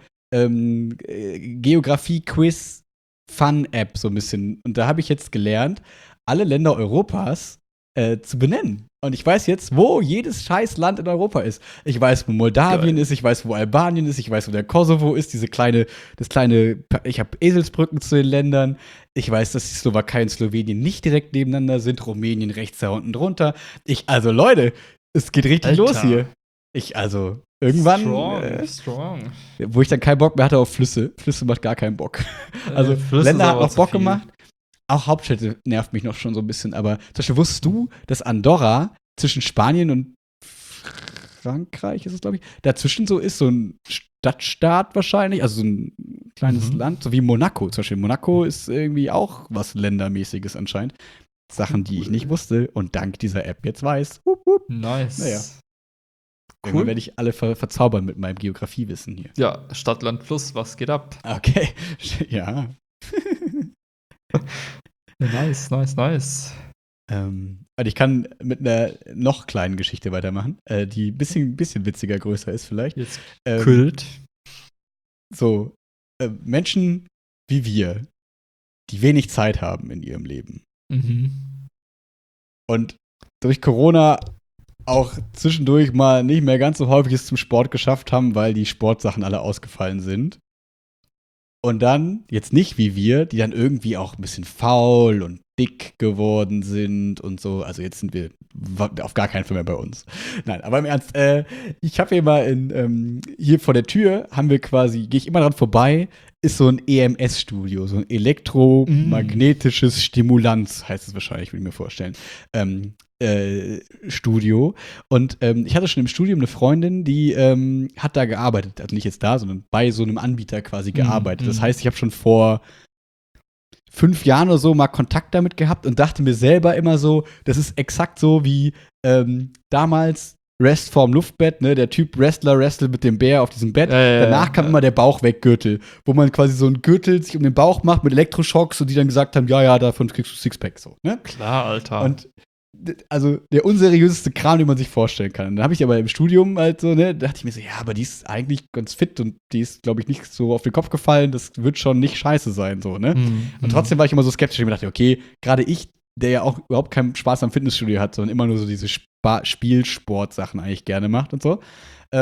Geografie-Quiz-Fun-App so ein bisschen. Und da habe ich jetzt gelernt, alle Länder Europas zu benennen. Und ich weiß jetzt, wo jedes scheiß Land in Europa ist. Ich weiß, wo Moldawien ist, ich weiß, wo Albanien ist, ich weiß, wo der Kosovo ist, ich habe Eselsbrücken zu den Ländern. Ich weiß, dass die Slowakei und Slowenien nicht direkt nebeneinander sind, Rumänien rechts da unten drunter. Also Leute, es geht richtig Alter. los hier. Irgendwann, Strong. wo ich dann keinen Bock mehr hatte auf Flüsse. Flüsse macht gar keinen Bock. Also Flüsse Länder ist hat aber noch zu Bock viel. gemacht. Auch Hauptstädte nervt mich noch schon so ein bisschen. Aber zum Beispiel wusstest du, dass Andorra zwischen Spanien und Frankreich ist es, glaube ich, dazwischen so ist, so ein Stadtstaat wahrscheinlich, also so ein kleines Land, so wie Monaco. Zum Beispiel Monaco ist irgendwie auch was Ländermäßiges anscheinend. Sachen, die ich nicht wusste und dank dieser App jetzt weiß. Nice. Naja. Irgendwann werde ich alle verzaubern mit meinem Geografiewissen hier. Ja, Stadt, Land, Fluss, was geht ab? Okay, ja. Nice. Und ich kann mit einer noch kleinen Geschichte weitermachen, die ein bisschen witziger, größer ist vielleicht. Jetzt Kult. So, Menschen wie wir, die wenig Zeit haben in ihrem Leben. Und durch Corona auch zwischendurch mal nicht mehr ganz so häufig es zum Sport geschafft haben, weil die Sportsachen alle ausgefallen sind. Und dann, jetzt nicht wie wir, die dann irgendwie auch ein bisschen faul und dick geworden sind und so. Also jetzt sind wir auf gar keinen Fall mehr bei uns. Nein, aber im Ernst, ich habe hier mal hier vor der Tür gehe ich immer dran vorbei, ist so ein EMS-Studio, so ein elektromagnetisches Stimulanz, heißt es wahrscheinlich, würde ich mir vorstellen. Studio. Und ich hatte schon im Studium eine Freundin, die hat da gearbeitet. Also nicht jetzt da, sondern bei so einem Anbieter quasi gearbeitet. Das heißt, ich habe schon vor 5 Jahren oder so mal Kontakt damit gehabt und dachte mir selber immer so, das ist exakt so wie damals Rest vorm Luftbett, ne? Der Typ wrestelt mit dem Bär auf diesem Bett. Danach kam immer der Bauchweggürtel, wo man quasi so einen Gürtel sich um den Bauch macht mit Elektroschocks und die dann gesagt haben, ja, davon kriegst du Sixpack. So, ne? Klar, Alter. Und also der unseriöseste Kram, den man sich vorstellen kann. Und dann habe ich aber im Studium halt so, ne, da dachte ich mir so, ja, aber die ist eigentlich ganz fit und die ist, glaube ich, nicht so auf den Kopf gefallen, das wird schon nicht scheiße sein, so, ne? Und trotzdem war ich immer so skeptisch und mir dachte, okay, gerade ich, der ja auch überhaupt keinen Spaß am Fitnessstudio hat, sondern immer nur so diese Spielsportsachen eigentlich gerne macht und so,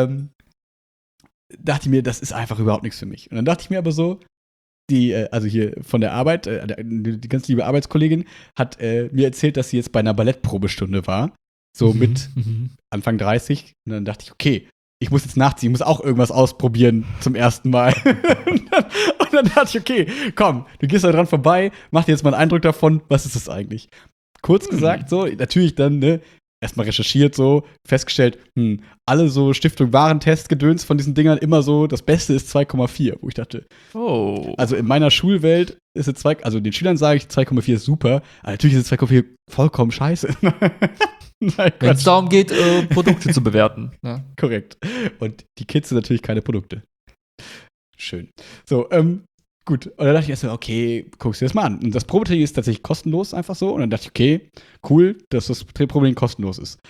dachte ich mir, das ist einfach überhaupt nichts für mich. Und dann dachte ich mir aber so, also hier von der Arbeit, die ganz liebe Arbeitskollegin hat mir erzählt, dass sie jetzt bei einer Ballettprobestunde war, so mit Anfang 30. Und dann dachte ich, okay, ich muss jetzt nachziehen, ich muss auch irgendwas ausprobieren zum ersten Mal. und dann dachte ich, okay, komm, du gehst da dran vorbei, mach dir jetzt mal einen Eindruck davon, was ist das eigentlich? Kurz gesagt, so, natürlich dann, ne, erstmal recherchiert, so, festgestellt, alle so Stiftung Warentest-Gedöns von diesen Dingern immer so, das Beste ist 2,4, wo ich dachte, also in meiner Schulwelt ist es also den Schülern sage ich, 2,4 ist super, aber natürlich ist es 2,4 vollkommen scheiße. Wenn es darum geht, Produkte zu bewerten. Ja. Korrekt. Und die Kids sind natürlich keine Produkte. Schön. So, gut. Und dann dachte ich erst mal, okay, guckst du dir das mal an. Und das Probetraining ist tatsächlich kostenlos, einfach so. Und dann dachte ich, okay, cool, dass das Probetraining kostenlos ist.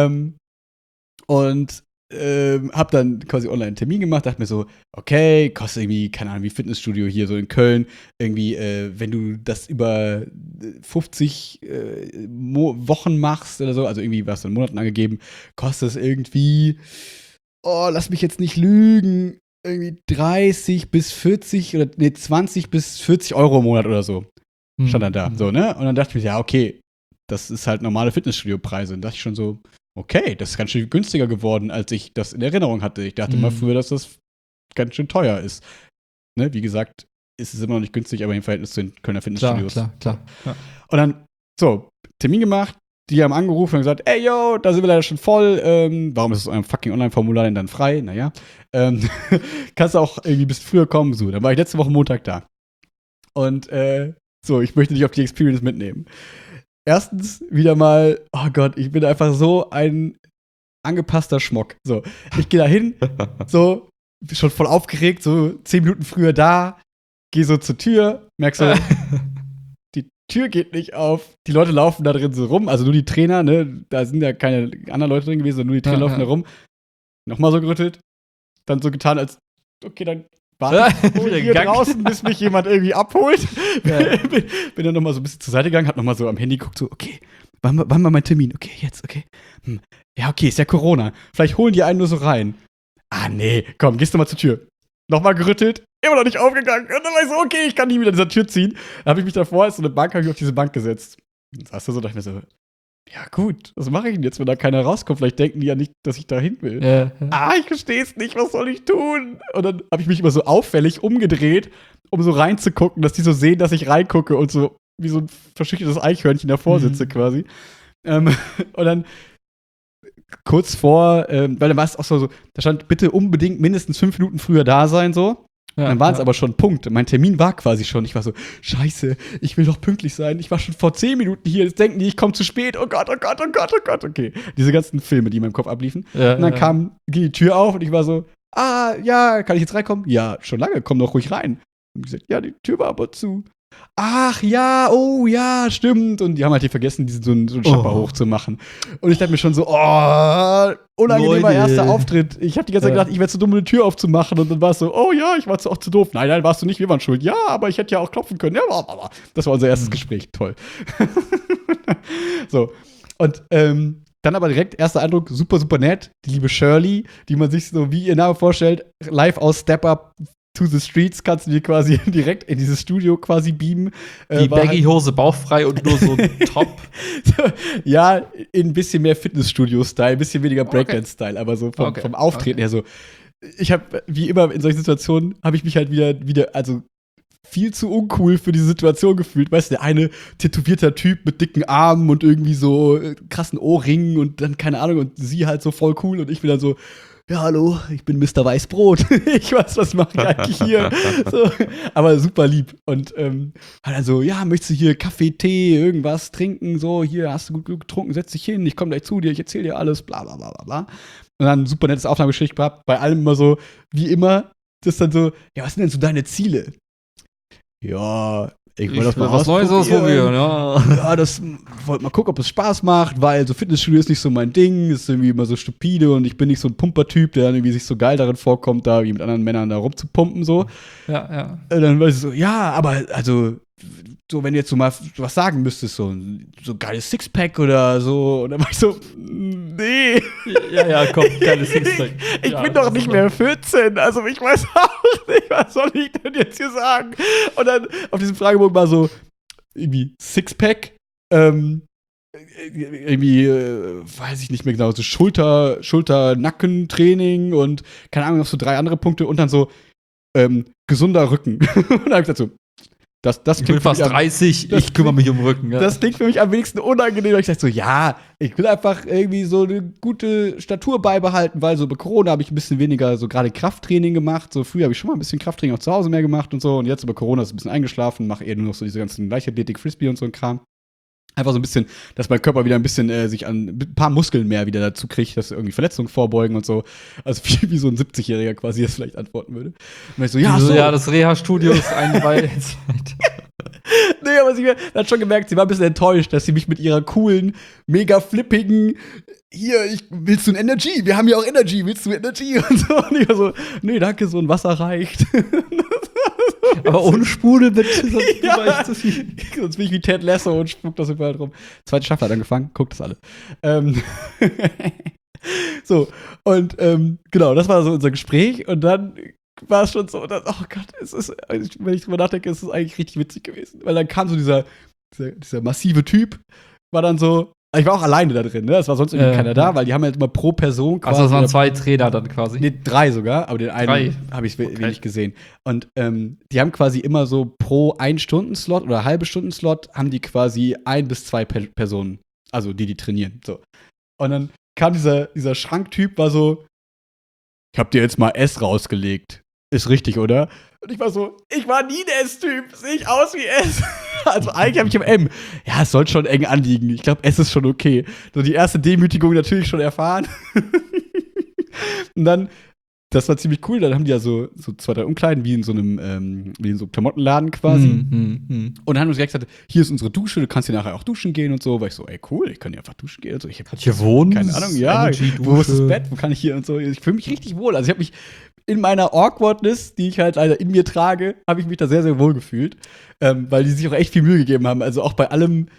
Hab dann quasi online einen Termin gemacht, dachte mir so, okay, kostet irgendwie, keine Ahnung, wie Fitnessstudio hier so in Köln, irgendwie, wenn du das über 50 Wochen machst oder so, also irgendwie was in Monaten angegeben, kostet es irgendwie, lass mich jetzt nicht lügen, irgendwie 30 bis 40 oder 20 bis 40 Euro im Monat oder so. Stand dann da, so, ne? Und dann dachte ich mir, ja, okay, das ist halt normale Fitnessstudio-Preise. Und dachte ich schon so, okay, das ist ganz schön günstiger geworden, als ich das in Erinnerung hatte. Ich dachte immer früher, dass das ganz schön teuer ist. Ne? Wie gesagt, ist es immer noch nicht günstig, aber im Verhältnis zu den Kölner Fitnessstudios. Klar. Ja. Und dann, so, Termin gemacht, die haben angerufen und gesagt, ey, yo, da sind wir leider schon voll. Warum ist es eurem fucking Online-Formular denn dann frei? Naja. Kannst du auch irgendwie ein bisschen früher kommen? So, dann war ich letzte Woche Montag da. Und so, ich möchte dich auf die Experience mitnehmen. Erstens wieder mal, oh Gott, ich bin einfach so ein angepasster Schmock. So, ich gehe da hin, so, schon voll aufgeregt, so 10 Minuten früher da, gehe so zur Tür, merkst so, die Tür geht nicht auf, die Leute laufen da drin so rum, also nur die Trainer, ne, da sind ja keine anderen Leute drin gewesen, nur die Trainer laufen da rum. Nochmal so gerüttelt, dann so getan, als, okay, dann warte ich hier draußen, bis mich jemand irgendwie abholt. Ja. Bin dann nochmal so ein bisschen zur Seite gegangen, hab nochmal so am Handy geguckt, so, okay, wann war mein Termin? Okay, jetzt, okay. Ja, okay, ist ja Corona. Vielleicht holen die einen nur so rein. Ah, nee, komm, gehst du mal zur Tür. Nochmal gerüttelt, immer noch nicht aufgegangen. Und dann war ich so, okay, ich kann nie wieder an dieser Tür ziehen. Dann habe ich mich davor, als so eine Bank, habe ich auf diese Bank gesetzt. Dann saß da so, dachte ich mir so, ja gut, was mache ich denn jetzt, wenn da keiner rauskommt? Vielleicht denken die ja nicht, dass ich da hin will. Ja. Ich verstehe es nicht, was soll ich tun? Und dann habe ich mich immer so auffällig umgedreht, um so reinzugucken, dass die so sehen, dass ich reingucke und so wie so ein verschüchtertes Eichhörnchen davor sitze quasi. Und dann kurz vor, weil dann war es auch so, da stand bitte unbedingt mindestens 5 Minuten früher da sein, so. Ja, dann waren es aber schon Punkt. Mein Termin war quasi schon. Ich war so, scheiße, ich will doch pünktlich sein. Ich war schon vor 10 Minuten hier. Jetzt denken die, ich komme zu spät. Oh Gott, oh Gott, oh Gott, oh Gott. Okay, diese ganzen Filme, die in meinem Kopf abliefen. Ja, und dann ging die Tür auf und ich war so, ja, kann ich jetzt reinkommen? Ja, schon lange, komm doch ruhig rein. Und ich gesagt, ja, die Tür war aber zu. Ach ja, oh ja, stimmt. Und die haben halt hier vergessen, so einen Schapper hochzumachen. Und ich dachte mir schon so, unangenehmer erster Auftritt. Ich habe die ganze Zeit gedacht, ich wäre zu dumm, eine Tür aufzumachen. Und dann war es so, oh ja, ich war auch zu doof. Nein, warst du nicht, wir waren schuld. Ja, aber ich hätte ja auch klopfen können. Ja, das war unser erstes Gespräch. Toll. So. Und dann aber direkt, erster Eindruck, super, super nett. Die liebe Shirley, die man sich so, wie ihr Name vorstellt, live aus Step Up to the Streets kannst du dir quasi direkt in dieses Studio quasi beamen. Die Baggy-Hose bauchfrei und nur so Top. Ja, in ein bisschen mehr Fitnessstudio-Style, ein bisschen weniger Breakdance-Style, aber so vom Auftreten her so. Ich habe, wie immer in solchen Situationen, habe ich mich halt wieder, also viel zu uncool für diese Situation gefühlt. Weißt du, der eine tätowierter Typ mit dicken Armen und irgendwie so krassen Ohrringen und dann, keine Ahnung, und sie halt so voll cool und ich bin dann so, ja, hallo, ich bin Mr. Weißbrot. Ich weiß, was mache ich eigentlich hier? So, aber super lieb. Und also, ja, möchtest du hier Kaffee, Tee, irgendwas trinken? So, hier, hast du gut getrunken, setz dich hin, ich komme gleich zu dir, ich erzähle dir alles, bla, bla, bla, bla, bla. Und dann ein super nettes Aufnahmegespräch gehabt, bei allem immer so, wie immer, das dann so, ja, was sind denn so deine Ziele? Ja, ich wollte das mal was Neues ausprobieren, ja. Ja, das wollte mal gucken, ob es Spaß macht, weil so Fitnessstudio ist nicht so mein Ding, ist irgendwie immer so stupide und ich bin nicht so ein Pumpertyp, der dann irgendwie sich so geil darin vorkommt, da wie mit anderen Männern da rumzupumpen, so. Ja. Und dann war ich so, ja, aber also so, wenn du jetzt so mal was sagen müsstest, so ein geiles Sixpack oder so. Und dann war ich so, nee. Ja, komm, geiles Sixpack. Ich bin doch nicht mehr 14, also ich weiß auch nicht, was soll ich denn jetzt hier sagen? Und dann auf diesem Fragebogen war so, irgendwie Sixpack, irgendwie, weiß ich nicht mehr genau, so Schulter-Nacken-Training und keine Ahnung, noch so 3 andere Punkte und dann so, gesunder Rücken. Und dann hab ich gesagt so, das Ich bin fast 30, ich kümmere mich um Rücken. Ja. Das klingt für mich am wenigsten unangenehm. Und ich dachte so, ja, ich will einfach irgendwie so eine gute Statur beibehalten, weil so bei Corona habe ich ein bisschen weniger so gerade Krafttraining gemacht. So früher habe ich schon mal ein bisschen Krafttraining auch zu Hause mehr gemacht und so. Und jetzt über Corona ist ein bisschen eingeschlafen, mache eher nur noch so diese ganzen Leichtathletik, Frisbee und so ein Kram. Einfach so ein bisschen, dass mein Körper wieder ein bisschen sich an ein paar Muskeln mehr wieder dazu kriegt, dass irgendwie Verletzungen vorbeugen und so. Also wie so ein 70-Jähriger quasi das vielleicht antworten würde. Und ich so, ja, so. Ja, das Reha-Studio ist ein Weilzeit. Nee, aber sie hat schon gemerkt, sie war ein bisschen enttäuscht, dass sie mich mit ihrer coolen, mega flippigen, hier, willst du ein Energy? Wir haben ja auch Energy, willst du Energy? Und so. Und ich war so, nee, danke, so ein Wasser reicht. Aber ohne Sprudel bitte, sonst ja, war ich zu viel. Sonst bin ich wie Ted Lasso und spuck das überall rum. Zweite Staffel hat angefangen, guckt das alle. So, und genau, das war so unser Gespräch und dann war es schon so, dass, oh Gott, wenn ich drüber nachdenke, ist es eigentlich richtig witzig gewesen. Weil dann kam so dieser massive Typ, war dann so, ich war auch alleine da drin, ne? Es war sonst irgendwie keiner da, weil die haben halt immer pro Person quasi. Also es waren 2 Trainer dann quasi. Nee, 3 sogar, aber den einen habe ich wenig gesehen. Und die haben quasi immer so pro 1-Stunden-Slot oder halbe Stunden-Slot haben die quasi 1 bis 2 Personen, also die trainieren. So. Und dann kam dieser Schranktyp, war so, ich hab dir jetzt mal S rausgelegt. Ist richtig, oder? Und ich war so, ich war nie ein S-Typ, sehe ich aus wie S. Also eigentlich habe ich im M. Ja, es soll schon eng anliegen. Ich glaube, S ist schon okay. So die erste Demütigung natürlich schon erfahren. Und dann, das war ziemlich cool, dann haben die ja so 2, 3 Umkleiden, wie in so einem Klamottenladen quasi. Und dann haben wir direkt gesagt, hier ist unsere Dusche, du kannst hier nachher auch duschen gehen und so. War ich so, ey, cool, ich kann hier einfach duschen gehen und so. Ich hab hier wohnen? Keine Ahnung, ja. Wo ist das Bett? Wo kann ich hier und so? Ich fühle mich richtig wohl. Also ich habe mich in meiner Awkwardness, die ich halt leider in mir trage, habe ich mich da sehr, sehr wohl gefühlt. Weil die sich auch echt viel Mühe gegeben haben. Also auch bei allem,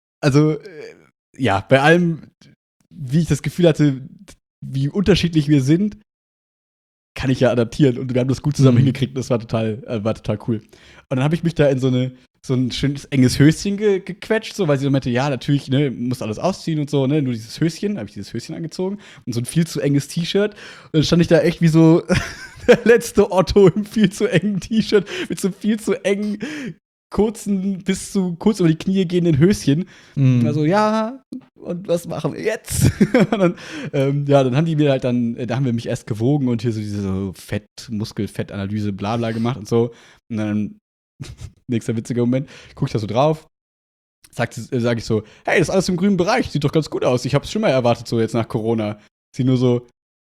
bei allem, wie ich das Gefühl hatte, wie unterschiedlich wir sind, kann ich ja adaptieren. Und wir haben das gut zusammen hingekriegt. Das war total cool. Und dann habe ich mich da in so ein schönes, enges Höschen gequetscht, so, weil sie so meinte, ja, natürlich, ne, muss alles ausziehen und so, ne, nur dieses Höschen, habe ich dieses Höschen angezogen und so ein viel zu enges T-Shirt. Und dann stand ich da echt wie so der letzte Otto im viel zu engen T-Shirt mit so viel zu engen, kurzen, bis zu kurz über die Knie gehenden Höschen. Also, ja, und was machen wir jetzt? Und dann haben die mir halt da haben wir mich erst gewogen und hier so diese Muskelfettanalyse, bla bla gemacht und so. Und dann nächster witziger Moment, guck ich da so drauf, sag ich so, hey, das ist alles im grünen Bereich, sieht doch ganz gut aus, ich hab's schon mal erwartet, so jetzt nach Corona. Sie nur so,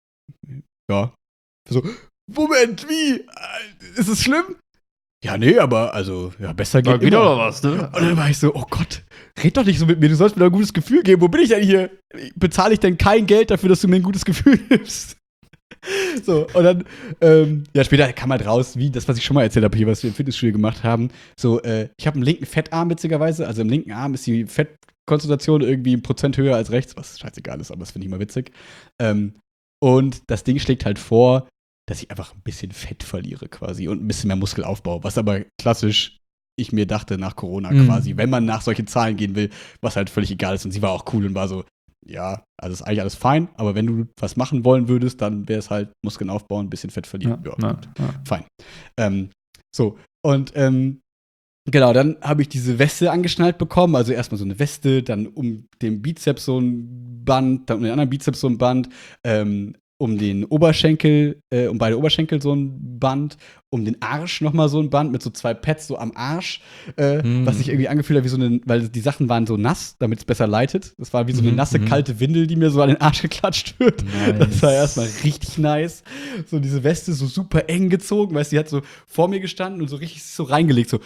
ja. So, Moment, wie? Ist es schlimm? Ja, nee, aber also, ja, besser geht wieder immer. oder was, ne? Und dann war ich so, oh Gott, red doch nicht so mit mir, du sollst mir doch ein gutes Gefühl geben, wo bin ich denn hier? Bezahle ich denn kein Geld dafür, dass du mir ein gutes Gefühl gibst? So, und dann, später kam halt raus, wie das, was ich schon mal erzählt habe, hier, was wir im Fitnessstudio gemacht haben. So, ich habe einen linken Fettarm, witzigerweise. Also im linken Arm ist die Fettkonzentration irgendwie 1% höher als rechts, was scheißegal ist, aber das finde ich mal witzig. Und das Ding schlägt halt vor, dass ich einfach ein bisschen Fett verliere quasi und ein bisschen mehr Muskelaufbau, was aber klassisch ich mir dachte nach Corona quasi, wenn man nach solchen Zahlen gehen will, was halt völlig egal ist. Und sie war auch cool und war so, ja, also ist eigentlich alles fein, aber wenn du was machen wollen würdest, dann wäre es halt Muskeln aufbauen, ein bisschen Fett verlieren. Ja, fein. So, und genau, dann habe ich diese Weste angeschnallt bekommen, also erstmal so eine Weste, dann um den Bizeps so ein Band, dann um den anderen Bizeps so ein Band, um den Oberschenkel, um beide Oberschenkel so ein Band, um den Arsch nochmal so ein Band mit so 2 Pads so am Arsch, was sich irgendwie angefühlt hat wie so eine, weil die Sachen waren so nass, damit es besser leitet. Das war wie so eine nasse, kalte Windel, die mir so an den Arsch geklatscht wird. Nice. Das war erstmal richtig nice. So diese Weste so super eng gezogen, weißt du, die hat so vor mir gestanden und so richtig so reingelegt, so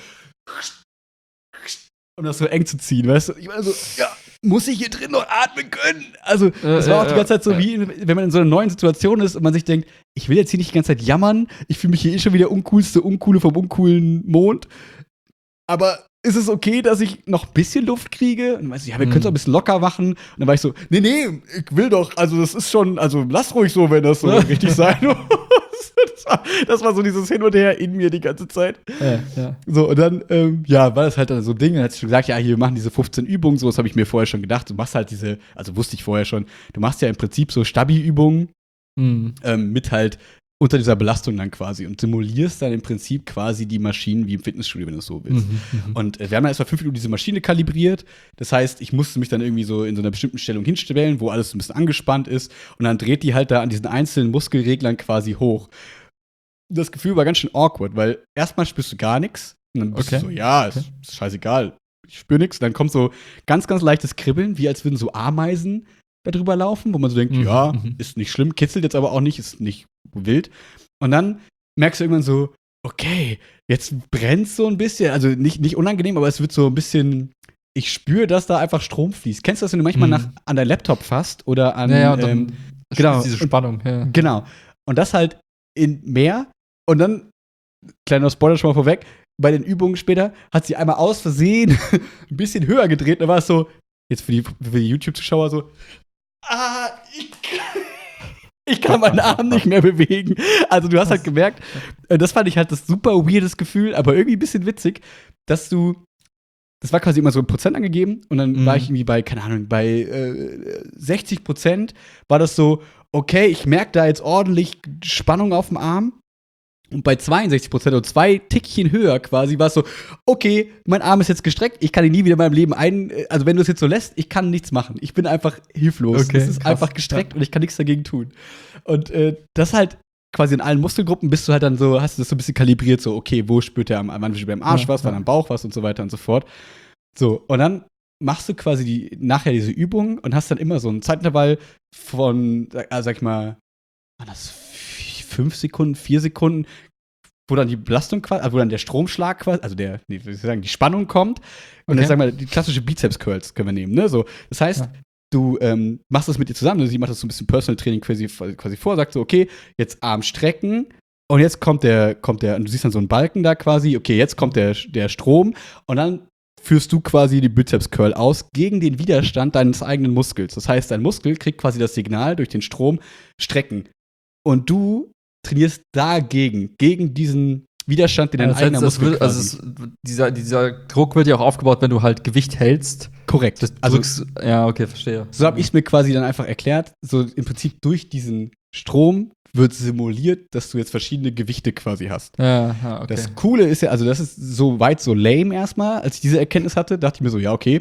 um das so eng zu ziehen, weißt du? Ich war so, ja, muss ich hier drin noch atmen können? Also, das war auch die ganze Zeit so, wie wenn man in so einer neuen Situation ist und man sich denkt, ich will jetzt hier nicht die ganze Zeit jammern, ich fühle mich hier schon wieder Uncoole vom uncoolen Mond, aber ist es okay, dass ich noch ein bisschen Luft kriege? Und dann meinst du, ja, wir können es auch ein bisschen locker machen. Und dann war ich so, nee, ich will doch, also das ist schon, also lass ruhig so, wenn das so richtig sein muss. Das war so dieses Hin und Her in mir die ganze Zeit. Ja. So, und dann, war das halt dann so ein Ding. Dann hat sie schon gesagt, ja, hier, wir machen diese 15 Übungen. So, das habe ich mir vorher schon gedacht. Du machst halt also wusste ich vorher schon, du machst ja im Prinzip so Stabi-Übungen mit halt unter dieser Belastung dann quasi und simulierst dann im Prinzip quasi die Maschinen wie im Fitnessstudio, wenn du es so willst. Und wir haben dann erstmal 5 Minuten diese Maschine kalibriert. Das heißt, ich musste mich dann irgendwie so in so einer bestimmten Stellung hinstellen, wo alles ein bisschen angespannt ist. Und dann dreht die halt da an diesen einzelnen Muskelreglern quasi hoch. Das Gefühl war ganz schön awkward, weil erstmal spürst du gar nichts. Und dann bist du so, ja, ist scheißegal, ich spür nichts. Dann kommt so ganz, ganz leichtes Kribbeln, wie als würden so Ameisen da drüber laufen, wo man so denkt, ist nicht schlimm, kitzelt jetzt aber auch nicht, ist nicht wild. Und dann merkst du irgendwann so, okay, jetzt brennt's so ein bisschen, also nicht unangenehm, aber es wird so ein bisschen, ich spüre, dass da einfach Strom fließt. Kennst du das, wenn du manchmal an dein Laptop fasst oder an und dann genau, diese Spannung. Ja. Genau. Und das halt in mehr. Und dann, kleiner Spoiler schon mal vorweg, bei den Übungen später hat sie einmal aus Versehen ein bisschen höher gedreht. Da war es so, jetzt für die YouTube-Zuschauer so, ich kann meinen Arm nicht mehr bewegen. Also du hast halt gemerkt, das fand ich halt das super weirdes Gefühl, aber irgendwie ein bisschen witzig, dass das war quasi immer so in Prozent angegeben und dann war ich irgendwie bei, keine Ahnung, bei 60% war das so, okay, ich merke da jetzt ordentlich Spannung auf dem Arm. Und bei 62% oder 2 Tickchen höher quasi war es so, okay, mein Arm ist jetzt gestreckt, ich kann ihn nie wieder in meinem Leben also wenn du es jetzt so lässt, ich kann nichts machen. Ich bin einfach hilflos. Okay, es ist einfach gestreckt und ich kann nichts dagegen tun. Und das halt quasi in allen Muskelgruppen bist du halt dann so, hast du das so ein bisschen kalibriert, so, okay, wo spürt der wann spürt beim Arsch was, wann am Bauch was und so weiter und so fort. So, und dann machst du quasi nachher diese Übung und hast dann immer so einen Zeitintervall von, sag ich mal, war das 5 Sekunden, 4 Sekunden, wo dann die Belastung quasi, also wo dann der Stromschlag quasi, also die Spannung kommt. Und dann sagen wir, die klassische Bizeps-Curls können wir nehmen, ne? So, das heißt, du machst das mit ihr zusammen, sie macht das so ein bisschen Personal Training quasi vor, sagt so, okay, jetzt Arm strecken und jetzt kommt der, und du siehst dann so einen Balken da quasi, okay, jetzt kommt der Strom und dann führst du quasi die Bizeps-Curl aus gegen den Widerstand deines eigenen Muskels. Das heißt, dein Muskel kriegt quasi das Signal durch den Strom strecken. Und du trainierst dagegen, gegen diesen Widerstand, den dein eigener Muskel quasi. Dieser Druck wird ja auch aufgebaut, wenn du halt Gewicht hältst. Korrekt. Ja, okay, verstehe. So habe ich es mir quasi dann einfach erklärt. So im Prinzip durch diesen Strom wird simuliert, dass du jetzt verschiedene Gewichte quasi hast. Ja, okay. Das Coole ist ja, also das ist so weit so lame erstmal, als ich diese Erkenntnis hatte, dachte ich mir so, ja, okay.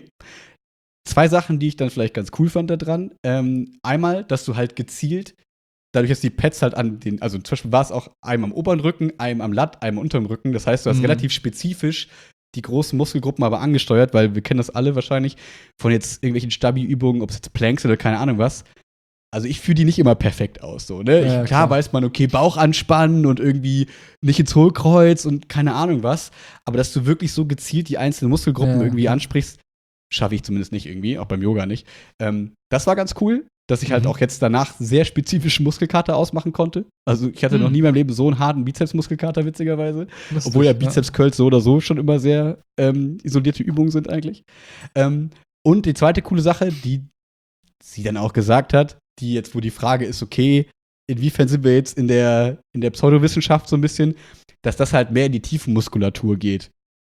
2 Sachen, die ich dann vielleicht ganz cool fand da dran. Einmal, dass du halt gezielt dadurch, dass die Pads halt also zum Beispiel war es auch einem am oberen Rücken, einem am Lat, einem unterm Rücken. Das heißt, du hast relativ spezifisch die großen Muskelgruppen aber angesteuert, weil wir kennen das alle wahrscheinlich von jetzt irgendwelchen Stabi-Übungen, ob es jetzt Planks oder keine Ahnung was. Also ich führe die nicht immer perfekt aus, so, ne? Ja, klar weiß man, okay, Bauch anspannen und irgendwie nicht ins Hohlkreuz und keine Ahnung was. Aber dass du wirklich so gezielt die einzelnen Muskelgruppen irgendwie ansprichst, schaffe ich zumindest nicht irgendwie, auch beim Yoga nicht. Das war ganz cool, dass ich halt auch jetzt danach sehr spezifische Muskelkater ausmachen konnte. Also ich hatte noch nie in meinem Leben so einen harten Bizeps-Muskelkater, witzigerweise. Lustig, obwohl ja Bizeps-Curls so oder so schon immer sehr isolierte Übungen sind eigentlich. Und die zweite coole Sache, die sie dann auch gesagt hat, die jetzt, wo die Frage ist, okay, inwiefern sind wir jetzt in der Pseudowissenschaft so ein bisschen, dass das halt mehr in die Tiefenmuskulatur geht.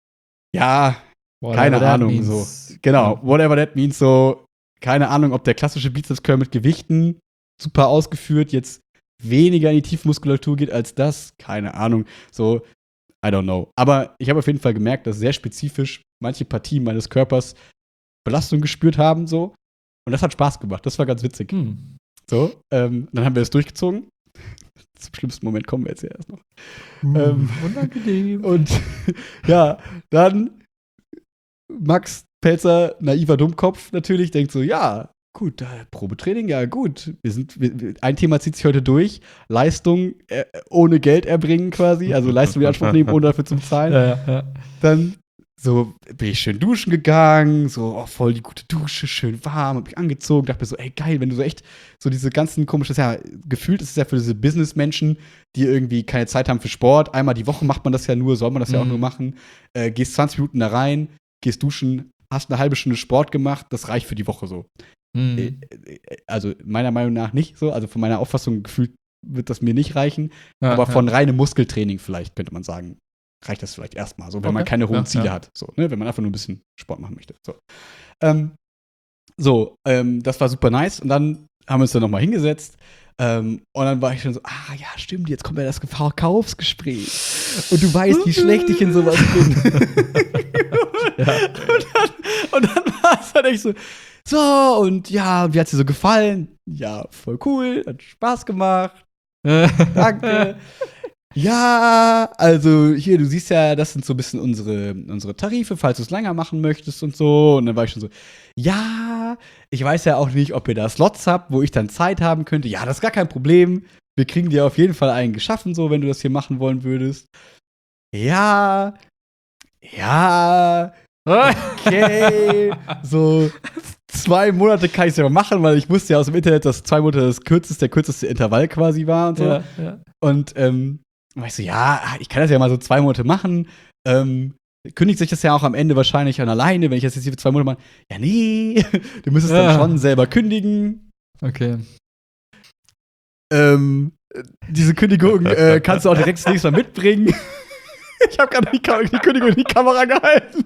Ja, keine Ahnung, so. Genau, whatever that means, so. Keine Ahnung, ob der klassische Bizeps-Curl mit Gewichten super ausgeführt jetzt weniger in die Tiefenmuskulatur geht als das. Keine Ahnung, so, I don't know. Aber ich habe auf jeden Fall gemerkt, dass sehr spezifisch manche Partien meines Körpers Belastung gespürt haben, so. Und das hat Spaß gemacht, das war ganz witzig. So, dann haben wir es durchgezogen. Zum schlimmsten Moment kommen wir jetzt ja erst noch. Unangenehm. Und ja, dann Max Pelzer, naiver Dummkopf natürlich, denkt so, ja, gut, Probetraining, ja gut. Ein Thema zieht sich heute durch. Leistung ohne Geld erbringen quasi, also Leistung in Anspruch nehmen, ohne dafür zu bezahlen. Ja. Dann so bin ich schön duschen gegangen, so voll die gute Dusche, schön warm, hab mich angezogen, dachte mir so, ey geil, wenn du so echt so diese ganzen komischen, gefühlt ist es ja für diese Businessmenschen, die irgendwie keine Zeit haben für Sport, einmal die Woche macht man das ja nur, soll man das ja auch nur machen, gehst 20 Minuten da rein, gehst duschen, hast eine halbe Stunde Sport gemacht, das reicht für die Woche so. Also meiner Meinung nach nicht so, also von meiner Auffassung gefühlt wird das mir nicht reichen, aber von reinem Muskeltraining vielleicht, könnte man sagen, reicht das vielleicht erstmal, so, wenn man keine hohen Ziele hat, so, ne, wenn man einfach nur ein bisschen Sport machen möchte, so. Das war super nice und dann haben wir uns dann nochmal hingesetzt und dann war ich schon so, ja, stimmt, jetzt kommt ja das Verkaufsgespräch und du weißt, wie schlecht ich in sowas bin. und dann war es halt echt so, und ja, wie hat's dir so gefallen? Ja, voll cool, hat Spaß gemacht. Danke. Ja, also hier, du siehst ja, das sind so ein bisschen unsere Tarife, falls du es länger machen möchtest und so. Und dann war ich schon so, ja, ich weiß ja auch nicht, ob ihr da Slots habt, wo ich dann Zeit haben könnte. Ja, das ist gar kein Problem. Wir kriegen dir auf jeden Fall einen geschaffen, so, wenn du das hier machen wollen würdest. Ja, okay, so 2 Monate kann ich es ja machen, weil ich wusste ja aus dem Internet, dass 2 Monate der kürzeste Intervall quasi war und so. Ja. Und war ich so, ja, ich kann das ja mal so 2 Monate machen. Kündigt sich das ja auch am Ende wahrscheinlich dann alleine, wenn ich das jetzt hier für 2 Monate mache. Ja, nee, du müsstest dann schon selber kündigen. Okay. Diese Kündigung kannst du auch direkt zunächst mal mitbringen. Ich habe gerade die Kündigung in die Kamera gehalten.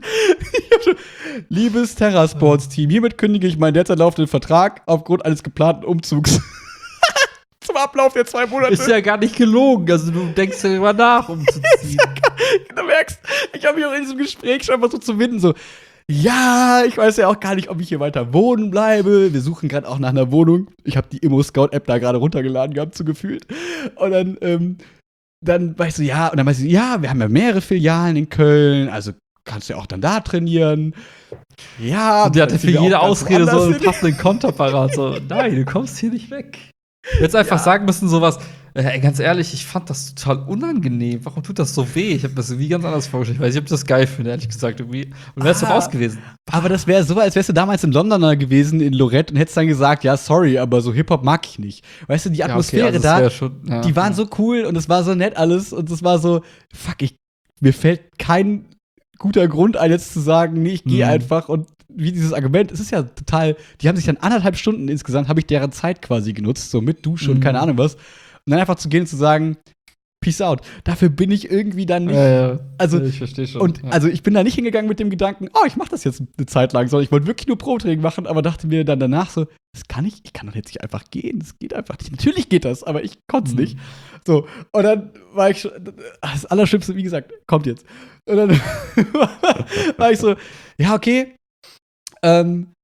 Liebes Terrasports-Team, hiermit kündige ich meinen derzeit laufenden Vertrag aufgrund eines geplanten Umzugs. Zum Ablauf der 2 Monate. Ist ja gar nicht gelogen. Also du denkst ja darüber nach, umzuziehen. Du merkst, ich habe mich auch in diesem Gespräch schon versucht zu winden, so, ja, ich weiß ja auch gar nicht, ob ich hier weiter wohnen bleibe. Wir suchen gerade auch nach einer Wohnung. Ich habe die Immo-Scout-App da gerade runtergeladen gehabt, so gefühlt. Und dann war ich so, ja, und dann war ich so, ja, wir haben ja mehrere Filialen in Köln, also kannst du ja auch dann da trainieren. Ja, und die hatte für jede Ausrede so einen passenden Konterparat. So, nein, du kommst hier nicht weg. Jetzt einfach sagen müssen, sowas, ganz ehrlich, ich fand das total unangenehm. Warum tut das so weh? Ich habe das wie ganz anders vorgestellt. Ich weiß nicht, ob ich das geil finde, ehrlich gesagt. Irgendwie. Und wärst du raus gewesen. Aber das wäre so, als wärst du damals in Londoner gewesen, in Lorette, und hättest dann gesagt, ja, sorry, aber so Hip-Hop mag ich nicht. Weißt du, die Atmosphäre da, die waren so cool und es war so nett alles. Und es war so, fuck, mir fällt kein guter Grund ein, jetzt zu sagen, nee, ich gehe einfach. Und wie dieses Argument, es ist ja total, die haben sich dann 1,5 Stunden insgesamt, habe ich deren Zeit quasi genutzt, so mit Dusche und keine Ahnung was. Und dann einfach zu gehen und zu sagen, peace out. Dafür bin ich irgendwie dann nicht. Also, ich verstehe schon. Und also ich bin da nicht hingegangen mit dem Gedanken, ich mache das jetzt eine Zeit lang, sondern ich wollte wirklich nur Probetraining machen, aber dachte mir dann danach so, das kann ich kann doch jetzt nicht einfach gehen. Das geht einfach nicht. Natürlich geht das, aber ich konnte es nicht. So, und dann war ich schon, das Allerschlimmste, wie gesagt, kommt jetzt. Und dann war ich so, ja, okay. Dann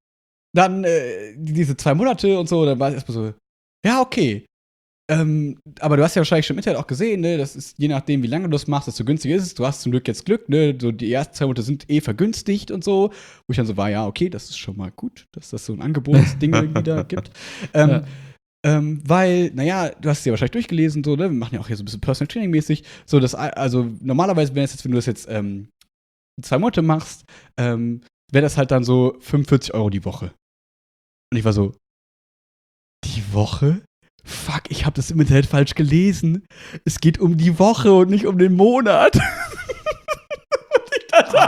diese 2 Monate und so, dann war es erstmal so, ja, okay. Aber du hast ja wahrscheinlich schon im Internet auch gesehen, ne? Das ist, je nachdem, wie lange du das machst, desto günstiger ist es. Du hast zum Glück jetzt Glück, ne? So die ersten 2 Monate sind vergünstigt und so. Wo ich dann so war, ja, okay, das ist schon mal gut, dass das so ein Angebotsding irgendwie da gibt. Weil, naja, du hast es ja wahrscheinlich durchgelesen, so, ne? Wir machen ja auch hier so ein bisschen Personal Training mäßig. So, also normalerweise wenn du das jetzt 2 Monate machst, wäre das halt dann so 45 € die Woche. Und ich war so, die Woche? Fuck, ich habe das im Internet falsch gelesen. Es geht um die Woche und nicht um den Monat. Und ich dachte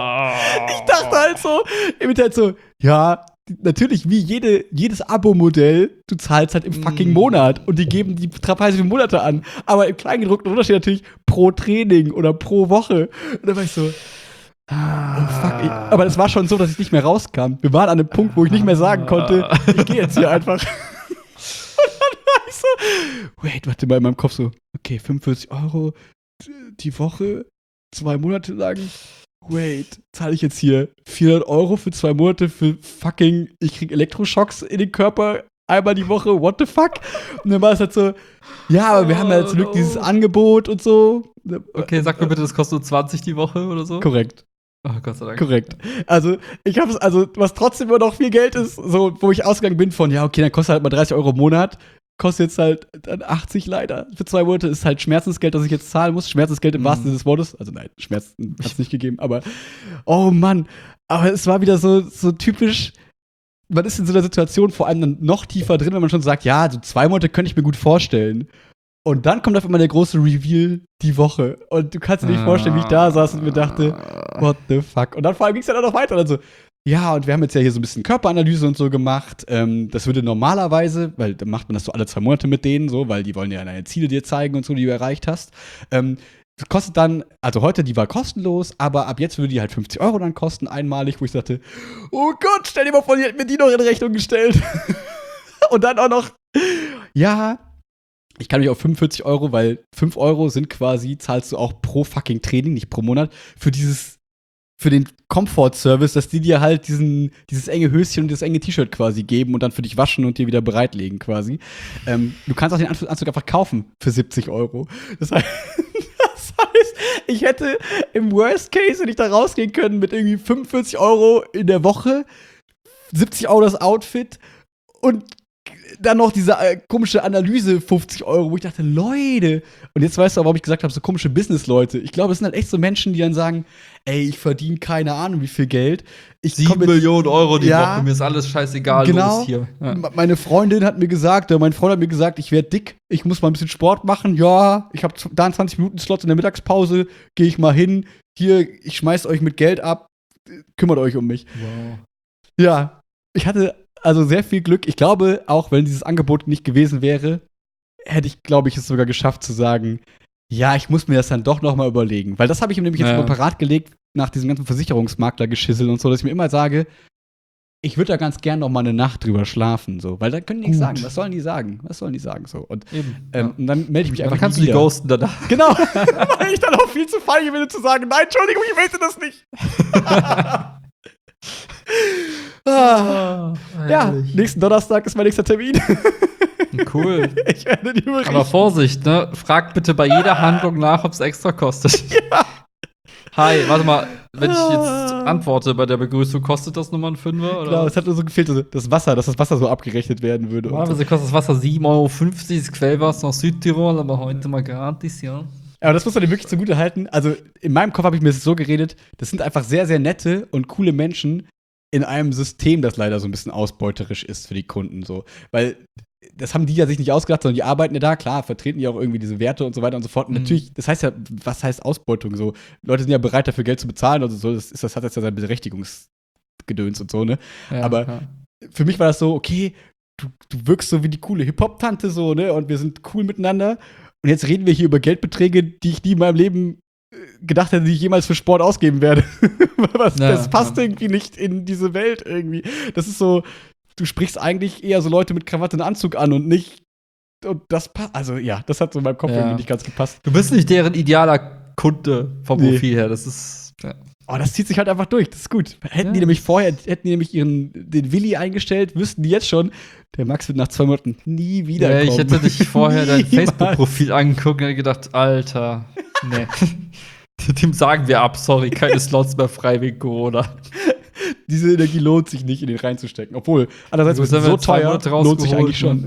halt so, im Internet so, ja, natürlich wie jedes Abo-Modell, du zahlst halt im fucking Monat und die geben die Preise für Monate an. Aber im Kleingedruckten Unterschied natürlich pro Training oder pro Woche. Und dann war ich so, fuck. Aber es war schon so, dass ich nicht mehr rauskam. Wir waren an einem Punkt, wo ich nicht mehr sagen konnte, ich gehe jetzt hier einfach. Und dann war ich so, warte mal in meinem Kopf so, okay, 45 € die Woche, 2 Monate lang. Zahle ich jetzt hier 400 € für 2 Monate für fucking, ich krieg Elektroschocks in den Körper einmal die Woche, what the fuck? Und dann war es halt so, ja, aber wir haben ja zum Glück dieses Angebot und so. Okay, sag mir bitte, das kostet nur 20 die Woche oder so? Korrekt. Oh, Gott sei Dank. Korrekt. Also, was trotzdem immer noch viel Geld ist, so, wo ich ausgegangen bin von, ja, okay, dann kostet halt mal 30 € im Monat, kostet jetzt halt dann 80 leider. Für 2 Monate ist halt Schmerzensgeld, das ich jetzt zahlen muss. Schmerzensgeld im wahrsten Sinne des Wortes. Also nein, Schmerzen hat es nicht gegeben, aber oh Mann. Aber es war wieder so typisch. Man ist in so einer Situation vor allem dann noch tiefer drin, wenn man schon sagt, ja, so 2 Monate könnte ich mir gut vorstellen. Und dann kommt auf einmal der große Reveal die Woche. Und du kannst dir nicht vorstellen, wie ich da saß und mir dachte, what the fuck? Und dann vor allem ging es dann auch noch weiter. Und dann so, ja, und wir haben jetzt ja hier so ein bisschen Körperanalyse und so gemacht. Das würde normalerweise, weil dann macht man das so alle 2 Monate mit denen, so, weil die wollen ja deine Ziele dir zeigen und so, die du erreicht hast. Das kostet dann, also heute, die war kostenlos, aber ab jetzt würde die halt 50 € dann kosten, einmalig, wo ich dachte, oh Gott, stell dir mal vor, die hätten mir die noch in Rechnung gestellt. Und dann auch noch, ja, ich kann mich auf 45 €, weil 5 € sind quasi, zahlst du auch pro fucking Training, nicht pro Monat, für den Comfort-Service, dass die dir halt dieses enge Höschen und das enge T-Shirt quasi geben und dann für dich waschen und dir wieder bereitlegen quasi. Du kannst auch den Anzug einfach kaufen für 70 €. Das heißt, ich hätte im Worst Case, hätte ich da rausgehen können mit irgendwie 45 € in der Woche, 70 € das Outfit und dann noch diese komische Analyse 50 €, wo ich dachte, Leute. Und jetzt weißt du auch, warum ich gesagt habe, so komische Business-Leute. Ich glaube, es sind halt echt so Menschen, die dann sagen, ey, ich verdiene keine Ahnung wie viel Geld. 7 Millionen € die Ja, Woche, mir ist alles scheißegal, genau. los hier. Ja. Meine Freundin hat mir gesagt, mein Freund hat mir gesagt, ich werde dick, ich muss mal ein bisschen Sport machen. Ja, ich habe da einen 20-Minuten-Slot in der Mittagspause, gehe ich mal hin. Hier, ich schmeiß euch mit Geld ab, kümmert euch um mich. Wow. Ja, ich hatte also sehr viel Glück. Ich glaube, auch wenn dieses Angebot nicht gewesen wäre, hätte ich, glaube ich, es sogar geschafft zu sagen, ja, ich muss mir das dann doch noch mal überlegen. Weil das habe ich ihm nämlich jetzt mal parat gelegt, nach diesem ganzen Versicherungsmakler-Geschissel und so, dass ich mir immer sage, ich würde da ganz gern noch mal eine Nacht drüber schlafen, so. Weil da können die nichts sagen. Was sollen die sagen? So. Und, und dann melde ich mich einfach dann kannst du die ghosten danach. Genau. Weil ich dann auch viel zu feige bin, zu sagen, nein, Entschuldigung, ich möchte das nicht. Ja, nächsten Donnerstag ist mein nächster Termin. Cool. Ich werde die berichten. Aber Vorsicht, ne? Fragt bitte bei jeder Handlung nach, ob es extra kostet. Ja. Hi, warte mal, wenn ich jetzt antworte bei der Begrüßung, kostet das nochmal ein Fünfer? Oder? Genau, es hat nur so gefehlt, dass das Wasser so abgerechnet werden würde. Normalerweise kostet das Wasser 7,50 €, das Quellwasser aus Südtirol, aber heute mal gratis, ja. Aber das muss man dir wirklich zugute halten. Also, in meinem Kopf habe ich mir das so geredet, das sind einfach sehr, sehr nette und coole Menschen in einem System, das leider so ein bisschen ausbeuterisch ist für die Kunden, so. Weil das haben die ja sich nicht ausgedacht, sondern die arbeiten ja da, klar, vertreten ja auch irgendwie diese Werte und so weiter und so fort. Und natürlich, das heißt ja, was heißt Ausbeutung so? Leute sind ja bereit, dafür Geld zu bezahlen, also so, das hat jetzt ja sein Berechtigungsgedöns und so, ne? Ja, aber für mich war das so, okay, du wirkst so wie die coole Hip-Hop-Tante, so, ne? Und wir sind cool miteinander. Und jetzt reden wir hier über Geldbeträge, die ich nie in meinem Leben gedacht hätte, die ich jemals für Sport ausgeben werde. Das passt irgendwie nicht in diese Welt irgendwie. Das ist so, du sprichst eigentlich eher so Leute mit Krawatte und Anzug an und nicht. Und das passt. Also ja, das hat so in meinem Kopf irgendwie nicht ganz gepasst. Du bist nicht deren idealer Kunde vom Profil her. Das ist. Ja. Oh, das zieht sich halt einfach durch. Das ist gut. Hätten die nämlich den Willi eingestellt, wüssten die jetzt schon, der Max wird nach 2 Monaten nie wiederkommen. Ja, ich hätte dich vorher dein Facebook-Profil angeguckt und hätte gedacht, Alter, nee. Dem sagen wir ab, sorry, keine Slots mehr frei wegen Corona. Diese Energie lohnt sich nicht, in den reinzustecken. Obwohl, andererseits ist es so teuer, lohnt sich eigentlich schon.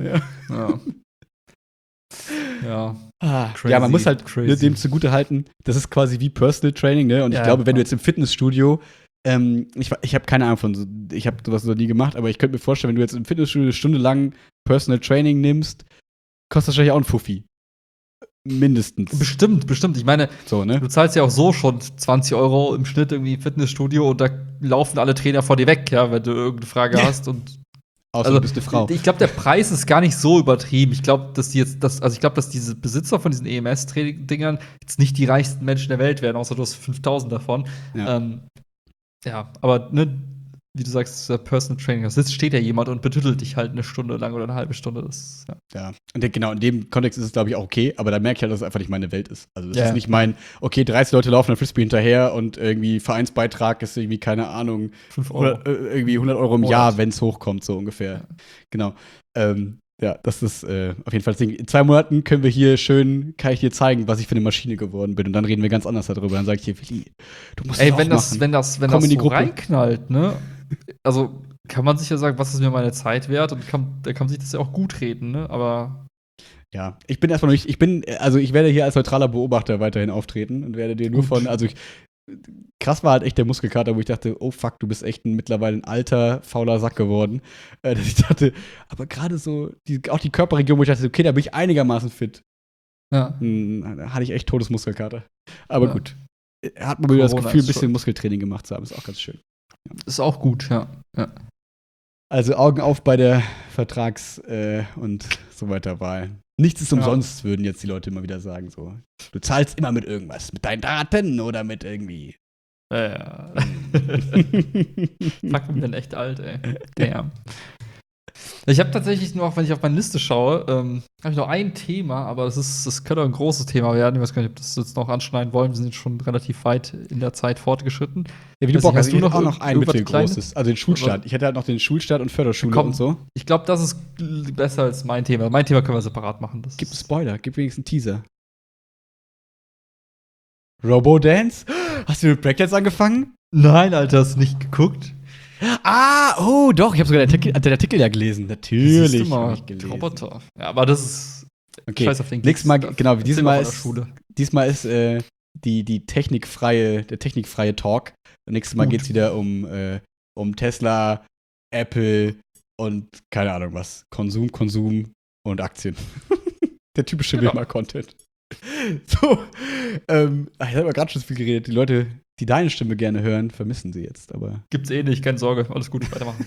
Ja. Ja, man muss halt dem zugute halten, das ist quasi wie Personal Training, ne? Und ich glaube, wenn du jetzt im Fitnessstudio, ich habe keine Ahnung von, ich habe sowas noch nie gemacht, aber ich könnte mir vorstellen, wenn du jetzt im Fitnessstudio eine Stunde lang Personal Training nimmst, kostet das wahrscheinlich auch einen Fuffi. Mindestens. Bestimmt. Ich meine, so, ne? Du zahlst ja auch so schon 20 € im Schnitt irgendwie im Fitnessstudio und da laufen alle Trainer vor dir weg, ja, wenn du irgendeine Frage hast und außer du bist eine Frau. Ich glaube, der Preis ist gar nicht so übertrieben. Ich glaube, dass diese Besitzer von diesen EMS-Dingern jetzt nicht die reichsten Menschen der Welt werden, außer du hast 5000 davon. Ja, aber ne, wie du sagst, Personal Training, da steht ja jemand und betüttelt dich halt eine Stunde lang oder eine halbe Stunde. Ja. Und genau, in dem Kontext ist es, glaube ich, auch okay, aber da merke ich halt, dass es einfach nicht meine Welt ist. Also, das ist nicht okay, 30 Leute laufen an Frisbee hinterher und irgendwie Vereinsbeitrag ist irgendwie, keine Ahnung, 5 €. Oder irgendwie 100 € im Jahr, wenn es hochkommt, so ungefähr. Ja. Genau. Ja, das ist auf jeden Fall das Ding. In 2 Monaten kann ich dir zeigen, was ich für eine Maschine geworden bin. Und dann reden wir ganz anders darüber. Dann sage ich dir, Willi, du musst das auch machen. Wenn das so reinknallt, ne? Also kann man sich ja sagen, was ist mir meine Zeit wert? Und da kann man sich das ja auch gut reden, ne? Aber Ja, ich bin erstmal noch nicht, also ich werde hier als neutraler Beobachter weiterhin auftreten und werde dir nur Gut. krass war halt echt der Muskelkater, wo ich dachte, oh fuck, du bist echt mittlerweile ein alter, fauler Sack geworden. Dass ich dachte, aber gerade so, auch die Körperregion, wo ich dachte, okay, da bin ich einigermaßen fit. Ja. Da hatte ich echt Todesmuskelkater. Aber Ja. gut. Hat man wieder das Corona Gefühl, ein ist bisschen schuld. Muskeltraining gemacht zu haben, ist auch ganz schön. Ist auch gut, ja. Also Augen auf bei der Vertrags- und so weiter Wahl. Nichts ist Ja. umsonst, würden jetzt die Leute immer wieder sagen. So. Du zahlst immer mit irgendwas. Mit deinen Daten oder mit irgendwie. Ja. Fuck, wir sind echt alt, ey. Damn. Ich habe tatsächlich nur, auch wenn ich auf meine Liste schaue, habe ich noch ein Thema, aber das könnte ein großes Thema werden. Ich weiß gar nicht, ob das jetzt noch anschneiden wollen. Wir sind jetzt schon relativ weit in der Zeit fortgeschritten. Ja, wie du Weiß Bock nicht, hast, hast ich du hätte noch auch noch ein irgendwas mittelgroßes. Also den Schulstart. Ich hätte halt noch den Schulstart und Förderschule Komm, und so. Ich glaube, das ist besser als mein Thema. Mein Thema können wir separat machen. Das Gib einen Spoiler, gib wenigstens einen Teaser. Robo-Dance? Hast du mit Breakdance angefangen? Nein, Alter, hast du nicht geguckt? Oh, doch, ich habe sogar den Artikel ja gelesen. Natürlich Siehst du habe mal, ich gelesen. Roboter. Ja, aber das ist Okay, Scheiß auf den nächstes Mal, Geek-Stuff. genau, Erzähl mal von der Schule. diesmal ist der technikfreie Talk. Und nächstes Mal Gut. geht es wieder um Tesla, Apple und keine Ahnung was. Konsum und Aktien. Der typische Genau. Wilma-Content. So, ich habe gerade schon so viel geredet. Die Leute, die deine Stimme gerne hören, vermissen sie jetzt, aber. Gibt's eh nicht, keine Sorge. Alles gut, weitermachen.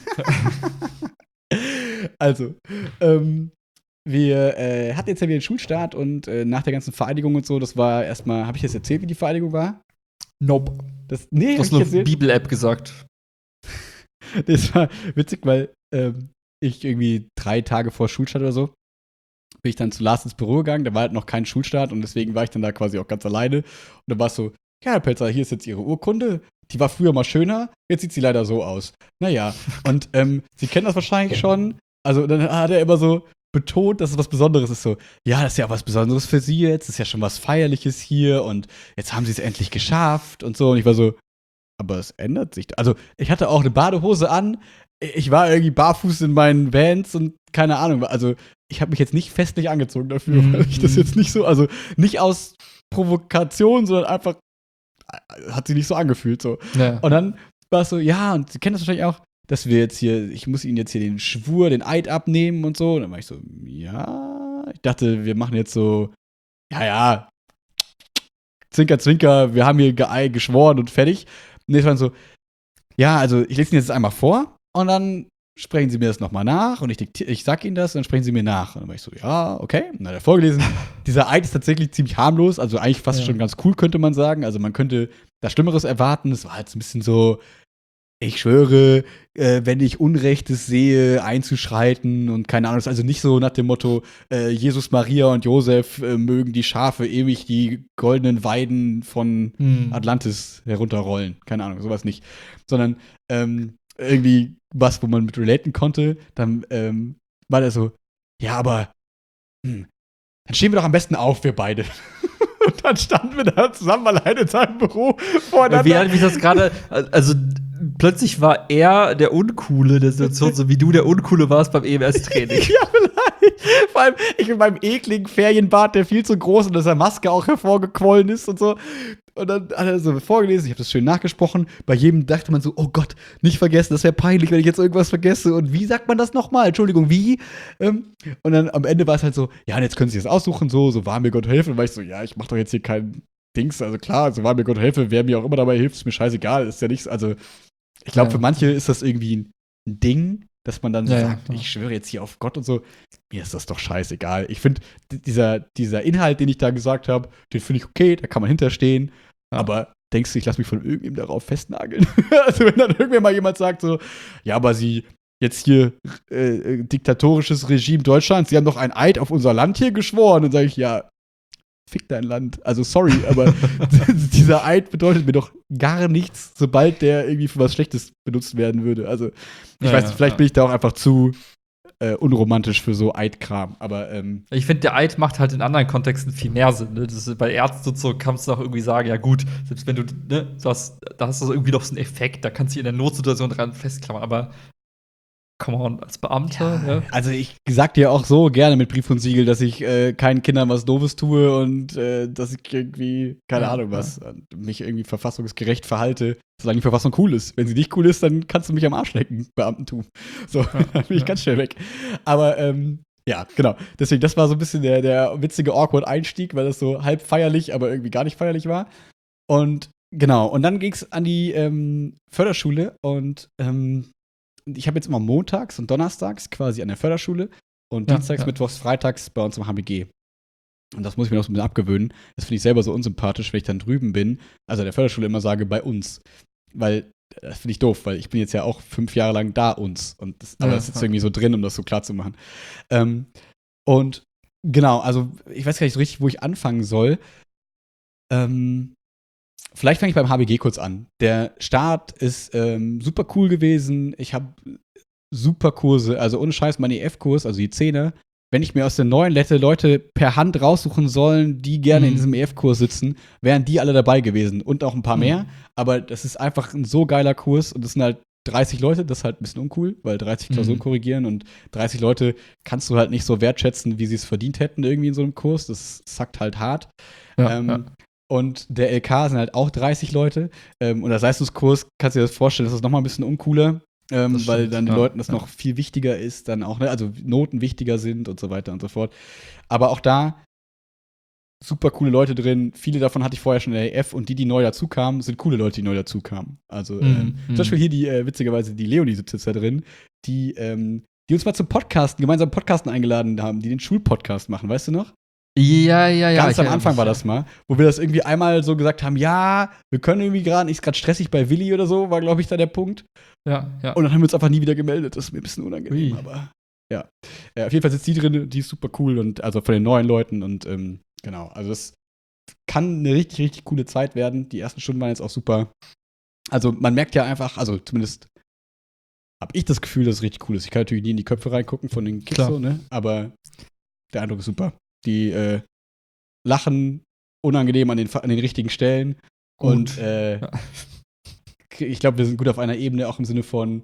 Also, wir hatten jetzt ja wieder den Schulstart und nach der ganzen Vereidigung und so, das war erstmal, habe ich jetzt erzählt, wie die Vereidigung war? Nope. Nee, Du hab hast ich nur erzählt. Bibel-App gesagt. Das war witzig, weil ich irgendwie 3 Tage vor Schulstart oder so bin ich dann zu Lars ins Büro gegangen, da war halt noch kein Schulstart und deswegen war ich dann da quasi auch ganz alleine. Und dann war es so, ja, Herr Pelzer, hier ist jetzt Ihre Urkunde. Die war früher mal schöner, jetzt sieht sie leider so aus. Naja, und Sie kennen das wahrscheinlich schon. Also dann hat er immer so betont, dass es was Besonderes ist. So, ja, das ist ja was Besonderes für Sie jetzt, das ist ja schon was Feierliches hier und jetzt haben Sie es endlich geschafft und so. Und ich war so, aber es ändert sich. Also ich hatte auch eine Badehose an, ich war irgendwie barfuß in meinen Vans und keine Ahnung. Also ich habe mich jetzt nicht festlich angezogen dafür, weil ich das jetzt nicht so, also nicht aus Provokation, sondern einfach hat sich nicht so angefühlt so. Ja. Und dann war es so, ja, und Sie kennen das wahrscheinlich auch, dass wir jetzt hier, ich muss Ihnen jetzt hier den Schwur, den Eid abnehmen und so. Und dann war ich so, ja, ich dachte, wir machen jetzt so, ja, Zwinker, Zwinker, wir haben hier geschworen und fertig. Und jetzt waren so, ja, also ich lese Ihnen jetzt einmal vor und dann sprechen Sie mir das nochmal nach und ich sag Ihnen das und dann sprechen Sie mir nach. Und dann war ich so, ja, okay. Und dann hat er vorgelesen. Dieser Eid ist tatsächlich ziemlich harmlos, also eigentlich fast schon ganz cool, könnte man sagen. Also man könnte da Schlimmeres erwarten. Es war halt so ein bisschen so, ich schwöre, wenn ich Unrechtes sehe, einzuschreiten und keine Ahnung. Also nicht so nach dem Motto, Jesus, Maria und Josef mögen die Schafe ewig die goldenen Weiden von Atlantis herunterrollen. Keine Ahnung, sowas nicht. Sondern irgendwie was, wo man mit relaten konnte. Dann war der so, ja, aber dann stehen wir doch am besten auf, wir beide. Und dann standen wir da zusammen alleine in seinem Büro voreinander. Wie hat mich das gerade, also plötzlich war er der Uncoole der Situation, so wie du der Uncoole warst beim EMS-Training. Ja, vielleicht. Vor allem, ich mit meinem ekligen Ferienbart, der viel zu groß und aus der Maske auch hervorgequollen ist und so. Und dann hat er so vorgelesen, ich habe das schön nachgesprochen. Bei jedem dachte man so, oh Gott, nicht vergessen, das wäre peinlich, wenn ich jetzt irgendwas vergesse. Und wie sagt man das nochmal? Entschuldigung, wie? Und dann am Ende war es halt so, ja, und jetzt können Sie es aussuchen, so wahr mir Gott helfe. Und war ich so, ja, ich mache doch jetzt hier kein Dings. Also klar, so wahr mir Gott helfe, wer mir auch immer dabei hilft, ist mir scheißegal. Ist ja nichts, also ich glaube, für manche ist das irgendwie ein Ding, dass man dann sagt, ich schwöre jetzt hier auf Gott und so. Mir ist das doch scheißegal. Ich finde, dieser Inhalt, den ich da gesagt habe, den finde ich okay, da kann man hinterstehen. Ja. Aber denkst du, ich lasse mich von irgendjemandem darauf festnageln? Also wenn dann irgendwer mal jemand sagt so, ja, aber Sie jetzt hier diktatorisches Regime Deutschlands, Sie haben doch ein Eid auf unser Land hier geschworen. Dann sage ich, ja, fick dein Land. Also sorry, aber dieser Eid bedeutet mir doch gar nichts, sobald der irgendwie für was Schlechtes benutzt werden würde. Also ich weiß nicht, vielleicht bin ich da auch einfach zu unromantisch für so Eidkram. Aber ich finde, der Eid macht halt in anderen Kontexten viel mehr Sinn. Ne? Das ist, bei Ärzten und so kannst du auch irgendwie sagen, ja gut, selbst wenn du, ne, da hast du irgendwie noch so einen Effekt, da kannst du dich in der Notsituation dran festklammern. Aber come on, als Beamter, ja. Also ich sag dir auch so gerne mit Brief und Siegel, dass ich keinen Kindern was Doofes tue und dass ich irgendwie, keine Ahnung was, mich irgendwie verfassungsgerecht verhalte, solange die Verfassung cool ist. Wenn sie nicht cool ist, dann kannst du mich am Arsch lecken, Beamtentum. So, dann bin ich ganz schnell weg. Aber ja, genau. Deswegen, das war so ein bisschen der witzige Awkward-Einstieg, weil das so halb feierlich, aber irgendwie gar nicht feierlich war. Und genau, und dann ging's an die Förderschule und ich habe jetzt immer montags und donnerstags quasi an der Förderschule und dienstags, mittwochs, freitags bei uns im HBG. Und das muss ich mir noch so ein bisschen abgewöhnen. Das finde ich selber so unsympathisch, wenn ich dann drüben bin, also an der Förderschule immer sage, bei uns. Weil, das finde ich doof, weil ich bin jetzt ja auch 5 Jahre lang da uns. Aber das ist irgendwie so drin, um das so klar zu machen. Und genau, also ich weiß gar nicht so richtig, wo ich anfangen soll. Vielleicht fange ich beim HBG kurz an. Der Start ist super cool gewesen. Ich habe super Kurse, also ohne Scheiß, mein EF-Kurs, also die 10er. Wenn ich mir aus der neuen hätte Leute per Hand raussuchen sollen, die gerne in diesem EF-Kurs sitzen, wären die alle dabei gewesen. Und auch ein paar mehr. Aber das ist einfach ein so geiler Kurs. Und das sind halt 30 Leute, das ist halt ein bisschen uncool, weil 30 Klausuren korrigieren und 30 Leute kannst du halt nicht so wertschätzen, wie sie es verdient hätten irgendwie in so einem Kurs. Das sackt halt hart. Und der LK sind halt auch 30 Leute. Und als Leistungskurs kannst du dir das vorstellen, das ist nochmal ein bisschen uncooler, weil dann den Leuten das noch viel wichtiger ist, dann auch, ne, also Noten wichtiger sind und so weiter und so fort. Aber auch da super coole Leute drin. Viele davon hatte ich vorher schon in der EF und die neu dazukamen, sind coole Leute, die neu dazukamen. Also zum Beispiel hier die, witzigerweise, die Leonie sitzt jetzt da drin, die uns mal zum Podcasten, gemeinsam Podcasten eingeladen haben, die den Schulpodcast machen, weißt du noch? Ja. Ganz am Anfang war das mal, wo wir das irgendwie einmal so gesagt haben, ja, wir können irgendwie gerade, ist gerade stressig bei Willi oder so, war, glaube ich, da der Punkt. Ja. Und dann haben wir uns einfach nie wieder gemeldet. Das ist mir ein bisschen unangenehm, aber ja. Auf jeden Fall sitzt die drin, die ist super cool und also von den neuen Leuten und genau, also das kann eine richtig, richtig coole Zeit werden. Die ersten Stunden waren jetzt auch super. Also man merkt ja einfach, also zumindest habe ich das Gefühl, dass es richtig cool ist. Ich kann natürlich nie in die Köpfe reingucken von den Kids so, ne? Aber der Eindruck ist super. Die lachen unangenehm an den richtigen Stellen. Gut. Und ich glaube, wir sind gut auf einer Ebene, auch im Sinne von,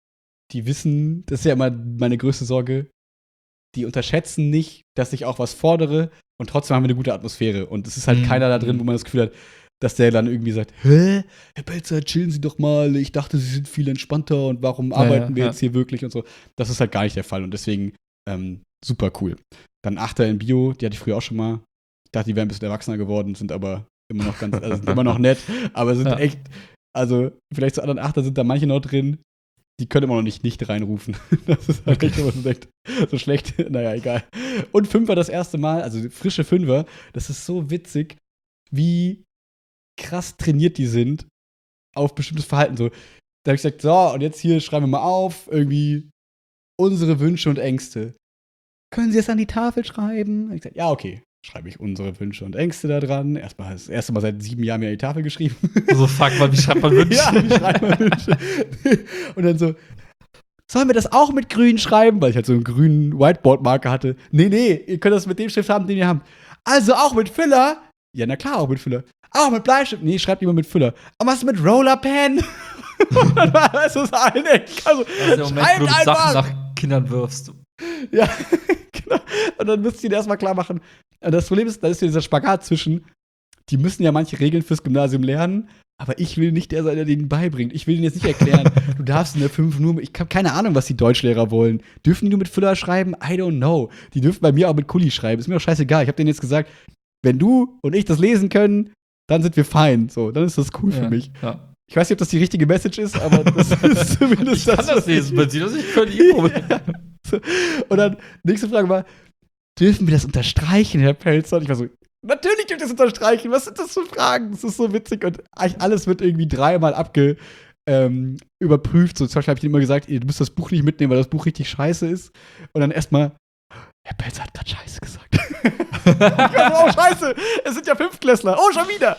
die wissen, das ist ja immer meine größte Sorge, die unterschätzen nicht, dass ich auch was fordere und trotzdem haben wir eine gute Atmosphäre. Und es ist halt keiner da drin, wo man das Gefühl hat, dass der dann irgendwie sagt, Herr Pelzer, chillen Sie doch mal, ich dachte, Sie sind viel entspannter und warum arbeiten wir jetzt hier wirklich und so. Das ist halt gar nicht der Fall und deswegen super cool. Dann Achter in Bio, die hatte ich früher auch schon mal. Ich dachte, die wären ein bisschen erwachsener geworden, sind aber immer noch sind immer noch nett, aber sind echt, also vielleicht zu anderen Achter sind da manche noch drin, die können immer noch nicht reinrufen. Das ist halt echt immer so schlecht. Naja, egal. Und Fünfer das erste Mal, also frische Fünfer, das ist so witzig, wie krass trainiert die sind auf bestimmtes Verhalten. So, da habe ich gesagt, so, und jetzt hier schreiben wir mal auf, irgendwie unsere Wünsche und Ängste. Können Sie es an die Tafel schreiben? Ich gesagt, ja, okay. Schreibe ich unsere Wünsche und Ängste da dran. Das erste Mal seit 7 Jahren mir an die Tafel geschrieben. So, fuck mal, wie schreibt man Wünsche? Ja, wie schreibt man Wünsche? Und dann so, sollen wir das auch mit grün schreiben? Weil ich halt so einen grünen Whiteboard-Marker hatte. Nee, ihr könnt das mit dem Stift haben, den ihr habt. Also auch mit Füller? Ja, na klar, auch mit Füller. Auch mit Bleistift? Nee, schreibt lieber mit Füller. Aber was mit Rollerpen? Und dann war das allen echt. Also, das ist der Moment, wo du Sachen nach Kindern wirfst. Ja, genau. Und dann müsst ihr das erstmal klar machen. Und das Problem ist, da ist ja dieser Spagat zwischen, die müssen ja manche Regeln fürs Gymnasium lernen, aber ich will nicht der sein, der denen beibringt. Ich will ihnen jetzt nicht erklären, du darfst in der 5 nur, ich habe keine Ahnung, was die Deutschlehrer wollen. Dürfen die nur mit Füller schreiben? I don't know. Die dürfen bei mir auch mit Kuli schreiben. Ist mir doch scheißegal. Ich habe denen jetzt gesagt, wenn du und ich das lesen können, dann sind wir fein. So, dann ist das cool für mich. Ja. Ich weiß nicht, ob das die richtige Message ist, aber das ist zumindest ich kann das lesen, wenn sie das nicht können. Ja. So. Und dann, nächste Frage war, dürfen wir das unterstreichen, Herr Pelzer? Und ich war so, natürlich dürft ihr das unterstreichen. Was sind das für Fragen? Das ist so witzig. Und alles wird irgendwie 3-mal überprüft. So, zum Beispiel habe ich immer gesagt, ihr müsst das Buch nicht mitnehmen, weil das Buch richtig scheiße ist. Und dann erstmal, Herr Pelzer hat gerade scheiße gesagt. Ich war so, oh, scheiße, es sind ja 5-Klässler. Oh, schon wieder.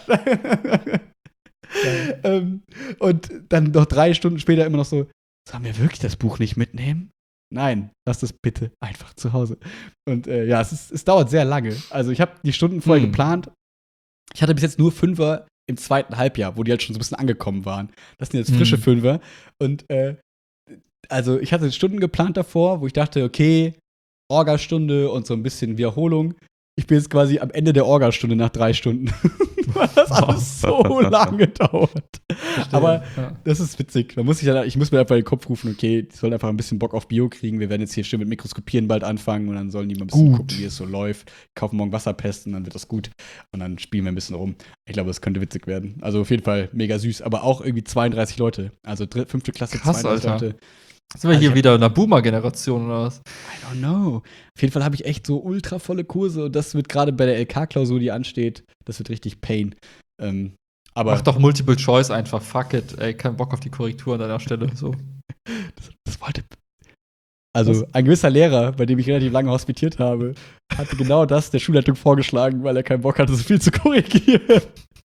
Und dann noch 3 Stunden später immer noch so, sollen wir wirklich das Buch nicht mitnehmen? Nein, lasst es bitte einfach zu Hause. Und ja, es dauert sehr lange. Also ich habe die Stunden vorher geplant. Ich hatte bis jetzt nur 5er im 2. Halbjahr, wo die halt schon so ein bisschen angekommen waren. Das sind jetzt frische 5er. Und Also, ich hatte Stunden geplant davor, wo ich dachte, okay, Orgastunde und so ein bisschen Wiederholung. Ich bin jetzt quasi am Ende der Orgastunde nach 3 Stunden. Weil das alles so lange dauert. Aber ja. das ist witzig. Ich muss mir einfach in den Kopf rufen, okay, die sollen einfach ein bisschen Bock auf Bio kriegen. Wir werden jetzt hier schön mit Mikroskopieren bald anfangen und dann sollen die mal ein bisschen gucken, wie es so läuft. Kaufen morgen Wasserpest und dann wird das gut. Und dann spielen wir ein bisschen rum. Ich glaube, das könnte witzig werden. Also auf jeden Fall mega süß, aber auch irgendwie 32 Leute. Also 5. Klasse, Krass, 32 Alter. Leute. Sind wir hier wieder in der Boomer-Generation oder was? I don't know. Auf jeden Fall habe ich echt so ultra volle Kurse und das wird gerade bei der LK-Klausur, die ansteht, das wird richtig Pain. Aber Mach doch Multiple Choice einfach, fuck it, ey, kein Bock auf die Korrektur an deiner Stelle. So. das wollte. Also, ein gewisser Lehrer, bei dem ich relativ lange hospitiert habe, hatte genau das der Schulleitung vorgeschlagen, weil er keinen Bock hatte, so viel zu korrigieren.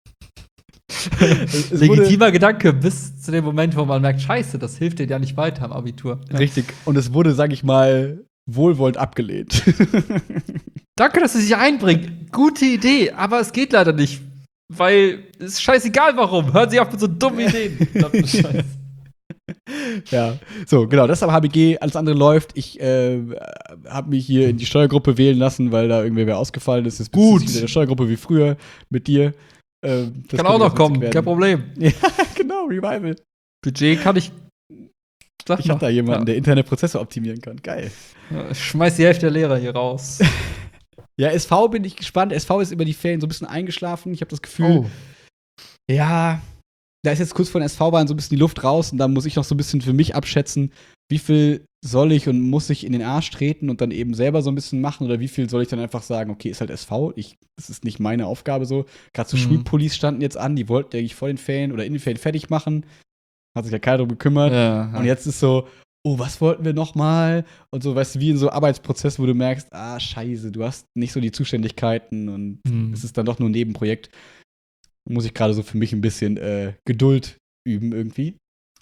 Legitimer Gedanke bis zu dem Moment, wo man merkt, scheiße, das hilft dir ja nicht weiter am Abitur. Ja. Richtig. Und es wurde, sag ich mal, wohlwollend abgelehnt. Danke, dass Sie sich einbringen. Gute Idee, aber es geht leider nicht. Weil es ist scheißegal warum. Hören Sie auf mit so dummen Ideen. Scheiße. Ja, so, genau, das ist am HBG, alles andere läuft. Ich habe mich hier in die Steuergruppe wählen lassen, weil da irgendwer ausgefallen ist. Jetzt Gut. Wieder in der Steuergruppe wie früher mit dir. Das kann auch noch kommen, kein Problem. Ja, genau, Revival. Budget kann ich. Ich hab da jemanden, der interne Prozesse optimieren kann. Geil. Ja, ich schmeiß die Hälfte der Lehrer hier raus. Ja, SV bin ich gespannt. SV ist über die Ferien so ein bisschen eingeschlafen. Ich habe das Gefühl, ja, da ist jetzt kurz vor den SV-Wahlen so ein bisschen die Luft raus und da muss ich noch so ein bisschen für mich abschätzen, wie viel soll ich und muss ich in den Arsch treten und dann eben selber so ein bisschen machen oder wie viel soll ich dann einfach sagen, okay, ist halt SV, das ist nicht meine Aufgabe so. Gerade so Schulpolice standen jetzt an, die wollten eigentlich vor den Ferien oder in den Ferien fertig machen. Hat sich ja keiner drum gekümmert. Ja. Und jetzt ist so, oh, was wollten wir noch mal? Und so, weißt du, wie in so Arbeitsprozess, wo du merkst, scheiße, du hast nicht so die Zuständigkeiten und es ist dann doch nur ein Nebenprojekt. Muss ich gerade so für mich ein bisschen Geduld üben irgendwie.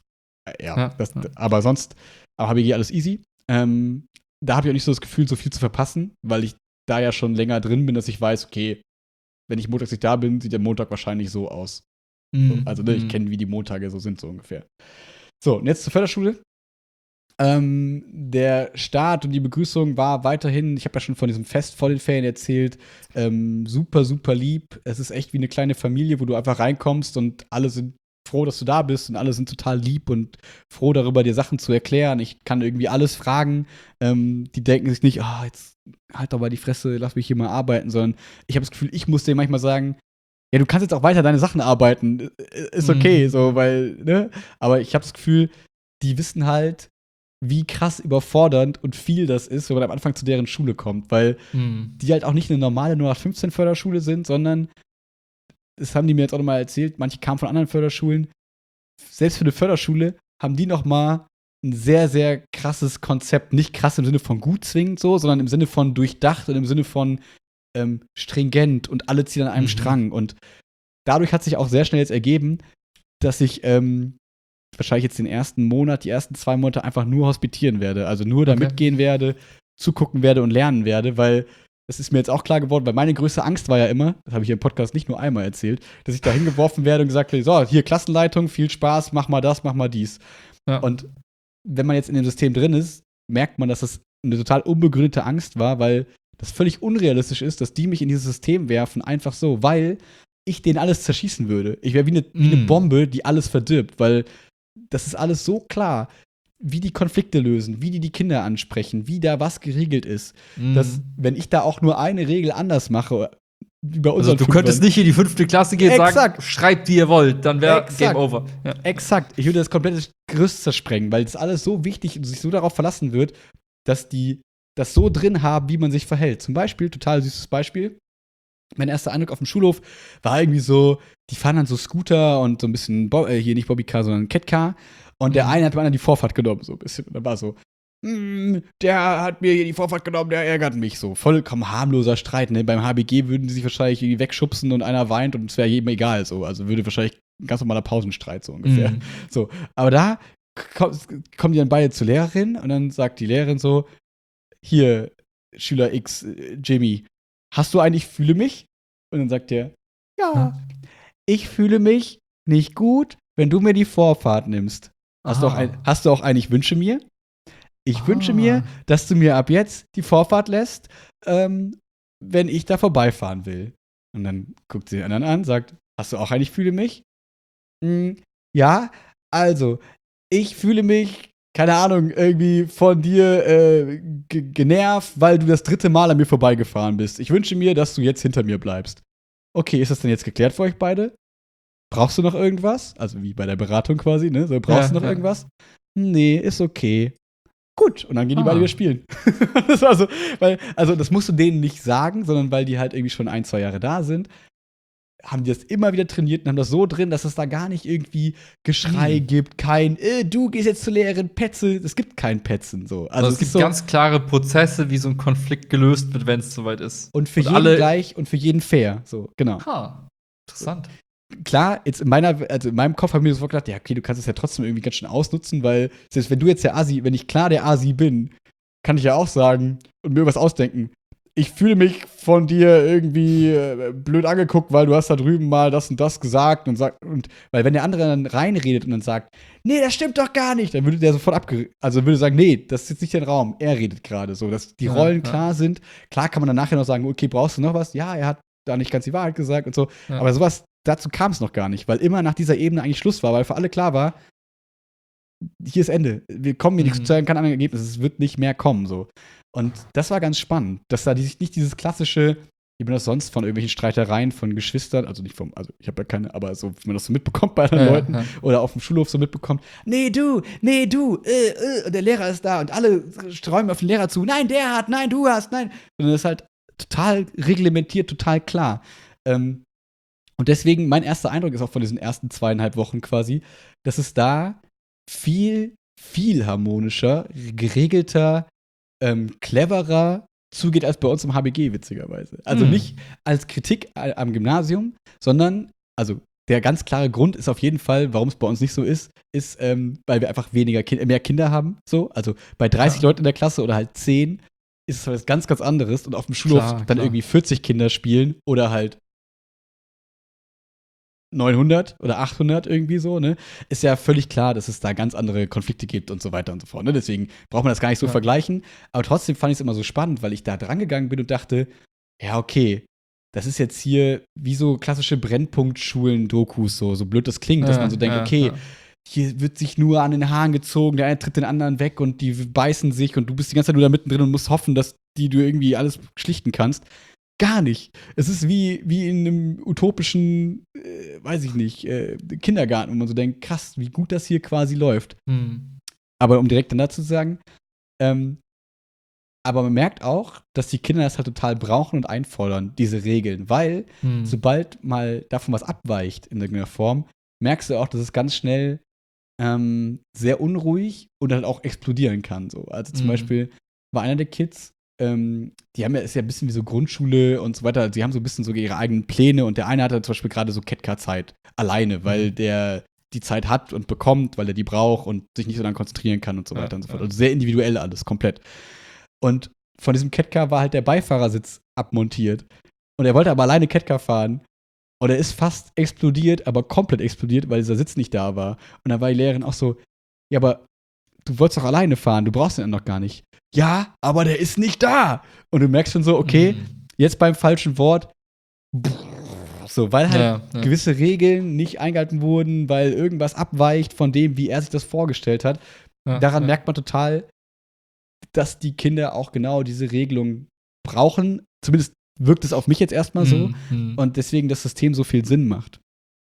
Aber sonst habe ich hier alles easy. Da habe ich auch nicht so das Gefühl, so viel zu verpassen, weil ich da ja schon länger drin bin, dass ich weiß, okay, wenn ich montags nicht da bin, sieht der Montag wahrscheinlich so aus. So, also ich kenne, wie die Montage so sind, so ungefähr. So, und jetzt zur Förderschule. Der Start und die Begrüßung war weiterhin, ich habe ja schon von diesem Fest vor den Ferien erzählt, super, super lieb. Es ist echt wie eine kleine Familie, wo du einfach reinkommst und alle sind froh, dass du da bist und alle sind total lieb und froh darüber, dir Sachen zu erklären. Ich kann irgendwie alles fragen. Die denken sich nicht, jetzt halt doch mal die Fresse, lass mich hier mal arbeiten, sondern ich habe das Gefühl, ich muss denen manchmal sagen, ja, du kannst jetzt auch weiter deine Sachen arbeiten. Ist okay, so, weil, ne? Aber ich habe das Gefühl, die wissen halt, wie krass überfordernd und viel das ist, wenn man am Anfang zu deren Schule kommt, weil die halt auch nicht eine normale 0815 Förderschule sind, sondern, das haben die mir jetzt auch noch mal erzählt, manche kamen von anderen Förderschulen. Selbst für eine Förderschule haben die noch mal ein sehr, sehr krasses Konzept. Nicht krass im Sinne von gut zwingend so, sondern im Sinne von durchdacht und im Sinne von stringent und alle ziehen an einem Strang. Und dadurch hat sich auch sehr schnell jetzt ergeben, dass ich wahrscheinlich jetzt den ersten Monat, die ersten 2 Monate einfach nur hospitieren werde. Also nur da mitgehen werde, zugucken werde und lernen werde, weil das ist mir jetzt auch klar geworden, weil meine größte Angst war ja immer, das habe ich im Podcast nicht nur einmal erzählt, dass ich da hingeworfen werde und gesagt werde, so, hier Klassenleitung, viel Spaß, mach mal das, mach mal dies. Ja. Und wenn man jetzt in dem System drin ist, merkt man, dass das eine total unbegründete Angst war, weil das völlig unrealistisch ist, dass die mich in dieses System werfen, einfach so, weil ich denen alles zerschießen würde. Ich wäre wie eine Bombe, die alles verdirbt, weil das ist alles so klar, wie die Konflikte lösen, wie die Kinder ansprechen, wie da was geregelt ist, dass, wenn ich da auch nur eine Regel anders mache, wie bei unseren du könntest nicht in die 5. Klasse gehen und sagen, schreibt, wie ihr wollt, dann wäre Game Over. Ja. Exakt. Ich würde das komplette Gerüst zersprengen, weil das alles so wichtig und sich so darauf verlassen wird, dass die das so drin haben, wie man sich verhält. Zum Beispiel, total süßes Beispiel, mein erster Eindruck auf dem Schulhof war irgendwie so, die fahren dann so Scooter und so ein bisschen, hier nicht Bobbycar, sondern Catcar. Und der eine hat dem anderen die Vorfahrt genommen, so ein bisschen. Und dann war so, der hat mir hier die Vorfahrt genommen, der ärgert mich so. Vollkommen harmloser Streit, ne? Beim HBG würden die sich wahrscheinlich irgendwie wegschubsen und einer weint und es wäre jedem egal, so. Also würde wahrscheinlich ein ganz normaler Pausenstreit, so ungefähr. So. Aber da kommen die dann beide zur Lehrerin und dann sagt die Lehrerin so, hier, Schüler X, Jimmy, hast du eigentlich fühle mich? Und dann sagt er, ja, ich fühle mich nicht gut, wenn du mir die Vorfahrt nimmst. Hast du auch eigentlich Wünsche mir? Ich wünsche mir, dass du mir ab jetzt die Vorfahrt lässt, wenn ich da vorbeifahren will. Und dann guckt sie den anderen an, sagt, hast du auch eigentlich Fühle mich? Ja, also, ich fühle mich, keine Ahnung, irgendwie von dir genervt, weil du das 3. Mal an mir vorbeigefahren bist. Ich wünsche mir, dass du jetzt hinter mir bleibst. Okay, ist das denn jetzt geklärt für euch beide? Brauchst du noch irgendwas? Also wie bei der Beratung quasi, ne? So, brauchst du noch irgendwas? Nee, ist okay. Gut, und dann gehen die beide wieder spielen. Das war so, also das musst du denen nicht sagen, sondern weil die halt irgendwie schon 1, 2 Jahre da sind, haben die das immer wieder trainiert und haben das so drin, dass es da gar nicht irgendwie Geschrei gibt, kein, du gehst jetzt zur Lehrerin, Petze, es gibt kein Petzen, so. Also es gibt so, ganz klare Prozesse, wie so ein Konflikt gelöst wird, wenn es soweit ist. und für jeden gleich und für jeden fair, so, genau. Interessant. Klar, jetzt in meinem Kopf habe ich mir so gedacht, ja, okay, du kannst es ja trotzdem irgendwie ganz schön ausnutzen, weil selbst wenn du jetzt wenn ich klar der Asi bin, kann ich ja auch sagen und mir was ausdenken. Ich fühle mich von dir irgendwie blöd angeguckt, weil du hast da drüben mal das und das gesagt und weil wenn der andere dann reinredet und dann sagt, nee, das stimmt doch gar nicht, dann würde der sofort würde sagen, nee, das ist jetzt nicht dein Raum, er redet gerade so, dass die Rollen klar sind. Klar kann man dann nachher noch sagen, okay, brauchst du noch was? Ja, er hat da nicht ganz die Wahrheit gesagt und so, aber sowas, dazu kam es noch gar nicht, weil immer nach dieser Ebene eigentlich Schluss war, weil für alle klar war, hier ist Ende. Wir kommen hier nicht zu keinem anderen Ergebnis. Es wird nicht mehr kommen, so. Und das war ganz spannend, dass da nicht dieses klassische, wie man das sonst von irgendwelchen Streitereien von Geschwistern, also ich habe ja keine, aber so, wie man das so mitbekommt bei anderen Leuten oder auf dem Schulhof so mitbekommt, nee, du, und der Lehrer ist da und alle sträumen auf den Lehrer zu, nein, der hat, nein, du hast, nein. Und das ist halt total reglementiert, total klar. Und deswegen, mein erster Eindruck ist auch von diesen ersten 2,5 Wochen quasi, dass es da viel, viel harmonischer, geregelter, cleverer zugeht als bei uns im HBG, witzigerweise. Also nicht als Kritik am Gymnasium, sondern, also der ganz klare Grund ist auf jeden Fall, warum es bei uns nicht so ist, weil wir einfach mehr Kinder haben. So. Also bei 30 Leuten in der Klasse oder halt 10 ist es was ganz, ganz anderes und auf dem Schulhof dann irgendwie 40 Kinder spielen oder halt 900 oder 800 irgendwie so, ne, ist ja völlig klar, dass es da ganz andere Konflikte gibt und so weiter und so fort, ne, deswegen braucht man das gar nicht so vergleichen, aber trotzdem fand ich es immer so spannend, weil ich da dran gegangen bin und dachte, ja, okay, das ist jetzt hier wie so klassische Brennpunkt-Schulen-Dokus, so blöd das klingt, dass man so denkt, okay, hier wird sich nur an den Haaren gezogen, der eine tritt den anderen weg und die beißen sich und du bist die ganze Zeit nur da mittendrin und musst hoffen, dass du irgendwie alles schlichten kannst. Gar nicht. Es ist wie in einem utopischen, weiß ich nicht, Kindergarten, wo man so denkt, krass, wie gut das hier quasi läuft. Aber um direkt dann dazu zu sagen, aber man merkt auch, dass die Kinder das halt total brauchen und einfordern, diese Regeln, weil sobald mal davon was abweicht in irgendeiner Form, merkst du auch, dass es ganz schnell sehr unruhig und halt auch explodieren kann. So. Also zum Beispiel war einer der Kids, die haben ist ja ein bisschen wie so Grundschule und so weiter. Die haben so ein bisschen so ihre eigenen Pläne und der eine hatte zum Beispiel gerade so Ketka-Zeit alleine, weil der die Zeit hat und bekommt, weil er die braucht und sich nicht so dann konzentrieren kann und so weiter und so fort. Also sehr individuell alles, komplett. Und von diesem Ketka war halt der Beifahrersitz abmontiert. Und er wollte aber alleine Ketka fahren. Und er ist fast explodiert, aber komplett explodiert, weil dieser Sitz nicht da war. Und dann war die Lehrerin auch so, ja, aber du wolltest doch alleine fahren, du brauchst den noch gar nicht. Ja, aber der ist nicht da. Und du merkst schon so, okay, jetzt beim falschen Wort, so, weil halt gewisse Regeln nicht eingehalten wurden, weil irgendwas abweicht von dem, wie er sich das vorgestellt hat. Daran merkt man total, dass die Kinder auch genau diese Regelung brauchen. Zumindest wirkt es auf mich jetzt erstmal so. Und deswegen das System so viel Sinn macht.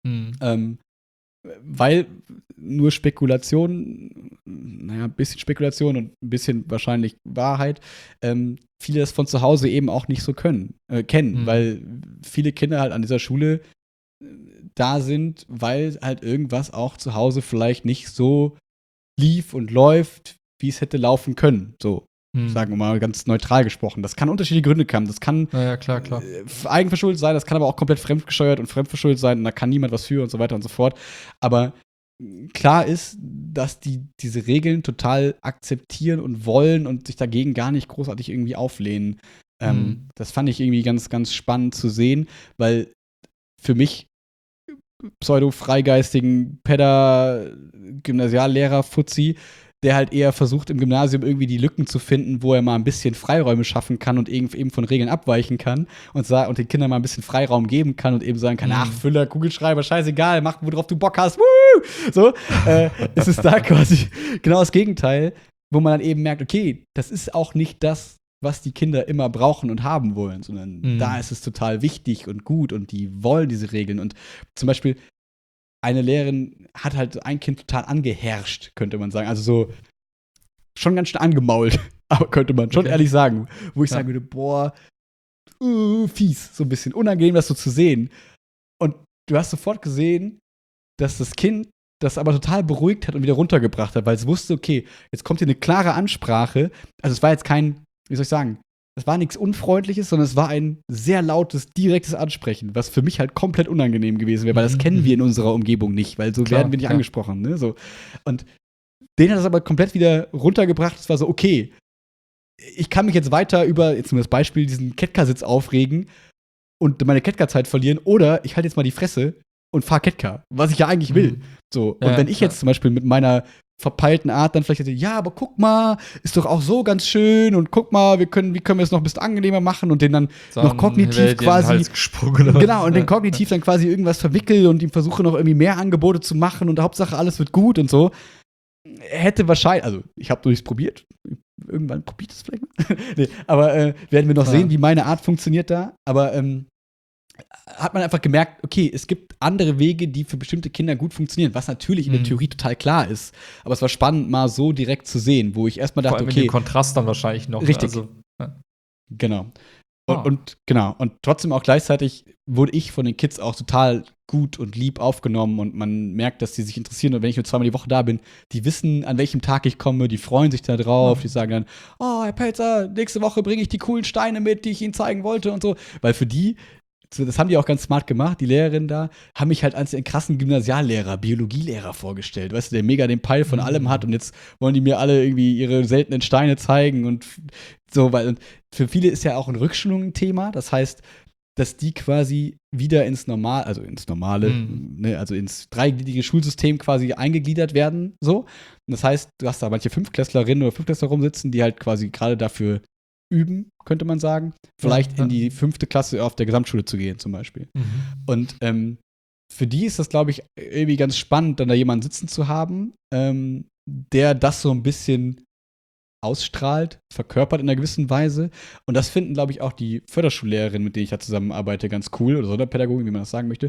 Weil nur Spekulation, naja, ein bisschen Spekulation und ein bisschen wahrscheinlich Wahrheit, viele das von zu Hause eben auch nicht so kennen, weil viele Kinder halt an dieser Schule da sind, weil halt irgendwas auch zu Hause vielleicht nicht so lief und läuft, wie es hätte laufen können. So, sagen wir mal ganz neutral gesprochen. Das kann unterschiedliche Gründe haben. Das kann klar. Eigenverschuldet sein, das kann aber auch komplett fremdgesteuert und fremdverschuldet sein und da kann niemand was für und so weiter und so fort. Aber klar ist, dass die diese Regeln total akzeptieren und wollen und sich dagegen gar nicht großartig irgendwie auflehnen. Das fand ich irgendwie ganz, ganz spannend zu sehen, weil für mich pseudo-freigeistigen Gymnasiallehrer-Fuzzi der halt eher versucht, im Gymnasium irgendwie die Lücken zu finden, wo er mal ein bisschen Freiräume schaffen kann und eben von Regeln abweichen kann und den Kindern mal ein bisschen Freiraum geben kann und eben sagen kann, ach, Füller, Kugelschreiber, scheißegal, mach, worauf du Bock hast, woo! So, ist es da quasi genau das Gegenteil, wo man dann eben merkt, okay, das ist auch nicht das, was die Kinder immer brauchen und haben wollen, sondern da ist es total wichtig und gut und die wollen diese Regeln. Und zum Beispiel eine Lehrerin hat halt ein Kind total angeherrscht, könnte man sagen. Also so schon ganz schön angemault, aber könnte man schon ehrlich sagen. Wo ich sagen würde, boah, fies, so ein bisschen unangenehm, das so zu sehen. Und du hast sofort gesehen, dass das Kind das aber total beruhigt hat und wieder runtergebracht hat, weil es wusste, okay, jetzt kommt hier eine klare Ansprache. Also es war jetzt kein, wie soll ich sagen, es war nichts Unfreundliches, sondern es war ein sehr lautes, direktes Ansprechen, was für mich halt komplett unangenehm gewesen wäre, weil das kennen wir in unserer Umgebung nicht, weil so werden wir nicht angesprochen. Ne? So. Und den hat das aber komplett wieder runtergebracht. Es war so, okay, ich kann mich jetzt weiter über, jetzt nur das Beispiel, diesen Ketka-Sitz aufregen und meine Ketka-Zeit verlieren oder ich halte jetzt mal die Fresse und fahre Ketka, was ich ja eigentlich will. So. Und wenn ich jetzt zum Beispiel mit meiner verpeilten Art dann vielleicht hätte, ja, aber guck mal, ist doch auch so ganz schön und guck mal, wie können wir es noch ein bisschen angenehmer machen und den dann noch kognitiv quasi genau, und den kognitiv dann quasi irgendwas verwickel und ihm versuche noch irgendwie mehr Angebote zu machen und Hauptsache alles wird gut und so. Hätte wahrscheinlich, also ich habe durchs probiert, irgendwann probiert es vielleicht mal. Nee, aber werden wir noch sehen, wie meine Art funktioniert da, aber hat man einfach gemerkt, okay, es gibt andere Wege, die für bestimmte Kinder gut funktionieren, was natürlich in der Theorie total klar ist. Aber es war spannend, mal so direkt zu sehen, wo ich erstmal dachte, vor allem okay. Den Kontrast dann wahrscheinlich noch. Richtig. Also, Genau. Und trotzdem auch gleichzeitig wurde ich von den Kids auch total gut und lieb aufgenommen und man merkt, dass die sich interessieren und wenn ich nur zweimal die Woche da bin, die wissen, an welchem Tag ich komme, die freuen sich da drauf, die sagen dann, oh, Herr Pelzer, nächste Woche bringe ich die coolen Steine mit, die ich Ihnen zeigen wollte und so, weil für die, das haben die auch ganz smart gemacht, die Lehrerinnen da, haben mich halt als einen krassen Gymnasiallehrer, Biologielehrer vorgestellt, weißt du, der mega den Peil von allem hat und jetzt wollen die mir alle irgendwie ihre seltenen Steine zeigen und so, weil für viele ist ja auch ein Rückschulung ein Thema, das heißt, dass die quasi wieder ins normale, ne, also ins dreigliedrige Schulsystem quasi eingegliedert werden, so. Und das heißt, du hast da manche Fünftklässlerinnen oder Fünftklässler rumsitzen, die halt quasi gerade dafür üben, könnte man sagen, vielleicht in die 5. Klasse auf der Gesamtschule zu gehen zum Beispiel. Und für die ist das, glaube ich, irgendwie ganz spannend, dann da jemanden sitzen zu haben, der das so ein bisschen ausstrahlt, verkörpert in einer gewissen Weise. Und das finden, glaube ich, auch die Förderschullehrerinnen, mit denen ich da zusammenarbeite, ganz cool, oder Sonderpädagogin, wie man das sagen möchte,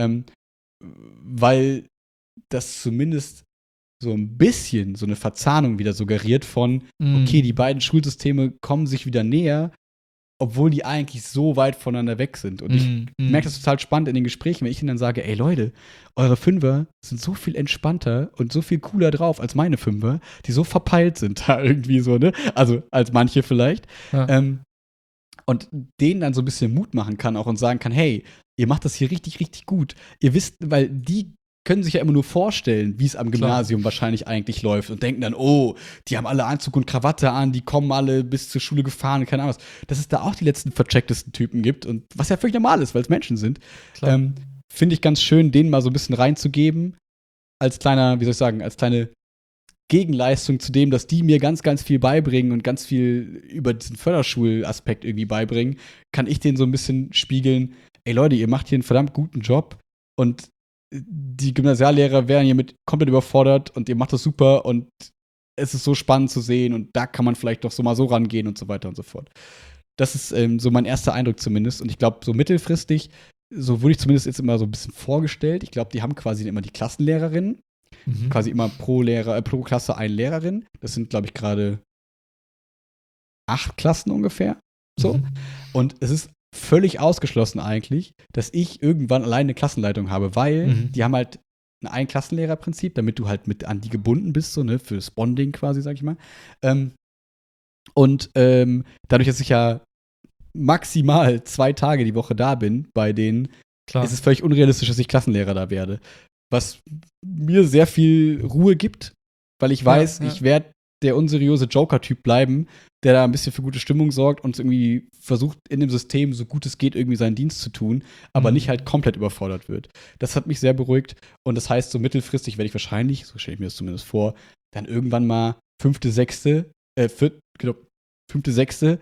weil das zumindest so ein bisschen so eine Verzahnung wieder suggeriert von, okay, die beiden Schulsysteme kommen sich wieder näher, obwohl die eigentlich so weit voneinander weg sind. Und ich merke das total spannend in den Gesprächen, wenn ich ihnen dann sage, ey Leute, eure Fünfer sind so viel entspannter und so viel cooler drauf als meine Fünfer, die so verpeilt sind da irgendwie so, ne? Also als manche vielleicht. Ja. Und denen dann so ein bisschen Mut machen kann auch und sagen kann, hey, ihr macht das hier richtig, richtig gut. Ihr wisst, weil die können sich ja immer nur vorstellen, wie es am Gymnasium wahrscheinlich eigentlich läuft und denken dann, oh, die haben alle Anzug und Krawatte an, die kommen alle bis zur Schule gefahren, keine Ahnung was. Dass es da auch die letzten verchecktesten Typen gibt und was ja völlig normal ist, weil es Menschen sind, finde ich ganz schön, denen mal so ein bisschen reinzugeben, als kleiner, wie soll ich sagen, als kleine Gegenleistung zu dem, dass die mir ganz, ganz viel beibringen und ganz viel über diesen Förderschulaspekt irgendwie beibringen, kann ich denen so ein bisschen spiegeln, ey Leute, ihr macht hier einen verdammt guten Job und die Gymnasiallehrer wären hiermit komplett überfordert und ihr macht das super und es ist so spannend zu sehen und da kann man vielleicht doch so mal so rangehen und so weiter und so fort. Das ist so mein erster Eindruck zumindest und ich glaube, so mittelfristig, so wurde ich zumindest jetzt immer so ein bisschen vorgestellt, ich glaube, die haben quasi immer die Klassenlehrerinnen, quasi immer pro Klasse eine Lehrerin, das sind, glaube ich, gerade 8 Klassen ungefähr, so. Und es ist völlig ausgeschlossen eigentlich, dass ich irgendwann alleine eine Klassenleitung habe, weil die haben halt ein Ein-Klassenlehrer-Prinzip, damit du halt mit an die gebunden bist, so, ne, fürs Bonding quasi, sag ich mal. Dadurch, dass ich ja maximal 2 Tage die Woche da bin, bei denen ist es völlig unrealistisch, dass ich Klassenlehrer da werde. Was mir sehr viel Ruhe gibt, weil ich weiß, ich werde der unseriöse Joker-Typ bleiben, der da ein bisschen für gute Stimmung sorgt und irgendwie versucht, in dem System, so gut es geht, irgendwie seinen Dienst zu tun, aber nicht halt komplett überfordert wird. Das hat mich sehr beruhigt und das heißt, so mittelfristig werde ich wahrscheinlich, so stelle ich mir das zumindest vor, dann irgendwann mal fünfte, sechste,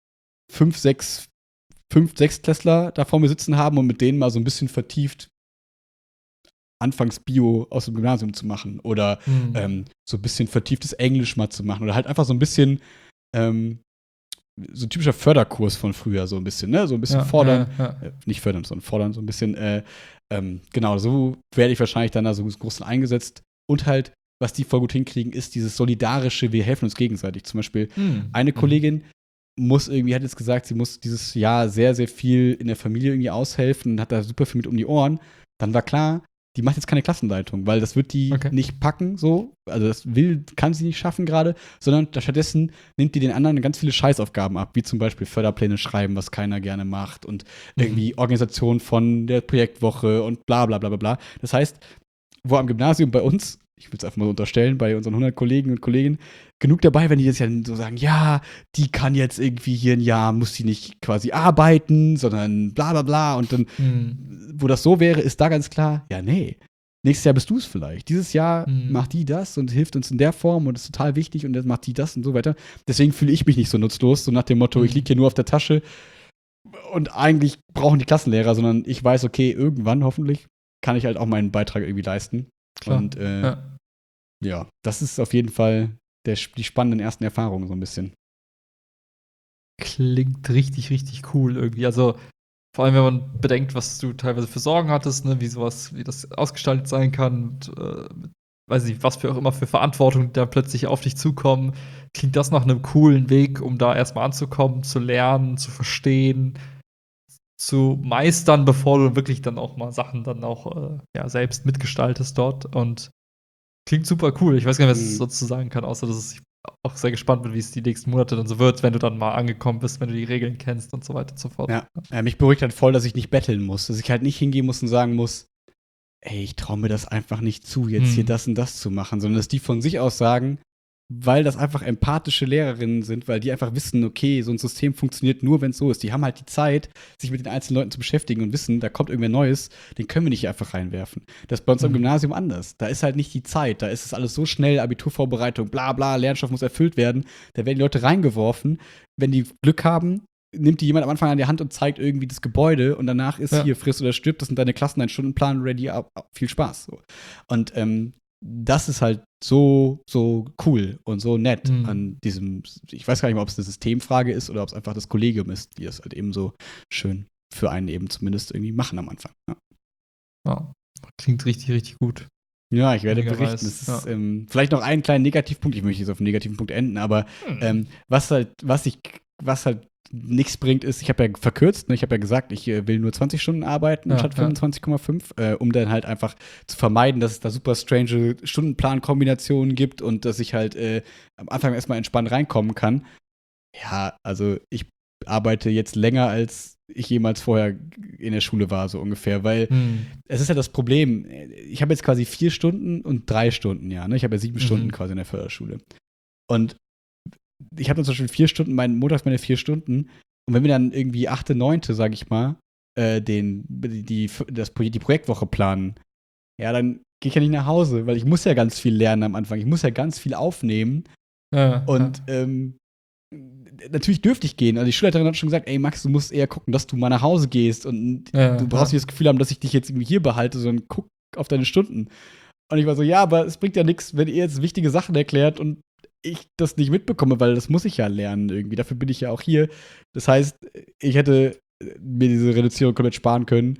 Sechstklässler da vor mir sitzen haben und mit denen mal so ein bisschen vertieft anfangs Bio aus dem Gymnasium zu machen oder so ein bisschen vertieftes Englisch mal zu machen oder halt einfach so ein bisschen so ein typischer Förderkurs von früher, so ein bisschen, ne? So ein bisschen fordern. Nicht fördern, sondern fordern, so ein bisschen. Genau, so werde ich wahrscheinlich dann da so groß eingesetzt. Und halt, was die voll gut hinkriegen, ist dieses solidarische, wir helfen uns gegenseitig. Zum Beispiel eine Kollegin hat jetzt gesagt, sie muss dieses Jahr sehr, sehr viel in der Familie irgendwie aushelfen und hat da super viel mit um die Ohren. Dann war klar, die macht jetzt keine Klassenleitung, weil das wird die nicht packen, so. Also kann sie nicht schaffen gerade, sondern stattdessen nimmt die den anderen ganz viele Scheißaufgaben ab, wie zum Beispiel Förderpläne schreiben, was keiner gerne macht und irgendwie Organisation von der Projektwoche und bla bla bla bla bla. Das heißt, wo am Gymnasium bei uns, ich will es einfach mal so unterstellen, bei unseren 100 Kollegen und Kolleginnen, genug dabei, wenn die jetzt ja so sagen, ja, die kann jetzt irgendwie hier ein Jahr, muss die nicht quasi arbeiten, sondern bla bla bla. Und dann, wo das so wäre, ist da ganz klar, ja, nee, nächstes Jahr bist du es vielleicht. Dieses Jahr macht die das und hilft uns in der Form und ist total wichtig und jetzt macht die das und so weiter. Deswegen fühle ich mich nicht so nutzlos, so nach dem Motto, ich liege hier nur auf der Tasche und eigentlich brauchen die Klassenlehrer, sondern ich weiß, okay, irgendwann hoffentlich kann ich halt auch meinen Beitrag irgendwie leisten. Klar. Und ja, das ist auf jeden Fall die spannenden ersten Erfahrungen so ein bisschen. Klingt richtig, richtig cool irgendwie. Also vor allem, wenn man bedenkt, was du teilweise für Sorgen hattest, ne, wie das ausgestaltet sein kann, und, weiß nicht, was für Verantwortung da plötzlich auf dich zukommen, klingt das nach einem coolen Weg, um da erstmal anzukommen, zu lernen, zu verstehen, zu meistern, bevor du wirklich dann auch mal Sachen dann auch selbst mitgestaltest dort. Und klingt super cool. Ich weiß gar nicht, was ich dazu sagen kann, außer dass ich auch sehr gespannt bin, wie es die nächsten Monate dann so wird, wenn du dann mal angekommen bist, wenn du die Regeln kennst und so weiter und so fort. Ja, mich beruhigt halt voll, dass ich nicht betteln muss, dass ich halt nicht hingehen muss und sagen muss, ey, ich traue mir das einfach nicht zu, jetzt hier das und das zu machen, sondern dass die von sich aus sagen, weil das einfach empathische Lehrerinnen sind, weil die einfach wissen, okay, so ein System funktioniert nur, wenn es so ist. Die haben halt die Zeit, sich mit den einzelnen Leuten zu beschäftigen und wissen, da kommt irgendwer Neues, den können wir nicht einfach reinwerfen. Das ist bei uns am Gymnasium anders. Da ist halt nicht die Zeit, da ist es alles so schnell, Abiturvorbereitung, bla bla, Lernstoff muss erfüllt werden. Da werden die Leute reingeworfen. Wenn die Glück haben, nimmt die jemand am Anfang an die Hand und zeigt irgendwie das Gebäude und danach ist hier friss oder stirbt, das sind deine Klassen, dein Stundenplan ready, viel Spaß. So. Und das ist halt so cool und so nett an diesem, ich weiß gar nicht mal, ob es eine Systemfrage ist oder ob es einfach das Kollegium ist, die es halt eben so schön für einen eben zumindest irgendwie machen am Anfang. Ja, klingt richtig, richtig gut. Ja, ich werde berichten. Das ist vielleicht noch einen kleinen Negativpunkt, ich möchte jetzt auf einen negativen Punkt enden, aber was halt nichts bringt, ist, ich habe ja verkürzt, ne? Ich habe ja gesagt, ich will nur 20 Stunden arbeiten anstatt 25,5, um dann halt einfach zu vermeiden, dass es da super strange Stundenplan-Kombinationen gibt und dass ich halt am Anfang erstmal entspannt reinkommen kann. Ja, also ich arbeite jetzt länger, als ich jemals vorher in der Schule war, so ungefähr, weil es ist ja das Problem, ich habe jetzt quasi 4 Stunden und 3 Stunden, ja, ne? Ich habe ja 7 Stunden quasi in der Förderschule. Und ich habe dann zum Beispiel 4 Stunden, montags meine 4 Stunden. Und wenn wir dann irgendwie 8., 9., sag ich mal, die Projektwoche planen, ja, dann gehe ich ja nicht nach Hause, weil ich muss ja ganz viel lernen am Anfang. Ich muss ja ganz viel aufnehmen. Und natürlich dürfte ich gehen. Also die Schulleiterin hat schon gesagt, ey Max, du musst eher gucken, dass du mal nach Hause gehst. Und du brauchst nicht das Gefühl haben, dass ich dich jetzt irgendwie hier behalte, sondern guck auf deine Stunden. Und ich war so, ja, aber es bringt ja nichts, wenn ihr jetzt wichtige Sachen erklärt und ich das nicht mitbekomme, weil das muss ich ja lernen irgendwie. Dafür bin ich ja auch hier. Das heißt, ich hätte mir diese Reduzierung komplett sparen können.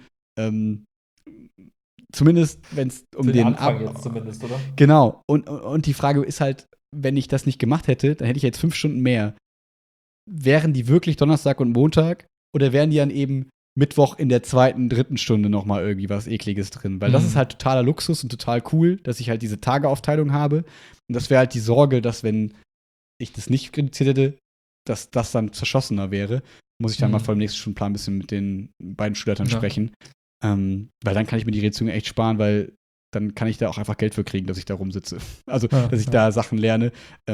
Zumindest, wenn es um den Anfang jetzt zumindest, oder? Genau. Und die Frage ist halt, wenn ich das nicht gemacht hätte, dann hätte ich jetzt 5 Stunden mehr. Wären die wirklich Donnerstag und Montag oder wären die dann eben Mittwoch in der 2., 3. Stunde noch mal irgendwie was Ekliges drin? Weil das ist halt totaler Luxus und total cool, dass ich halt diese Tageaufteilung habe. Und das wäre halt die Sorge, dass wenn ich das nicht reduziert hätte, dass das dann zerschossener wäre. Muss ich dann mal vor dem nächsten Stundenplan ein bisschen mit den beiden Schulleitern sprechen. Weil dann kann ich mir die Reduzierung echt sparen, weil dann kann ich da auch einfach Geld für kriegen, dass ich da rumsitze. Also, dass ich da Sachen lerne.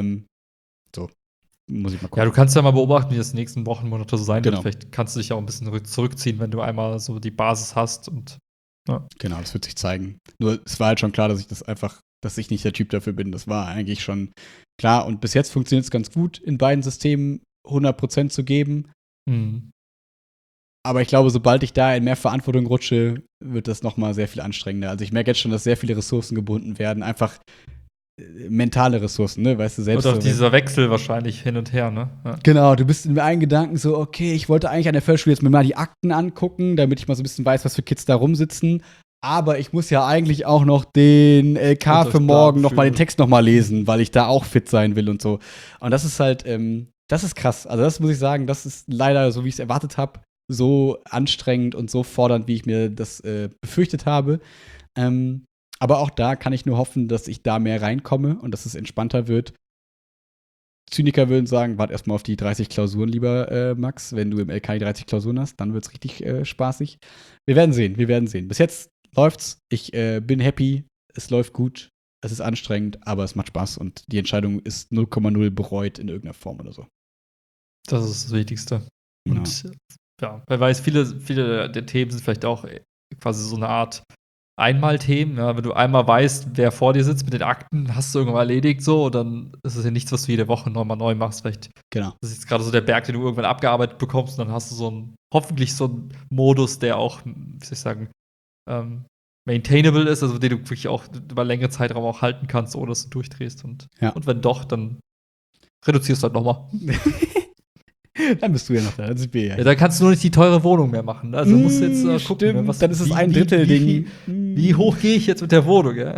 So. Muss ich mal gucken. Ja, du kannst ja mal beobachten, wie das die nächsten Wochen, Monate so sein wird. Genau. Vielleicht kannst du dich auch ein bisschen zurückziehen, wenn du einmal so die Basis hast. Und Genau, das wird sich zeigen. Nur es war halt schon klar, dass ich das einfach dass ich nicht der Typ dafür bin. Das war eigentlich schon klar. Und bis jetzt funktioniert es ganz gut, in beiden Systemen 100% zu geben. Mhm. Aber ich glaube, sobald ich da in mehr Verantwortung rutsche, wird das noch mal sehr viel anstrengender. Also ich merke jetzt schon, dass sehr viele Ressourcen gebunden werden. Einfach mentale Ressourcen, ne? Weißt du, selbst Und auch so, dieser Wechsel wahrscheinlich hin und her, ne? Ja. genau, du bist in einen Gedanken so, okay, ich wollte eigentlich an der Förderschule jetzt mir mal die Akten angucken, damit ich mal so ein bisschen weiß, was für Kids da rumsitzen. Aber ich muss ja eigentlich auch noch den LK für morgen noch mal den Text noch mal lesen, weil ich da auch fit sein will und so. Und das ist halt, das ist krass. Also das muss ich sagen, das ist leider, so wie ich es erwartet habe, so anstrengend und so fordernd, wie ich mir das befürchtet habe. Aber auch da kann ich nur hoffen, dass ich da mehr reinkomme und dass es entspannter wird. Zyniker würden sagen, warte erstmal auf die 30 Klausuren, lieber Max. Wenn du im LK die 30 Klausuren hast, dann wird es richtig spaßig. Wir werden sehen. Bis jetzt läuft's. Ich bin happy. Es läuft gut. Es ist anstrengend, aber es macht Spaß und die Entscheidung ist 0,0 bereut in irgendeiner Form oder so. Das ist das Wichtigste. Ja. Und ja, wer weiß, viele der Themen sind vielleicht auch quasi so eine Art Einmalthemen. Ja, wenn du einmal weißt, wer vor dir sitzt mit den Akten, hast du irgendwann erledigt so, und dann ist es ja nichts, was du jede Woche nochmal neu machst. Vielleicht Genau. das ist jetzt gerade so der Berg, den du irgendwann abgearbeitet bekommst, und dann hast du hoffentlich so einen Modus, der auch, wie soll ich sagen, maintainable ist, also den du wirklich auch über längere Zeitraum auch halten kannst, ohne dass du durchdrehst. Und wenn doch, dann reduzierst du halt nochmal. Dann bist du ja noch da. Das bin ja. Ja, dann kannst du nur nicht die teure Wohnung mehr machen. Also musst du jetzt gucken, stimmt, was, dann ist es ein Drittel-Ding. Wie hoch gehe ich jetzt mit der Wohnung, ja?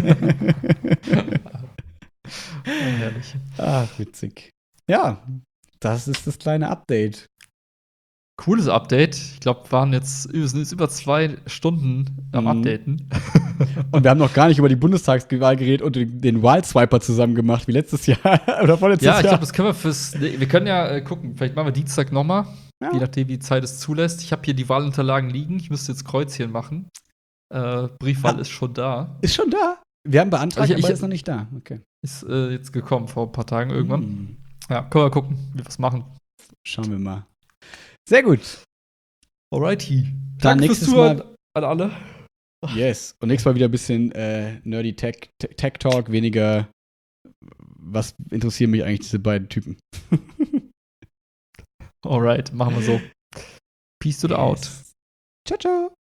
Herrlich. Ach, witzig. Ja, das ist das kleine Update. Cooles Update. Ich glaube, wir sind jetzt über 2 Stunden am Updaten. Und wir haben noch gar nicht über die Bundestagswahl geredet und den Wildswiper zusammen gemacht, wie letztes Jahr oder vorletztes Jahr. Ja, ich glaube, das können wir wir können ja gucken, vielleicht machen wir Dienstag nochmal, je nachdem, wie die Zeit es zulässt. Ich habe hier die Wahlunterlagen liegen, ich müsste jetzt Kreuzchen machen. Briefwahl ist schon da. Ist schon da? Wir haben beantragt, aber ist noch nicht da. Okay. Ist jetzt gekommen, vor ein paar Tagen irgendwann. Ja, können wir gucken, wie wir es machen. Schauen wir mal. Sehr gut. Alrighty. Dann Danke fürs Zuhören an alle. Yes. Und nächstes Mal wieder ein bisschen nerdy Tech Talk, weniger was interessieren mich eigentlich diese beiden Typen. Alright, machen wir so. Peace to the out. Ciao, ciao.